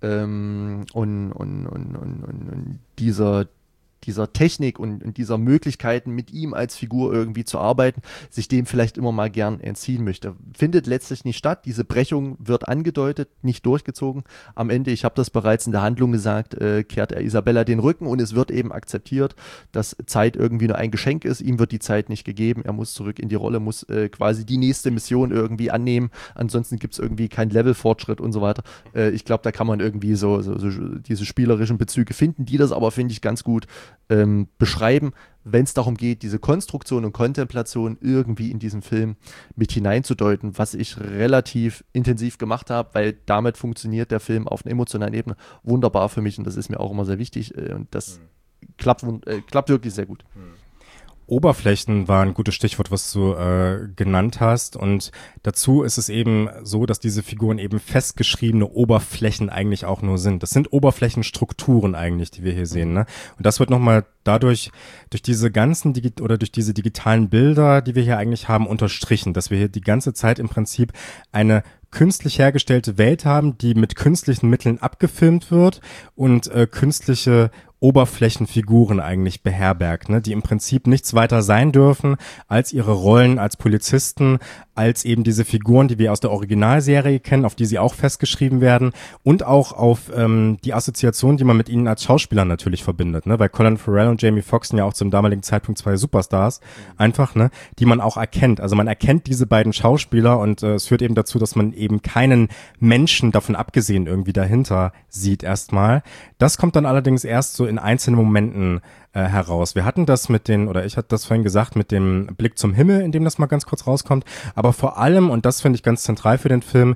Ähm, und, und, und, und, und dieser, dieser Technik und, und dieser Möglichkeiten, mit ihm als Figur irgendwie zu arbeiten, sich dem vielleicht immer mal gern entziehen möchte. Findet letztlich nicht statt. Diese Brechung wird angedeutet, nicht durchgezogen. Am Ende, ich habe das bereits in der Handlung gesagt, äh, kehrt er Isabella den Rücken und es wird eben akzeptiert, dass Zeit irgendwie nur ein Geschenk ist. Ihm wird die Zeit nicht gegeben. Er muss zurück in die Rolle, muss äh, quasi die nächste Mission irgendwie annehmen. Ansonsten gibt es irgendwie keinen Levelfortschritt und so weiter. Äh, ich glaube, da kann man irgendwie so, so, so diese spielerischen Bezüge finden, die das aber, finde ich, ganz gut Ähm, beschreiben, wenn es darum geht, diese Konstruktion und Kontemplation irgendwie in diesem Film mit hineinzudeuten, was ich relativ intensiv gemacht habe, weil damit funktioniert der Film auf einer emotionalen Ebene wunderbar für mich und das ist mir auch immer sehr wichtig äh, und das mhm. klappt, äh, klappt wirklich sehr gut. Mhm. Oberflächen war ein gutes Stichwort, was du äh, genannt hast. Und dazu ist es eben so, dass diese Figuren eben festgeschriebene Oberflächen eigentlich auch nur sind. Das sind Oberflächenstrukturen eigentlich, die wir hier sehen. Ne? Und das wird nochmal dadurch, durch diese ganzen Digi- oder durch diese digitalen Bilder, die wir hier eigentlich haben, unterstrichen, dass wir hier die ganze Zeit im Prinzip eine künstlich hergestellte Welt haben, die mit künstlichen Mitteln abgefilmt wird und äh, künstliche Oberflächenfiguren eigentlich beherbergt, ne, die im Prinzip nichts weiter sein dürfen als ihre Rollen als Polizisten, als eben diese Figuren, die wir aus der Originalserie kennen, auf die sie auch festgeschrieben werden und auch auf ähm, die Assoziation, die man mit ihnen als Schauspieler natürlich verbindet, ne, weil Colin Farrell und Jamie Foxx sind ja auch zum damaligen Zeitpunkt zwei Superstars, einfach, ne, die man auch erkennt. Also man erkennt diese beiden Schauspieler und äh, es führt eben dazu, dass man eben keinen Menschen davon abgesehen irgendwie dahinter sieht erstmal. Das kommt dann allerdings erst so in einzelnen Momenten äh, heraus. Wir hatten das mit den, oder ich hatte das vorhin gesagt, mit dem Blick zum Himmel, in dem das mal ganz kurz rauskommt. Aber vor allem, und das finde ich ganz zentral für den Film,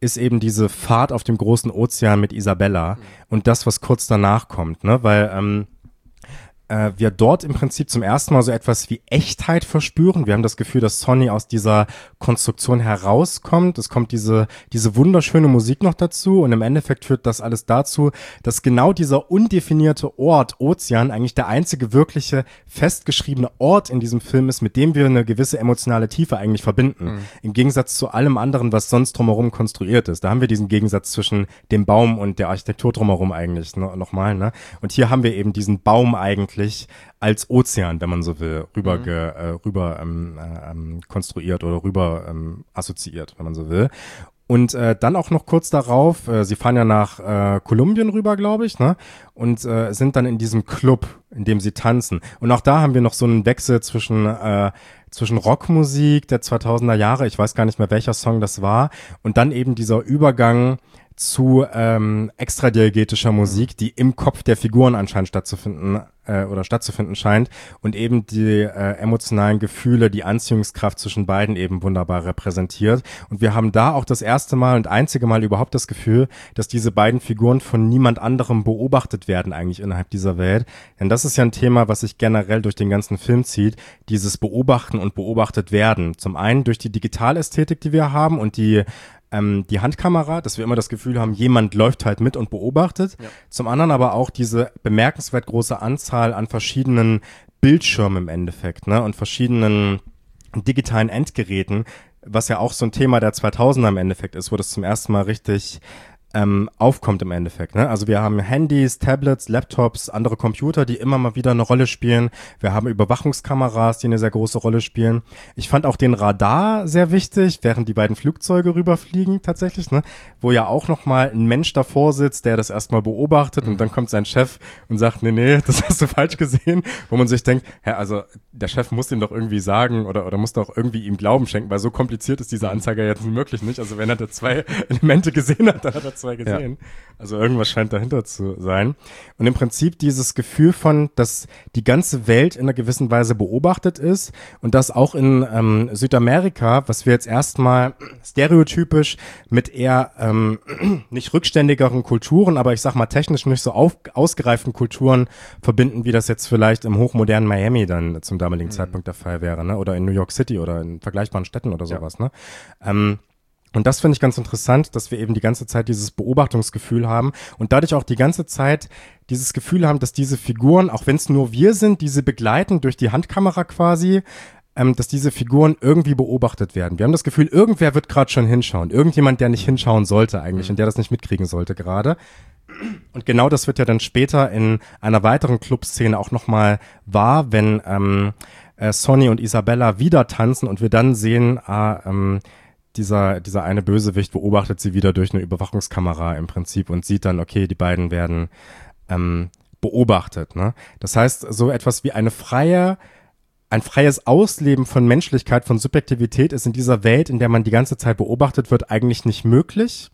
ist eben diese Fahrt auf dem großen Ozean mit Isabella mhm. und das, was kurz danach kommt, ne, weil ähm, äh, wir dort im Prinzip zum ersten Mal so etwas wie Echtheit verspüren. Wir haben das Gefühl, dass Sonny aus dieser Konstruktion herauskommt. Es kommt diese diese wunderschöne Musik noch dazu und im Endeffekt führt das alles dazu, dass genau dieser undefinierte Ort Ozean eigentlich der einzige wirkliche festgeschriebene Ort in diesem Film ist, mit dem wir eine gewisse emotionale Tiefe eigentlich verbinden. Mhm. Im Gegensatz zu allem anderen, was sonst drumherum konstruiert ist. Da haben wir diesen Gegensatz zwischen dem Baum und der Architektur drumherum eigentlich ne, nochmal. Ne? Und hier haben wir eben diesen Baum eigentlich als Ozean, wenn man so will, rüber, mhm. ge, äh, rüber ähm, ähm, konstruiert oder rüber ähm, assoziiert, wenn man so will. Und äh, dann auch noch kurz darauf, äh, sie fahren ja nach äh, Kolumbien rüber, glaube ich, ne? Und äh, sind dann in diesem Club, in dem sie tanzen. Und auch da haben wir noch so einen Wechsel zwischen äh, zwischen Rockmusik der zweitausender Jahre, ich weiß gar nicht mehr, welcher Song das war, und dann eben dieser Übergang zu ähm, extradiegetischer Musik, die im Kopf der Figuren anscheinend stattzufinden äh, oder stattzufinden scheint und eben die äh, emotionalen Gefühle, die Anziehungskraft zwischen beiden eben wunderbar repräsentiert. Und wir haben da auch das erste Mal und einzige Mal überhaupt das Gefühl, dass diese beiden Figuren von niemand anderem beobachtet werden eigentlich innerhalb dieser Welt. Denn das ist ja ein Thema, was sich generell durch den ganzen Film zieht, dieses Beobachten und beobachtet werden. Zum einen durch die Digitalästhetik, die wir haben und die die Handkamera, dass wir immer das Gefühl haben, jemand läuft halt mit und beobachtet. Ja. Zum anderen aber auch diese bemerkenswert große Anzahl an verschiedenen Bildschirmen im Endeffekt, ne, und verschiedenen digitalen Endgeräten, was ja auch so ein Thema der zweitausender im Endeffekt ist, wo das zum ersten Mal richtig ähm, aufkommt im Endeffekt, ne? Also wir haben Handys, Tablets, Laptops, andere Computer, die immer mal wieder eine Rolle spielen. Wir haben Überwachungskameras, die eine sehr große Rolle spielen. Ich fand auch den Radar sehr wichtig, während die beiden Flugzeuge rüberfliegen tatsächlich, ne? Wo ja auch nochmal ein Mensch davor sitzt, der das erstmal beobachtet und dann kommt sein Chef und sagt, nee, nee, das hast du falsch gesehen, wo man sich denkt, hä, also der Chef muss ihm doch irgendwie sagen oder oder muss doch irgendwie ihm Glauben schenken, weil so kompliziert ist dieser Anzeiger jetzt wirklich nicht. Also wenn er da zwei Elemente gesehen hat, dann hat er zwei gesehen. Ja. Also irgendwas scheint dahinter zu sein. Und im Prinzip dieses Gefühl von, dass die ganze Welt in einer gewissen Weise beobachtet ist und das auch in ähm, Südamerika, was wir jetzt erstmal stereotypisch mit eher ähm, nicht rückständigeren Kulturen, aber ich sag mal technisch nicht so auf, ausgereiften Kulturen verbinden, wie das jetzt vielleicht im hochmodernen Miami dann zum damaligen mhm. Zeitpunkt der Fall wäre, ne? Oder in New York City oder in vergleichbaren Städten oder sowas, ja. ne? Ähm, Und das finde ich ganz interessant, dass wir eben die ganze Zeit dieses Beobachtungsgefühl haben und dadurch auch die ganze Zeit dieses Gefühl haben, dass diese Figuren, auch wenn es nur wir sind, diese begleiten durch die Handkamera quasi, ähm, dass diese Figuren irgendwie beobachtet werden. Wir haben das Gefühl, irgendwer wird gerade schon hinschauen. Irgendjemand, der nicht hinschauen sollte eigentlich und der das nicht mitkriegen sollte gerade. Und genau das wird ja dann später in einer weiteren Clubszene auch nochmal wahr, wenn ähm, äh, Sonny und Isabella wieder tanzen und wir dann sehen, ah, ähm, Dieser, dieser eine Bösewicht beobachtet sie wieder durch eine Überwachungskamera im Prinzip und sieht dann, okay, die beiden werden ähm, beobachtet. Ne? Das heißt, so etwas wie eine freie, ein freies Ausleben von Menschlichkeit, von Subjektivität ist in dieser Welt, in der man die ganze Zeit beobachtet wird, eigentlich nicht möglich.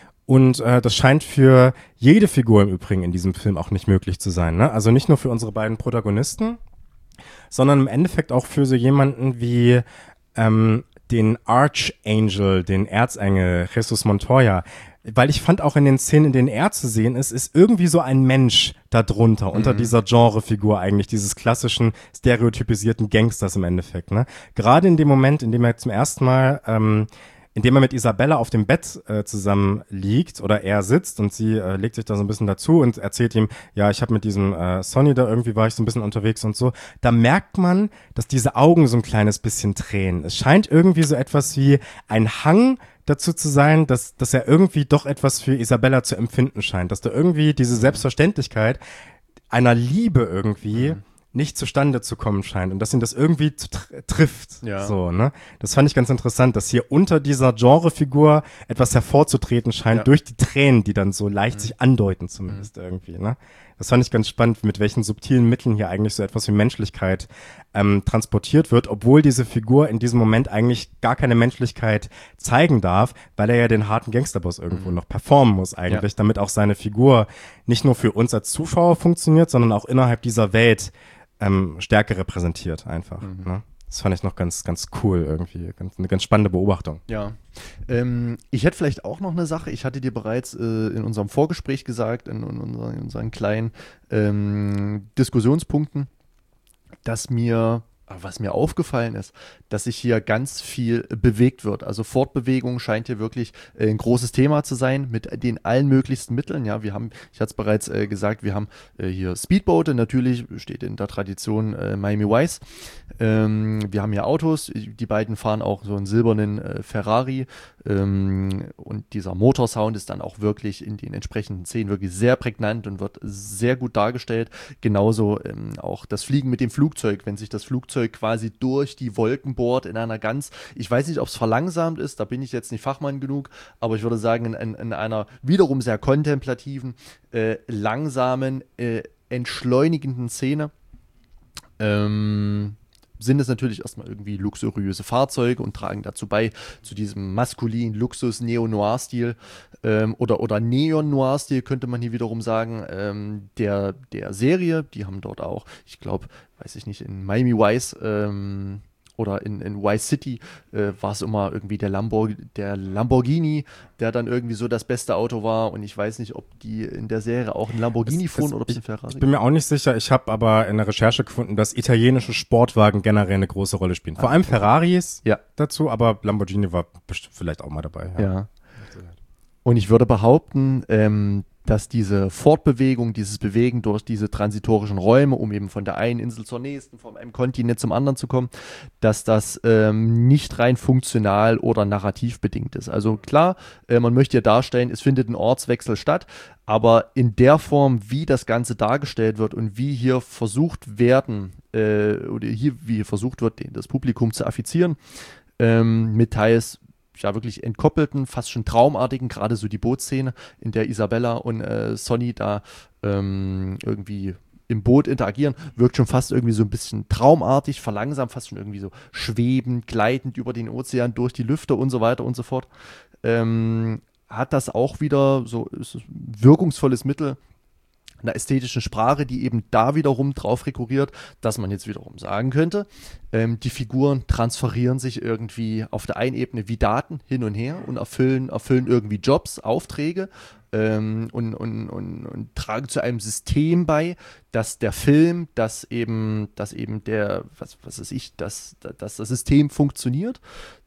Und äh, das scheint für jede Figur im Übrigen in diesem Film auch nicht möglich zu sein. Ne? Also nicht nur für unsere beiden Protagonisten, sondern im Endeffekt auch für so jemanden wie ähm, den Archangel, den Erzengel, Jesus Montoya, weil ich fand auch in den Szenen, in denen er zu sehen ist, ist irgendwie so ein Mensch darunter, mhm. unter dieser Genrefigur eigentlich, dieses klassischen, stereotypisierten Gangsters im Endeffekt, ne? Gerade in dem Moment, in dem er zum ersten Mal, ähm, indem er mit Isabella auf dem Bett äh, zusammen liegt oder er sitzt und sie äh, legt sich da so ein bisschen dazu und erzählt ihm, ja, ich habe mit diesem äh, Sonny da irgendwie war ich so ein bisschen unterwegs und so. Da merkt man, dass diese Augen so ein kleines bisschen tränen. Es scheint irgendwie so etwas wie ein Hang dazu zu sein, dass, dass er irgendwie doch etwas für Isabella zu empfinden scheint, dass da irgendwie diese Selbstverständlichkeit einer Liebe irgendwie mhm. nicht zustande zu kommen scheint und dass ihn das irgendwie tr- trifft. Ja. So, ne? Das fand ich ganz interessant, dass hier unter dieser Genrefigur etwas hervorzutreten scheint ja. durch die Tränen, die dann so leicht mhm. sich andeuten zumindest mhm. irgendwie, ne? Das fand ich ganz spannend, mit welchen subtilen Mitteln hier eigentlich so etwas wie Menschlichkeit ähm, transportiert wird, obwohl diese Figur in diesem Moment eigentlich gar keine Menschlichkeit zeigen darf, weil er ja den harten Gangsterboss irgendwo mhm. noch performen muss eigentlich, ja. damit auch seine Figur nicht nur für uns als Zuschauer funktioniert, sondern auch innerhalb dieser Welt ähm, Stärke repräsentiert einfach. Mhm. Ne? Das fand ich noch ganz, ganz cool irgendwie. Ganz, eine ganz spannende Beobachtung. Ja. Ähm, ich hätte vielleicht auch noch eine Sache. Ich hatte dir bereits äh, in unserem Vorgespräch gesagt, in, in, unseren, in unseren kleinen ähm, Diskussionspunkten, dass mir, was mir aufgefallen ist, dass sich hier ganz viel bewegt wird. Also Fortbewegung scheint hier wirklich äh, ein großes Thema zu sein mit den allen möglichsten Mitteln. Ja, wir haben, ich hatte es bereits äh, gesagt, wir haben äh, hier Speedboote, natürlich steht in der Tradition äh, Miami Vice. Ähm, wir haben hier Autos, die beiden fahren auch so einen silbernen äh, Ferrari ähm, und dieser Motorsound ist dann auch wirklich in den entsprechenden Szenen wirklich sehr prägnant und wird sehr gut dargestellt. Genauso ähm, auch das Fliegen mit dem Flugzeug, wenn sich das Flugzeug quasi durch die Wolken bohrt in einer ganz, ich weiß nicht, ob es verlangsamt ist, da bin ich jetzt nicht Fachmann genug, aber ich würde sagen, in, in, in einer wiederum sehr kontemplativen, äh, langsamen, äh, entschleunigenden Szene. Ähm, sind es natürlich erstmal irgendwie luxuriöse Fahrzeuge und tragen dazu bei, zu diesem maskulinen Luxus-Neo-Noir-Stil ähm, oder, oder Neon-Noir-Stil, könnte man hier wiederum sagen, ähm, der, der Serie. Die haben dort auch, ich glaube, weiß ich nicht, in Miami Vice ähm, oder in, in Vice City äh, war es immer irgendwie der, Lambor- der Lamborghini, der dann irgendwie so das beste Auto war. Und ich weiß nicht, ob die in der Serie auch ein Lamborghini Es- fuhren es- oder ob es ein ich, Ferrari. ich bin mir auch nicht sicher. Ich habe aber in der Recherche gefunden, dass italienische Sportwagen generell eine große Rolle spielen. Vor Ah, allem okay. Ferraris Ja. dazu, aber Lamborghini war bestimmt vielleicht auch mal dabei. Ja. Und ich würde behaupten, ähm, dass diese Fortbewegung, dieses Bewegen durch diese transitorischen Räume, um eben von der einen Insel zur nächsten, von einem Kontinent zum anderen zu kommen, dass das ähm, nicht rein funktional oder narrativ bedingt ist. Also klar, äh, man möchte ja darstellen, es findet ein Ortswechsel statt, aber in der Form, wie das Ganze dargestellt wird und wie hier versucht werden, äh, oder hier, wie hier versucht wird, den, das Publikum zu affizieren, ähm, mit teils ja wirklich entkoppelten, fast schon traumartigen, gerade so die Bootszene, in der Isabella und äh, Sonny da ähm, irgendwie im Boot interagieren, wirkt schon fast irgendwie so ein bisschen traumartig, verlangsamt, fast schon irgendwie so schwebend, gleitend über den Ozean, durch die Lüfte und so weiter und so fort. Ähm, hat das auch wieder so ist ein wirkungsvolles Mittel, einer ästhetischen Sprache, die eben da wiederum drauf rekurriert, dass man jetzt wiederum sagen könnte, ähm, die Figuren transferieren sich irgendwie auf der einen Ebene wie Daten hin und her und erfüllen, erfüllen irgendwie Jobs, Aufträge ähm, und, und, und, und tragen zu einem System bei, dass der Film, dass eben, dass eben der, was, was weiß ich, dass, dass das System funktioniert.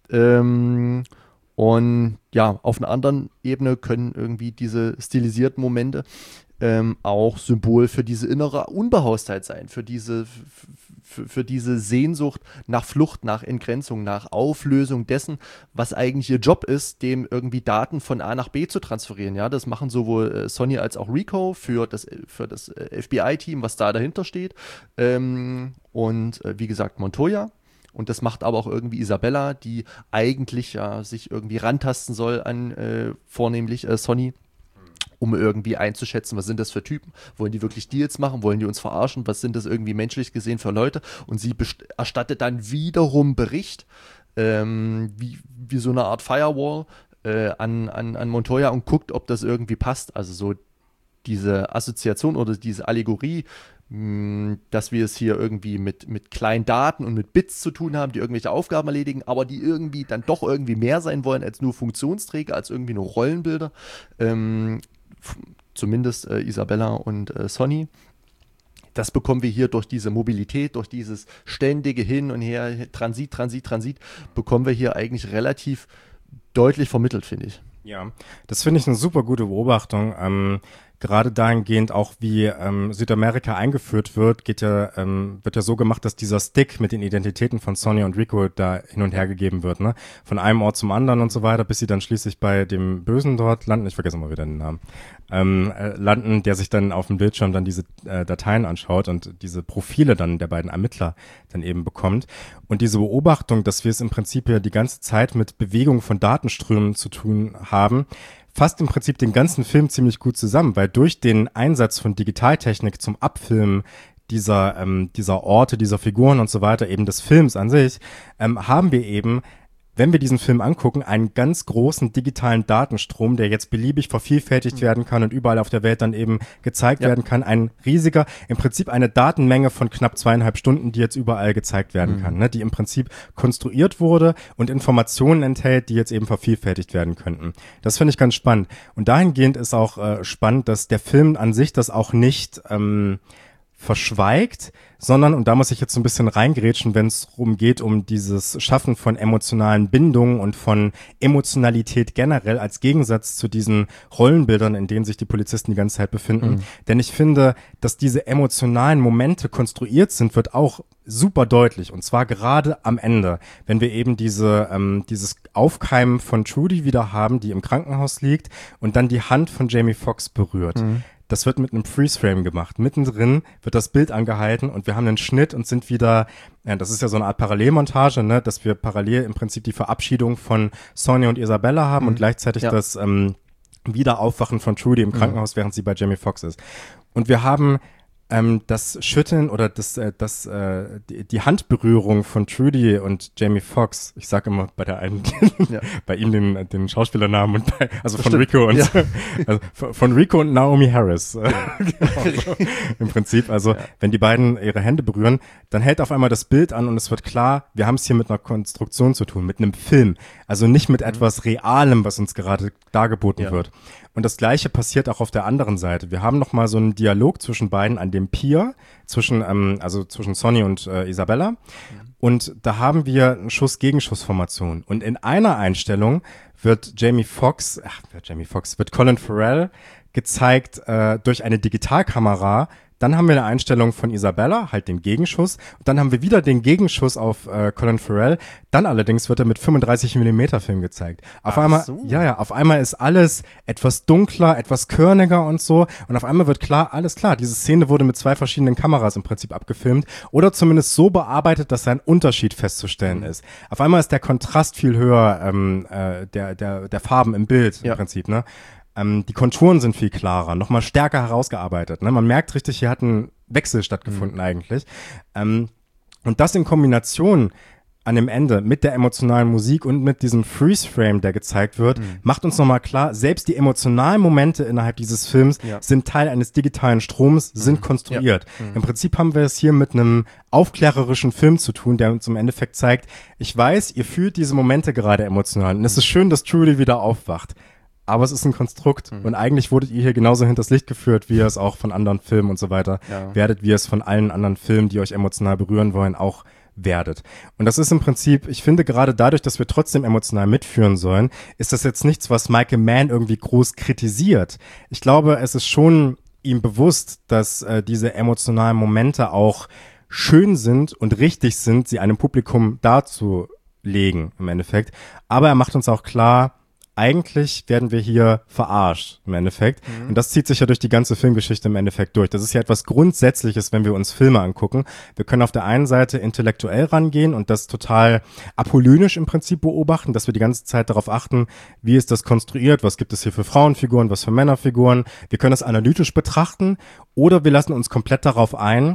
Ähm, und ja, auf einer anderen Ebene können irgendwie diese stilisierten Momente Ähm, auch Symbol für diese innere Unbehaustheit sein, für diese, für, für diese Sehnsucht nach Flucht, nach Entgrenzung, nach Auflösung dessen, was eigentlich ihr Job ist, dem irgendwie Daten von A nach B zu transferieren. Ja, das machen sowohl äh, Sonny als auch Rico für das, für das äh, F B I-Team, was da dahinter steht. Ähm, und äh, wie gesagt, Montoya. Und das macht aber auch irgendwie Isabella, die eigentlich ja sich irgendwie rantasten soll an äh, vornehmlich äh, Sonny, um irgendwie einzuschätzen, was sind das für Typen? Wollen die wirklich Deals machen? Wollen die uns verarschen? Was sind das irgendwie menschlich gesehen für Leute? Und sie best- erstattet dann wiederum Bericht, ähm, wie, wie so eine Art Firewall äh, an, an, an Montoya und guckt, ob das irgendwie passt. Also so diese Assoziation oder diese Allegorie, mh, dass wir es hier irgendwie mit, mit kleinen Daten und mit Bits zu tun haben, die irgendwelche Aufgaben erledigen, aber die irgendwie dann doch irgendwie mehr sein wollen als nur Funktionsträger, als irgendwie nur Rollenbilder. Ähm, zumindest äh, Isabella und äh, Sonny. Das bekommen wir hier durch diese Mobilität, durch dieses ständige Hin und Her, Transit, Transit, Transit, bekommen wir hier eigentlich relativ deutlich vermittelt, finde ich. Ja, das finde ich eine super gute Beobachtung. Ähm, gerade dahingehend auch, wie ähm, Südamerika eingeführt wird, geht ja, ähm, wird ja so gemacht, dass dieser Stick mit den Identitäten von Sonny und Rico da hin und her gegeben wird, ne? Von einem Ort zum anderen und so weiter, bis sie dann schließlich bei dem Bösen dort landen, ich vergesse mal wieder den Namen, ähm, äh, landen, der sich dann auf dem Bildschirm dann diese äh, Dateien anschaut und diese Profile dann der beiden Ermittler dann eben bekommt. Und diese Beobachtung, dass wir es im Prinzip ja die ganze Zeit mit Bewegung von Datenströmen zu tun haben, fasst im Prinzip den ganzen Film ziemlich gut zusammen, weil durch den Einsatz von Digitaltechnik zum Abfilmen dieser, ähm, dieser Orte, dieser Figuren und so weiter, eben des Films an sich, ähm, haben wir eben wenn wir diesen Film angucken, einen ganz großen digitalen Datenstrom, der jetzt beliebig vervielfältigt mhm. werden kann und überall auf der Welt dann eben gezeigt ja. werden kann. Ein riesiger, im Prinzip eine Datenmenge von knapp zweieinhalb Stunden, die jetzt überall gezeigt werden mhm. kann, ne? Die im Prinzip konstruiert wurde und Informationen enthält, die jetzt eben vervielfältigt werden könnten. Das finde ich ganz spannend. Und dahingehend ist auch äh, spannend, dass der Film an sich das auch nicht ähm, verschweigt, sondern, und da muss ich jetzt so ein bisschen reingrätschen, wenn es darum geht, um dieses Schaffen von emotionalen Bindungen und von Emotionalität generell als Gegensatz zu diesen Rollenbildern, in denen sich die Polizisten die ganze Zeit befinden. Mhm. Denn ich finde, dass diese emotionalen Momente konstruiert sind, wird auch super deutlich. Und zwar gerade am Ende, wenn wir eben diese ähm, dieses Aufkeimen von Trudy wieder haben, die im Krankenhaus liegt und dann die Hand von Jamie Foxx berührt. Mhm. Das wird mit einem Freeze-Frame gemacht. Mittendrin wird das Bild angehalten und wir haben einen Schnitt und sind wieder, ja, das ist ja so eine Art Parallelmontage, ne, dass wir parallel im Prinzip die Verabschiedung von Sonja und Isabella haben mhm. und gleichzeitig ja. das ähm, Wiederaufwachen von Trudy im Krankenhaus, mhm. während sie bei Jamie Foxx ist. Und wir haben ähm, das Schütteln oder das, äh, das, äh, die, die Handberührung von Trudy und Jamie Foxx. Ich sag immer bei der einen, ja. bei ihm den, den Schauspielernamen und bei, also das von stimmt. Rico und ja. also von Rico und Naomi Harris. genau, im Prinzip. Also ja. wenn die beiden ihre Hände berühren, dann hält auf einmal das Bild an und es wird klar, wir haben es hier mit einer Konstruktion zu tun, mit einem Film. Also nicht mit mhm. etwas Realem, was uns gerade dargeboten ja. wird. Und das Gleiche passiert auch auf der anderen Seite. Wir haben noch mal so einen Dialog zwischen beiden an dem Pier, zwischen ähm, also zwischen Sonny und äh, Isabella. Mhm. Und da haben wir eine Schuss-Gegenschuss-Formation. Und in einer Einstellung wird Jamie Foxx, ach, Jamie Foxx, wird Colin Farrell gezeigt äh, durch eine Digitalkamera. Dann haben wir eine Einstellung von Isabella, halt den Gegenschuss. Und dann haben wir wieder den Gegenschuss auf äh, Colin Farrell. Dann allerdings wird er mit fünfunddreißig Millimeter Film gezeigt. Auf Ach einmal, so. ja, ja, auf einmal ist alles etwas dunkler, etwas körniger und so. Und auf einmal wird klar, alles klar, diese Szene wurde mit zwei verschiedenen Kameras im Prinzip abgefilmt. Oder zumindest so bearbeitet, dass ein Unterschied festzustellen mhm. ist. Auf einmal ist der Kontrast viel höher, ähm, äh, der, der, der Farben im Bild ja. im Prinzip, ne? Ähm, die Konturen sind viel klarer, nochmal stärker herausgearbeitet. Ne? Man merkt richtig, hier hat ein Wechsel stattgefunden mhm. eigentlich. Ähm, und das in Kombination an dem Ende mit der emotionalen Musik und mit diesem Freeze-Frame, der gezeigt wird, mhm. macht uns nochmal klar, selbst die emotionalen Momente innerhalb dieses Films ja. sind Teil eines digitalen Stroms, mhm. sind konstruiert. Ja. Mhm. Im Prinzip haben wir es hier mit einem aufklärerischen Film zu tun, der uns im Endeffekt zeigt, ich weiß, ihr fühlt diese Momente gerade emotional. Und mhm. es ist schön, dass Trudy wieder aufwacht. Aber es ist ein Konstrukt mhm. und eigentlich wurdet ihr hier genauso hinters Licht geführt, wie ihr es auch von anderen Filmen und so weiter ja. werdet, wie ihr es von allen anderen Filmen, die euch emotional berühren wollen, auch werdet. Und das ist im Prinzip, ich finde gerade dadurch, dass wir trotzdem emotional mitführen sollen, ist das jetzt nichts, was Michael Mann irgendwie groß kritisiert. Ich glaube, es ist schon ihm bewusst, dass äh, diese emotionalen Momente auch schön sind und richtig sind, sie einem Publikum darzulegen im Endeffekt. Aber er macht uns auch klar, eigentlich werden wir hier verarscht im Endeffekt. Mhm. Und das zieht sich ja durch die ganze Filmgeschichte im Endeffekt durch. Das ist ja etwas Grundsätzliches, wenn wir uns Filme angucken. Wir können auf der einen Seite intellektuell rangehen und das total apollynisch im Prinzip beobachten, dass wir die ganze Zeit darauf achten, wie ist das konstruiert, was gibt es hier für Frauenfiguren, was für Männerfiguren. Wir können das analytisch betrachten oder wir lassen uns komplett darauf ein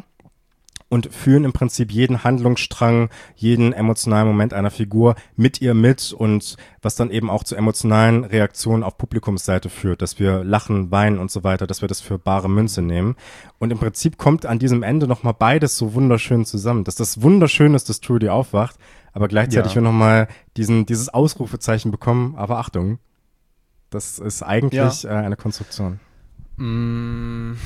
und fühlen im Prinzip jeden Handlungsstrang, jeden emotionalen Moment einer Figur mit ihr mit und was dann eben auch zu emotionalen Reaktionen auf Publikumsseite führt, dass wir lachen, weinen und so weiter, dass wir das für bare Münze nehmen. Und im Prinzip kommt an diesem Ende nochmal beides so wunderschön zusammen, dass das wunderschön ist, dass Trudy aufwacht, aber gleichzeitig ja. wir nochmal diesen, dieses Ausrufezeichen bekommen, aber Achtung, das ist eigentlich ja. äh, eine Konstruktion. Mm.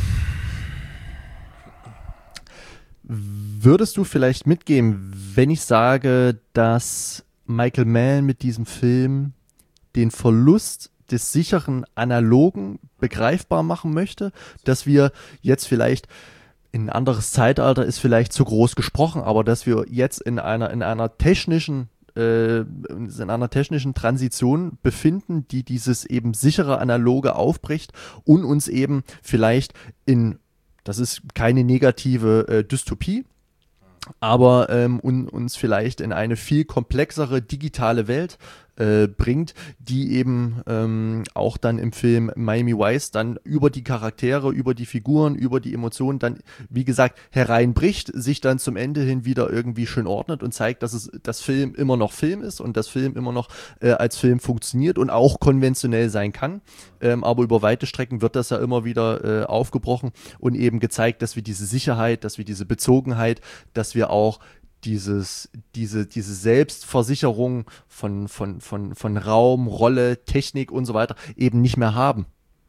Würdest du vielleicht mitgeben, wenn ich sage, dass Michael Mann mit diesem Film den Verlust des sicheren Analogen begreifbar machen möchte, dass wir jetzt vielleicht in ein anderes Zeitalter ist vielleicht zu groß gesprochen, aber dass wir jetzt in einer in einer technischen äh, in einer technischen Transition befinden, die dieses eben sichere Analoge aufbricht und uns eben vielleicht in Das ist keine negative äh, Dystopie, aber ähm, un, uns vielleicht in eine viel komplexere digitale Welt äh, bringt, die eben ähm, auch dann im Film Miami Vice dann über die Charaktere, über die Figuren, über die Emotionen dann, wie gesagt, hereinbricht, sich dann zum Ende hin wieder irgendwie schön ordnet und zeigt, dass es das Film immer noch Film ist und das Film immer noch äh, als Film funktioniert und auch konventionell sein kann. Ähm, aber über weite Strecken wird das ja immer wieder äh, aufgebrochen und eben gezeigt, dass wir diese Sicherheit, dass wir diese Bezogenheit, dass wir auch dieses, diese, diese Selbstversicherung von, von, von, von Raum, Rolle, Technik und so weiter eben nicht mehr haben.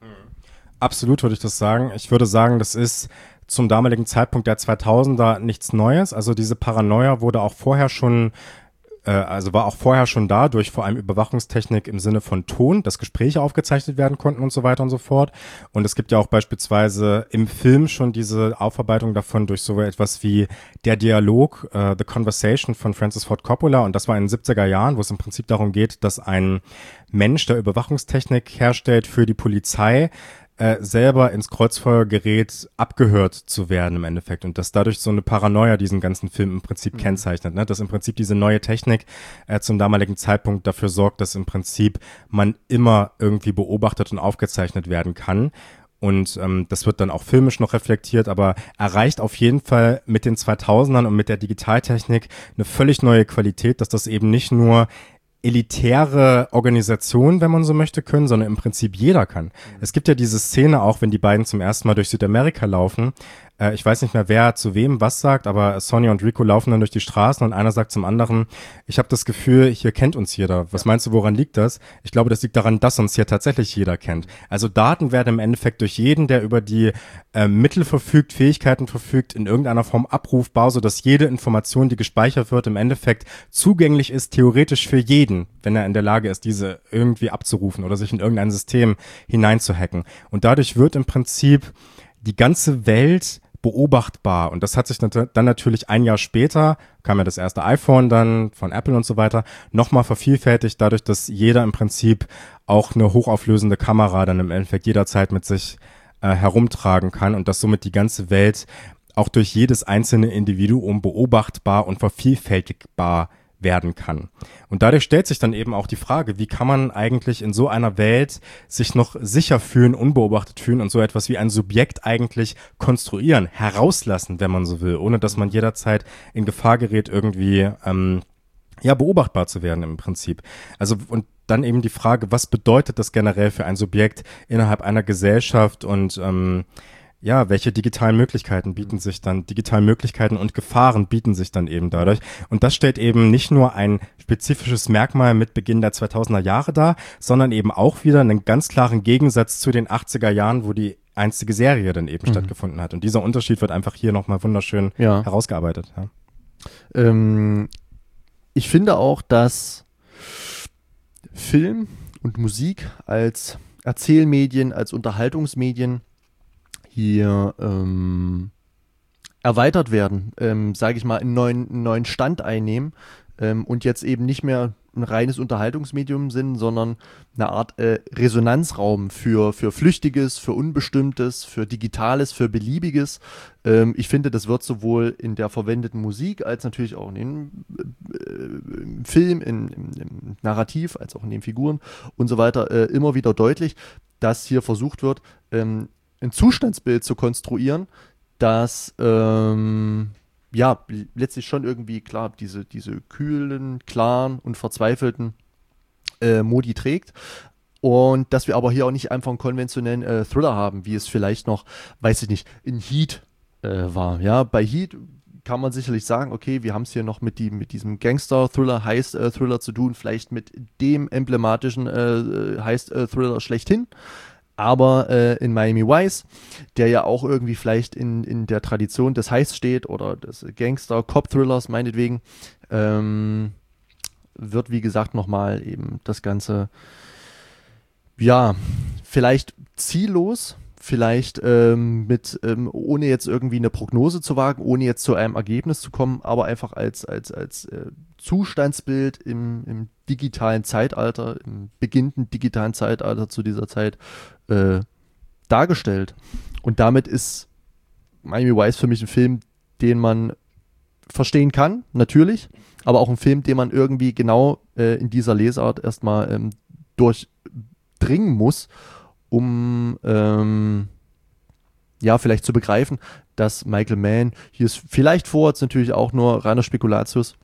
Absolut würde ich das sagen. Ich würde sagen, das ist zum damaligen Zeitpunkt der zweitausender nichts Neues. Also diese Paranoia wurde auch vorher schon also war auch vorher schon da durch vor allem Überwachungstechnik im Sinne von Ton, dass Gespräche aufgezeichnet werden konnten und so weiter und so fort. Und es gibt ja auch beispielsweise im Film schon diese Aufarbeitung davon durch so etwas wie der Dialog, uh, The Conversation von Francis Ford Coppola. Und das war in den siebziger Jahren, wo es im Prinzip darum geht, dass ein Mensch, der Überwachungstechnik herstellt für die Polizei, Äh, selber ins Kreuzfeuer gerät, abgehört zu werden im Endeffekt und dass dadurch so eine Paranoia diesen ganzen Film im Prinzip mhm. kennzeichnet, ne? Dass im Prinzip diese neue Technik äh, zum damaligen Zeitpunkt dafür sorgt, dass im Prinzip man immer irgendwie beobachtet und aufgezeichnet werden kann. Und ähm, das wird dann auch filmisch noch reflektiert, aber erreicht auf jeden Fall mit den zweitausendern und mit der Digitaltechnik eine völlig neue Qualität, dass das eben nicht nur elitäre Organisationen, wenn man so möchte, können, sondern im Prinzip jeder kann. Mhm. Es gibt ja diese Szene auch, wenn die beiden zum ersten Mal durch Südamerika laufen. Äh, ich weiß nicht mehr, wer zu wem was sagt, aber Sonja und Rico laufen dann durch die Straßen und einer sagt zum anderen, ich habe das Gefühl, hier kennt uns jeder. Was ja. meinst du, woran liegt das? Ich glaube, das liegt daran, dass uns hier tatsächlich jeder kennt. Also Daten werden im Endeffekt durch jeden, der über die äh, Mittel verfügt, Fähigkeiten verfügt, in irgendeiner Form abrufbar, sodass jede Information, die gespeichert wird, im Endeffekt zugänglich ist, theoretisch für jeden, wenn er in der Lage ist, diese irgendwie abzurufen oder sich in irgendein System hineinzuhacken. Und dadurch wird im Prinzip die ganze Welt beobachtbar. Und das hat sich dann natürlich ein Jahr später, kam ja das erste iPhone dann von Apple und so weiter, nochmal vervielfältigt, dadurch, dass jeder im Prinzip auch eine hochauflösende Kamera dann im Endeffekt jederzeit mit sich äh, herumtragen kann und dass somit die ganze Welt auch durch jedes einzelne Individuum beobachtbar und vervielfältigbar werden kann. Und dadurch stellt sich dann eben auch die Frage, wie kann man eigentlich in so einer Welt sich noch sicher fühlen, unbeobachtet fühlen und so etwas wie ein Subjekt eigentlich konstruieren, herauslassen, wenn man so will, ohne dass man jederzeit in Gefahr gerät, irgendwie ähm, ja beobachtbar zu werden im Prinzip. Also und dann eben die Frage, was bedeutet das generell für ein Subjekt innerhalb einer Gesellschaft und ähm, ja, welche digitalen Möglichkeiten bieten sich dann, digitalen Möglichkeiten und Gefahren bieten sich dann eben dadurch. Und das stellt eben nicht nur ein spezifisches Merkmal mit Beginn der zweitausender Jahre dar, sondern eben auch wieder einen ganz klaren Gegensatz zu den achtziger Jahren, wo die einzige Serie dann eben mhm. stattgefunden hat. Und dieser Unterschied wird einfach hier nochmal wunderschön ja. herausgearbeitet. Ja. Ähm, ich finde auch, dass Film und Musik als Erzählmedien, als Unterhaltungsmedien hier ähm, erweitert werden, ähm, sage ich mal, einen neuen, einen neuen Stand einnehmen ähm, und jetzt eben nicht mehr ein reines Unterhaltungsmedium sind, sondern eine Art äh, Resonanzraum für, für Flüchtiges, für Unbestimmtes, für Digitales, für Beliebiges. Ähm, ich finde, das wird sowohl in der verwendeten Musik als natürlich auch in den, äh, im Film, in, im, im Narrativ, als auch in den Figuren und so weiter äh, immer wieder deutlich, dass hier versucht wird, ähm, ein Zustandsbild zu konstruieren, das ähm, ja letztlich schon irgendwie klar diese, diese kühlen, klaren und verzweifelten äh, Modi trägt. Und dass wir aber hier auch nicht einfach einen konventionellen äh, Thriller haben, wie es vielleicht noch, weiß ich nicht, in Heat äh, war. Ja, bei Heat kann man sicherlich sagen, okay, wir haben es hier noch mit, die, mit diesem Gangster-Thriller, Heist-Thriller zu tun, vielleicht mit dem emblematischen äh, Heist-Thriller schlechthin. Aber äh, in Miami Vice, der ja auch irgendwie vielleicht in, in der Tradition des Heists steht oder des Gangster-Cop-Thrillers meinetwegen, ähm, wird wie gesagt nochmal eben das Ganze, ja, vielleicht ziellos, vielleicht ähm, mit, ähm, ohne jetzt irgendwie eine Prognose zu wagen, ohne jetzt zu einem Ergebnis zu kommen, aber einfach als, als, als äh, Zustandsbild im, im digitalen Zeitalter, im beginnenden digitalen Zeitalter zu dieser Zeit äh, dargestellt. Und damit ist Miami Vice für mich ein Film, den man verstehen kann, natürlich, aber auch ein Film, den man irgendwie genau äh, in dieser Lesart erstmal ähm, durchdringen muss, um ähm, ja, vielleicht zu begreifen, dass Michael Mann, hier ist vielleicht vorher natürlich auch nur reiner Spekulatius,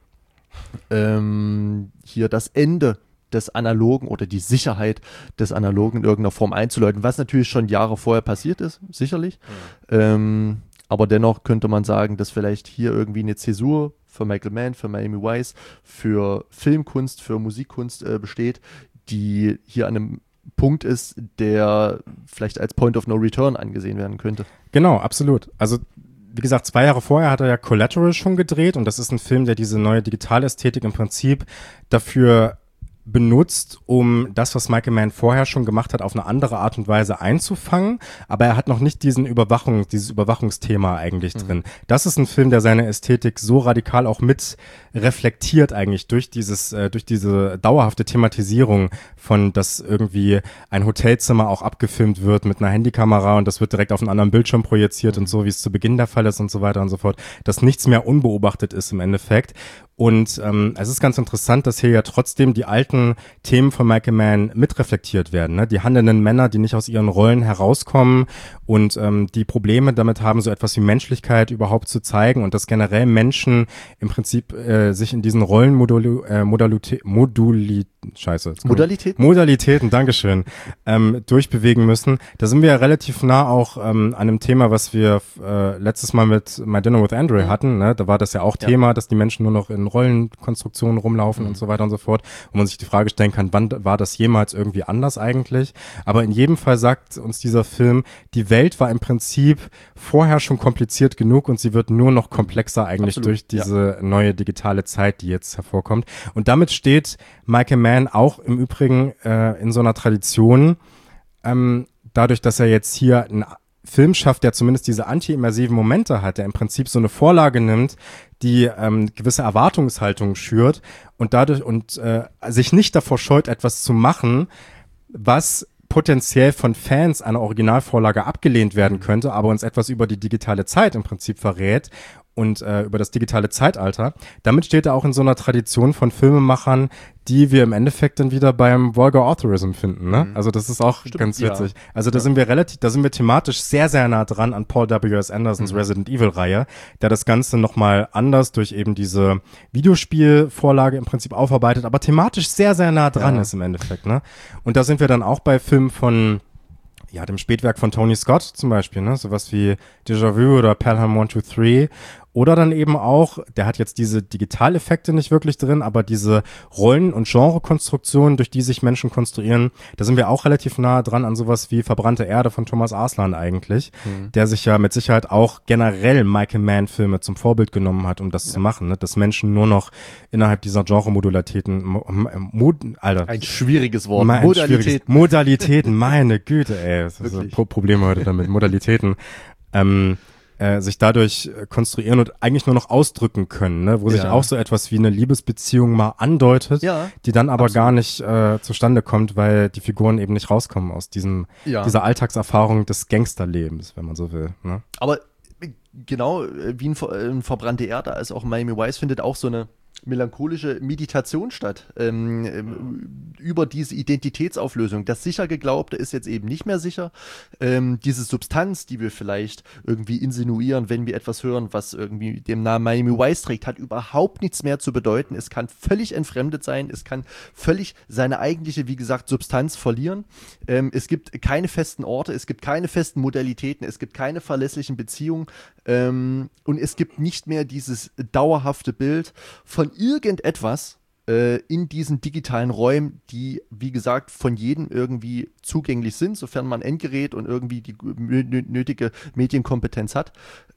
ähm, hier das Ende des Analogen oder die Sicherheit des Analogen in irgendeiner Form einzuläuten, was natürlich schon Jahre vorher passiert ist, sicherlich. Mhm. Ähm, aber dennoch könnte man sagen, dass vielleicht hier irgendwie eine Zäsur für Michael Mann, für Miami Vice, für Filmkunst, für Musikkunst äh, besteht, die hier an einem Punkt ist, der vielleicht als Point of No Return angesehen werden könnte. Genau, absolut. Also wie gesagt, zwei Jahre vorher hat er ja Collateral schon gedreht und das ist ein Film, der diese neue Digitalästhetik im Prinzip dafür benutzt, um das, was Michael Mann vorher schon gemacht hat, auf eine andere Art und Weise einzufangen, aber er hat noch nicht diesen Überwachung, dieses Überwachungsthema eigentlich mhm. drin. Das ist ein Film, der seine Ästhetik so radikal auch mit reflektiert eigentlich durch dieses, äh, durch diese dauerhafte Thematisierung von, dass irgendwie ein Hotelzimmer auch abgefilmt wird mit einer Handykamera und das wird direkt auf einen anderen Bildschirm projiziert mhm. und so, wie es zu Beginn der Fall ist und so weiter und so fort, dass nichts mehr unbeobachtet ist im Endeffekt. Und ähm, es ist ganz interessant, dass hier ja trotzdem die alten Themen von Michael Mann mitreflektiert werden. Ne? Die handelnden Männer, die nicht aus ihren Rollen herauskommen und ähm, die Probleme damit haben, so etwas wie Menschlichkeit überhaupt zu zeigen und dass generell Menschen im Prinzip äh, sich in diesen Rollen Moduli äh, Modalite Moduli Scheiße. Modalitäten? Modalitäten, Dankeschön, ähm, durchbewegen müssen. Da sind wir ja relativ nah auch ähm, an einem Thema, was wir äh, letztes Mal mit My Dinner with Andre mhm. hatten. Ne? Da war das ja auch ja. Thema, dass die Menschen nur noch in Rollenkonstruktionen rumlaufen mhm. und so weiter und so fort. Und man sich die Frage stellen kann, wann war das jemals irgendwie anders eigentlich? Aber in jedem Fall sagt uns dieser Film, die Welt war im Prinzip vorher schon kompliziert genug und sie wird nur noch komplexer eigentlich Absolut. durch diese ja. neue digitale Zeit, die jetzt hervorkommt. Und damit steht Michael Mann auch im Übrigen äh, in so einer Tradition, ähm, dadurch, dass er jetzt hier einen Film schafft, der zumindest diese anti-immersiven Momente hat, der im Prinzip so eine Vorlage nimmt, die ähm, gewisse Erwartungshaltung schürt und dadurch und äh, sich nicht davor scheut, etwas zu machen, was potenziell von Fans einer Originalvorlage abgelehnt werden könnte, aber uns etwas über die digitale Zeit im Prinzip verrät und äh, über das digitale Zeitalter. Damit steht er auch in so einer Tradition von Filmemachern, die wir im Endeffekt dann wieder beim Vulgar Authorism finden, ne? Mhm. Also das ist auch Stimmt, ganz witzig. Ja. Also da ja. sind wir relativ, da sind wir thematisch sehr, sehr nah dran an Paul W S. Andersons mhm. Resident Evil-Reihe, der das Ganze nochmal anders durch eben diese Videospielvorlage im Prinzip aufarbeitet, aber thematisch sehr, sehr nah dran ja. ist im Endeffekt, ne? Und da sind wir dann auch bei Filmen von ja, dem Spätwerk von Tony Scott zum Beispiel, ne, sowas wie Déjà-vu oder Pelham one two three oder dann eben auch, der hat jetzt diese Digitaleffekte nicht wirklich drin, aber diese Rollen- und Genrekonstruktionen, durch die sich Menschen konstruieren, da sind wir auch relativ nah dran an sowas wie Verbrannte Erde von Thomas Arslan eigentlich, mhm. der sich ja mit Sicherheit auch generell Michael Mann-Filme zum Vorbild genommen hat, um das ja. zu machen, ne, dass Menschen nur noch innerhalb dieser Genre-Modulatitäten, Mod, Alter. Ein schwieriges Wort. Mein, Modalitäten. Schwieriges, Modalitäten, meine Güte, ey. Das ist so Probleme heute damit, Modalitäten. Ähm, Äh, sich dadurch äh, konstruieren und eigentlich nur noch ausdrücken können, ne? Wo ja. sich auch so etwas wie eine Liebesbeziehung mal andeutet, ja, die dann aber absolut. gar nicht äh, zustande kommt, weil die Figuren eben nicht rauskommen aus diesem ja. dieser Alltagserfahrung des Gangsterlebens, wenn man so will. Ne? Aber genau wie ein, Ver ein Verbrannte Erde, als auch Miami Vice findet auch so eine melancholische Meditation statt ähm, ähm, über diese Identitätsauflösung. Das sicher Geglaubte ist jetzt eben nicht mehr sicher. Ähm, diese Substanz, die wir vielleicht irgendwie insinuieren, wenn wir etwas hören, was irgendwie dem Namen Miami Vice trägt, hat überhaupt nichts mehr zu bedeuten. Es kann völlig entfremdet sein. Es kann völlig seine eigentliche, wie gesagt, Substanz verlieren. Ähm, es gibt keine festen Orte, es gibt keine festen Modalitäten, es gibt keine verlässlichen Beziehungen ähm, und es gibt nicht mehr dieses dauerhafte Bild von irgendetwas äh, in diesen digitalen Räumen, die, wie gesagt, von jedem irgendwie zugänglich sind, sofern man ein Endgerät und irgendwie die nötige Medienkompetenz hat.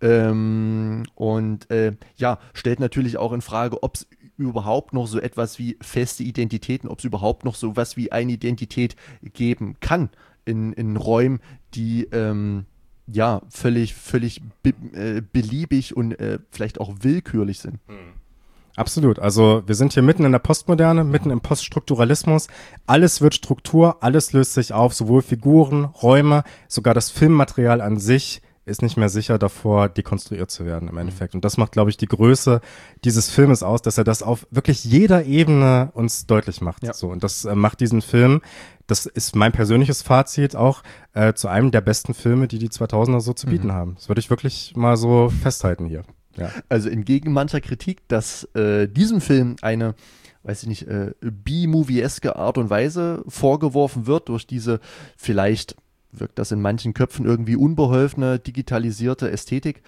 Ähm, und äh, ja, stellt natürlich auch in Frage, ob es überhaupt noch so etwas wie feste Identitäten, ob es überhaupt noch so was wie eine Identität geben kann in, in Räumen, die ähm, ja völlig, völlig be äh, beliebig und äh, vielleicht auch willkürlich sind. Hm. Absolut. Also wir sind hier mitten in der Postmoderne, mitten im Poststrukturalismus. Alles wird Struktur, alles löst sich auf, sowohl Figuren, Räume, sogar das Filmmaterial an sich ist nicht mehr sicher davor, dekonstruiert zu werden im Endeffekt. Und das macht, glaube ich, die Größe dieses Filmes aus, dass er das auf wirklich jeder Ebene uns deutlich macht. Ja. So, und das äh, macht diesen Film, das ist mein persönliches Fazit auch, äh, zu einem der besten Filme, die die zweitausender so zu bieten Mhm. haben. Das würde ich wirklich mal so festhalten hier. Ja. Also entgegen mancher Kritik, dass äh, diesem Film eine, weiß ich nicht, äh, B-Movie-eske Art und Weise vorgeworfen wird durch diese vielleicht, wirkt das in manchen Köpfen irgendwie unbeholfene, digitalisierte Ästhetik,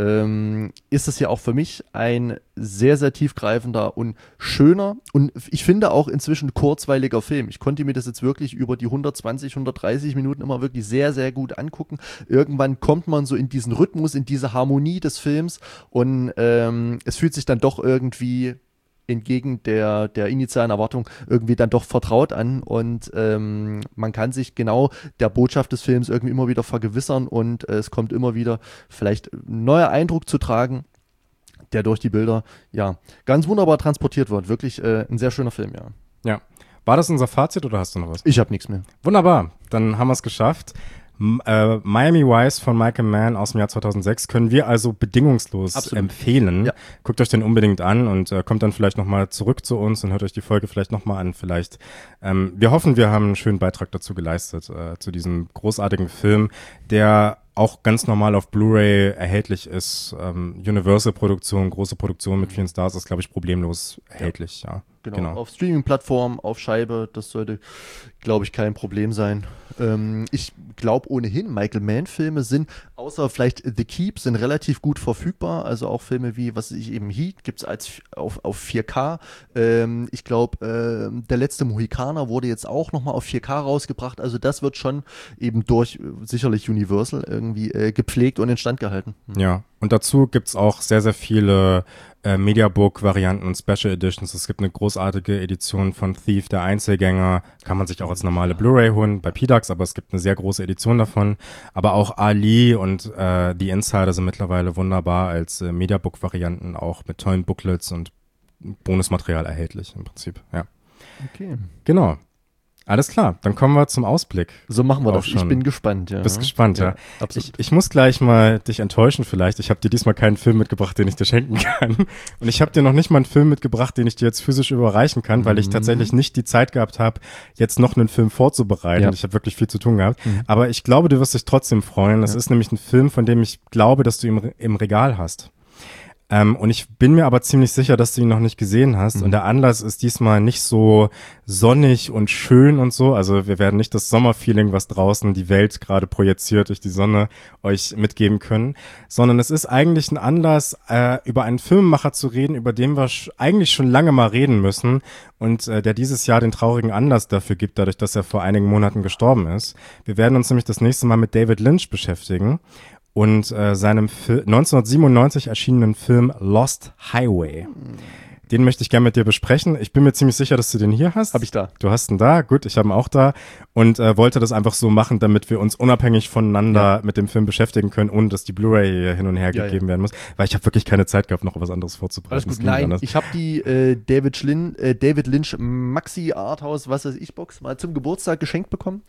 ähm, ist es ja auch für mich ein sehr, sehr tiefgreifender und schöner und ich finde auch inzwischen kurzweiliger Film. Ich konnte mir das jetzt wirklich über die hundertzwanzig, hundertdreißig Minuten immer wirklich sehr, sehr gut angucken. Irgendwann kommt man so in diesen Rhythmus, in diese Harmonie des Films und ähm, es fühlt sich dann doch irgendwie entgegen der, der initialen Erwartung irgendwie dann doch vertraut an und ähm, man kann sich genau der Botschaft des Films irgendwie immer wieder vergewissern und äh, es kommt immer wieder vielleicht ein neuer Eindruck zu tragen, der durch die Bilder ja ganz wunderbar transportiert wird. Wirklich äh, ein sehr schöner Film, ja. Ja. War das unser Fazit oder hast du noch was? Ich habe nichts mehr. Wunderbar, dann haben wir es geschafft. M äh, Miami Vice von Michael Mann aus dem Jahr zweitausendsechs können wir also bedingungslos Absolut. empfehlen. Ja. Guckt euch den unbedingt an und äh, kommt dann vielleicht nochmal zurück zu uns und hört euch die Folge vielleicht nochmal an. Vielleicht, ähm, wir hoffen, wir haben einen schönen Beitrag dazu geleistet, äh, zu diesem großartigen Film, der auch ganz normal auf Blu-ray erhältlich ist. Ähm, Universal-Produktion, große Produktion mit vielen Stars ist, glaube ich, problemlos erhältlich, ja. Genau, Genau. auf Streaming-Plattformen, auf Scheibe, das sollte, glaube ich, kein Problem sein. Ähm, ich glaube ohnehin, Michael Mann-Filme sind, außer vielleicht The Keep, sind relativ gut verfügbar. Also auch Filme wie, was weiß ich eben, Heat gibt es als auf, auf vier K. Ähm, ich glaube, äh, Der letzte Mohikaner wurde jetzt auch nochmal auf vier K rausgebracht. Also das wird schon eben durch äh, sicherlich Universal irgendwie äh, gepflegt und instand gehalten. Hm. Ja, und dazu gibt's auch sehr, sehr viele äh, Mediabook-Varianten und Special Editions. Es gibt eine großartige Edition von Thief, der Einzelgänger. Kann man sich auch als normale Blu-ray holen bei P D A X, aber es gibt eine sehr große Edition davon. Aber auch Ali und äh, The Insider sind mittlerweile wunderbar als äh, Mediabook-Varianten, auch mit tollen Booklets und Bonusmaterial erhältlich im Prinzip. Ja, Okay. genau. Alles klar, dann kommen wir zum Ausblick. So machen wir Auch das. Ich schon. bin gespannt, ja. Bist gespannt, ja. Absolut. Ich, ich muss gleich mal dich enttäuschen vielleicht. Ich habe dir diesmal keinen Film mitgebracht, den ich dir schenken kann. Und ich habe dir noch nicht mal einen Film mitgebracht, den ich dir jetzt physisch überreichen kann, weil ich Mhm. tatsächlich nicht die Zeit gehabt habe, jetzt noch einen Film vorzubereiten. Ja. Ich habe wirklich viel zu tun gehabt. Mhm. Aber ich glaube, du wirst dich trotzdem freuen. Das Ja. ist nämlich ein Film, von dem ich glaube, dass du ihn im, im Regal hast. Ähm, und ich bin mir aber ziemlich sicher, dass du ihn noch nicht gesehen hast. Mhm. Und der Anlass ist diesmal nicht so sonnig und schön und so. Also wir werden nicht das Sommerfeeling, was draußen die Welt gerade projiziert durch die Sonne, euch mitgeben können. Sondern es ist eigentlich ein Anlass, äh, über einen Filmemacher zu reden, über den wir sch- eigentlich schon lange mal reden müssen. Und äh, der dieses Jahr den traurigen Anlass dafür gibt, dadurch, dass er vor einigen Monaten gestorben ist. Wir werden uns nämlich das nächste Mal mit David Lynch beschäftigen. Und äh, seinem Fil- neunzehnhundertsiebenundneunzig erschienenen Film Lost Highway. Den möchte ich gerne mit dir besprechen. Ich bin mir ziemlich sicher, dass du den hier hast. Hab ich da. Du hast ihn da, gut, ich habe ihn auch da. Und äh, wollte das einfach so machen, damit wir uns unabhängig voneinander Ja. mit dem Film beschäftigen können, ohne dass die Blu-ray hier hin und her Ja, gegeben ja. werden muss. Weil ich habe wirklich keine Zeit gehabt, noch was anderes vorzubereiten. Alles Das gut. ging nicht Nein, anders. ich habe die äh, David, Schlin, äh, David Lynch Maxi Arthouse, was weiß ich, Box mal zum Geburtstag geschenkt bekommen.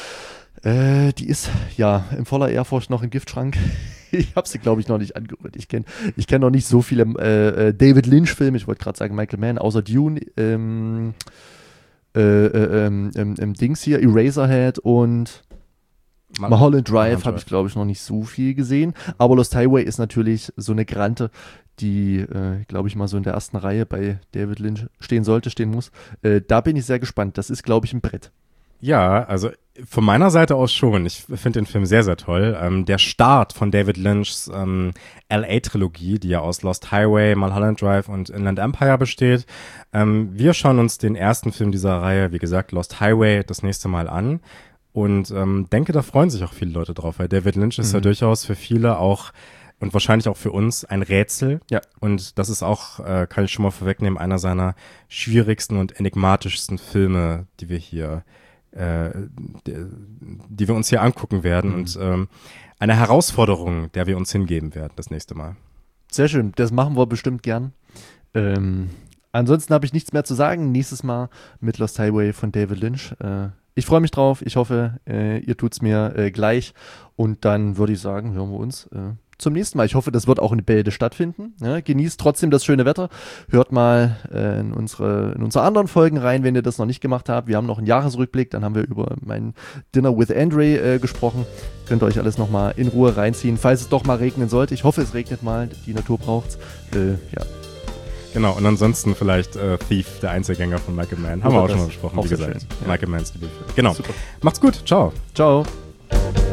Äh, die ist ja in voller Ehrfurcht noch im Giftschrank. Ich habe sie, glaube ich, noch nicht angerührt. Ich kenne ich kenn noch nicht so viele äh, äh, David Lynch-Filme. Ich wollte gerade sagen Michael Mann, außer Dune. Ähm, äh, äh, ähm, ähm, ähm, Dings hier, Eraserhead und Ma- Mulholland Drive Mulholland habe Drive. ich, glaube ich, noch nicht so viel gesehen. Aber Lost Highway ist natürlich so eine Grante, die, äh, glaube ich, mal so in der ersten Reihe bei David Lynch stehen sollte, stehen muss. Äh, da bin ich sehr gespannt. Das ist, glaube ich, ein Brett. Ja, also von meiner Seite aus schon. Ich finde den Film sehr, sehr toll. Ähm, der Start von David Lynchs ähm, L A-Trilogie, die ja aus Lost Highway, Mulholland Drive und Inland Empire besteht. Ähm, wir schauen uns den ersten Film dieser Reihe, wie gesagt, Lost Highway, das nächste Mal an. Und ähm, denke, da freuen sich auch viele Leute drauf, weil David Lynch ist Mhm. ja durchaus für viele auch und wahrscheinlich auch für uns ein Rätsel. Ja. Und das ist auch, äh, kann ich schon mal vorwegnehmen, einer seiner schwierigsten und enigmatischsten Filme, die wir hier äh, die, die wir uns hier angucken werden Mhm. und ähm, eine Herausforderung, der wir uns hingeben werden das nächste Mal. Sehr schön. Das machen wir bestimmt gern. Ähm, ansonsten habe ich nichts mehr zu sagen. Nächstes Mal mit Lost Highway von David Lynch. Äh, Ich freue mich drauf. Ich hoffe, äh, ihr tut's mir äh, gleich. Und dann würde ich sagen, hören wir uns äh, zum nächsten Mal. Ich hoffe, das wird auch in Bälde stattfinden. Ja, genießt trotzdem das schöne Wetter. Hört mal äh, in, unsere, in unsere anderen Folgen rein, wenn ihr das noch nicht gemacht habt. Wir haben noch einen Jahresrückblick. Dann haben wir über mein Dinner with Andre äh, gesprochen. Könnt ihr euch alles nochmal in Ruhe reinziehen, falls es doch mal regnen sollte. Ich hoffe, es regnet mal. Die Natur braucht's. Äh, ja. Genau, und ansonsten vielleicht äh, Thief, der Einzelgänger von Michael Mann. Haben wir auch schon mal besprochen, wie gesagt. Schön, ja. Michael Manns Debütfilm. Genau. Super. Macht's gut. Ciao. Ciao.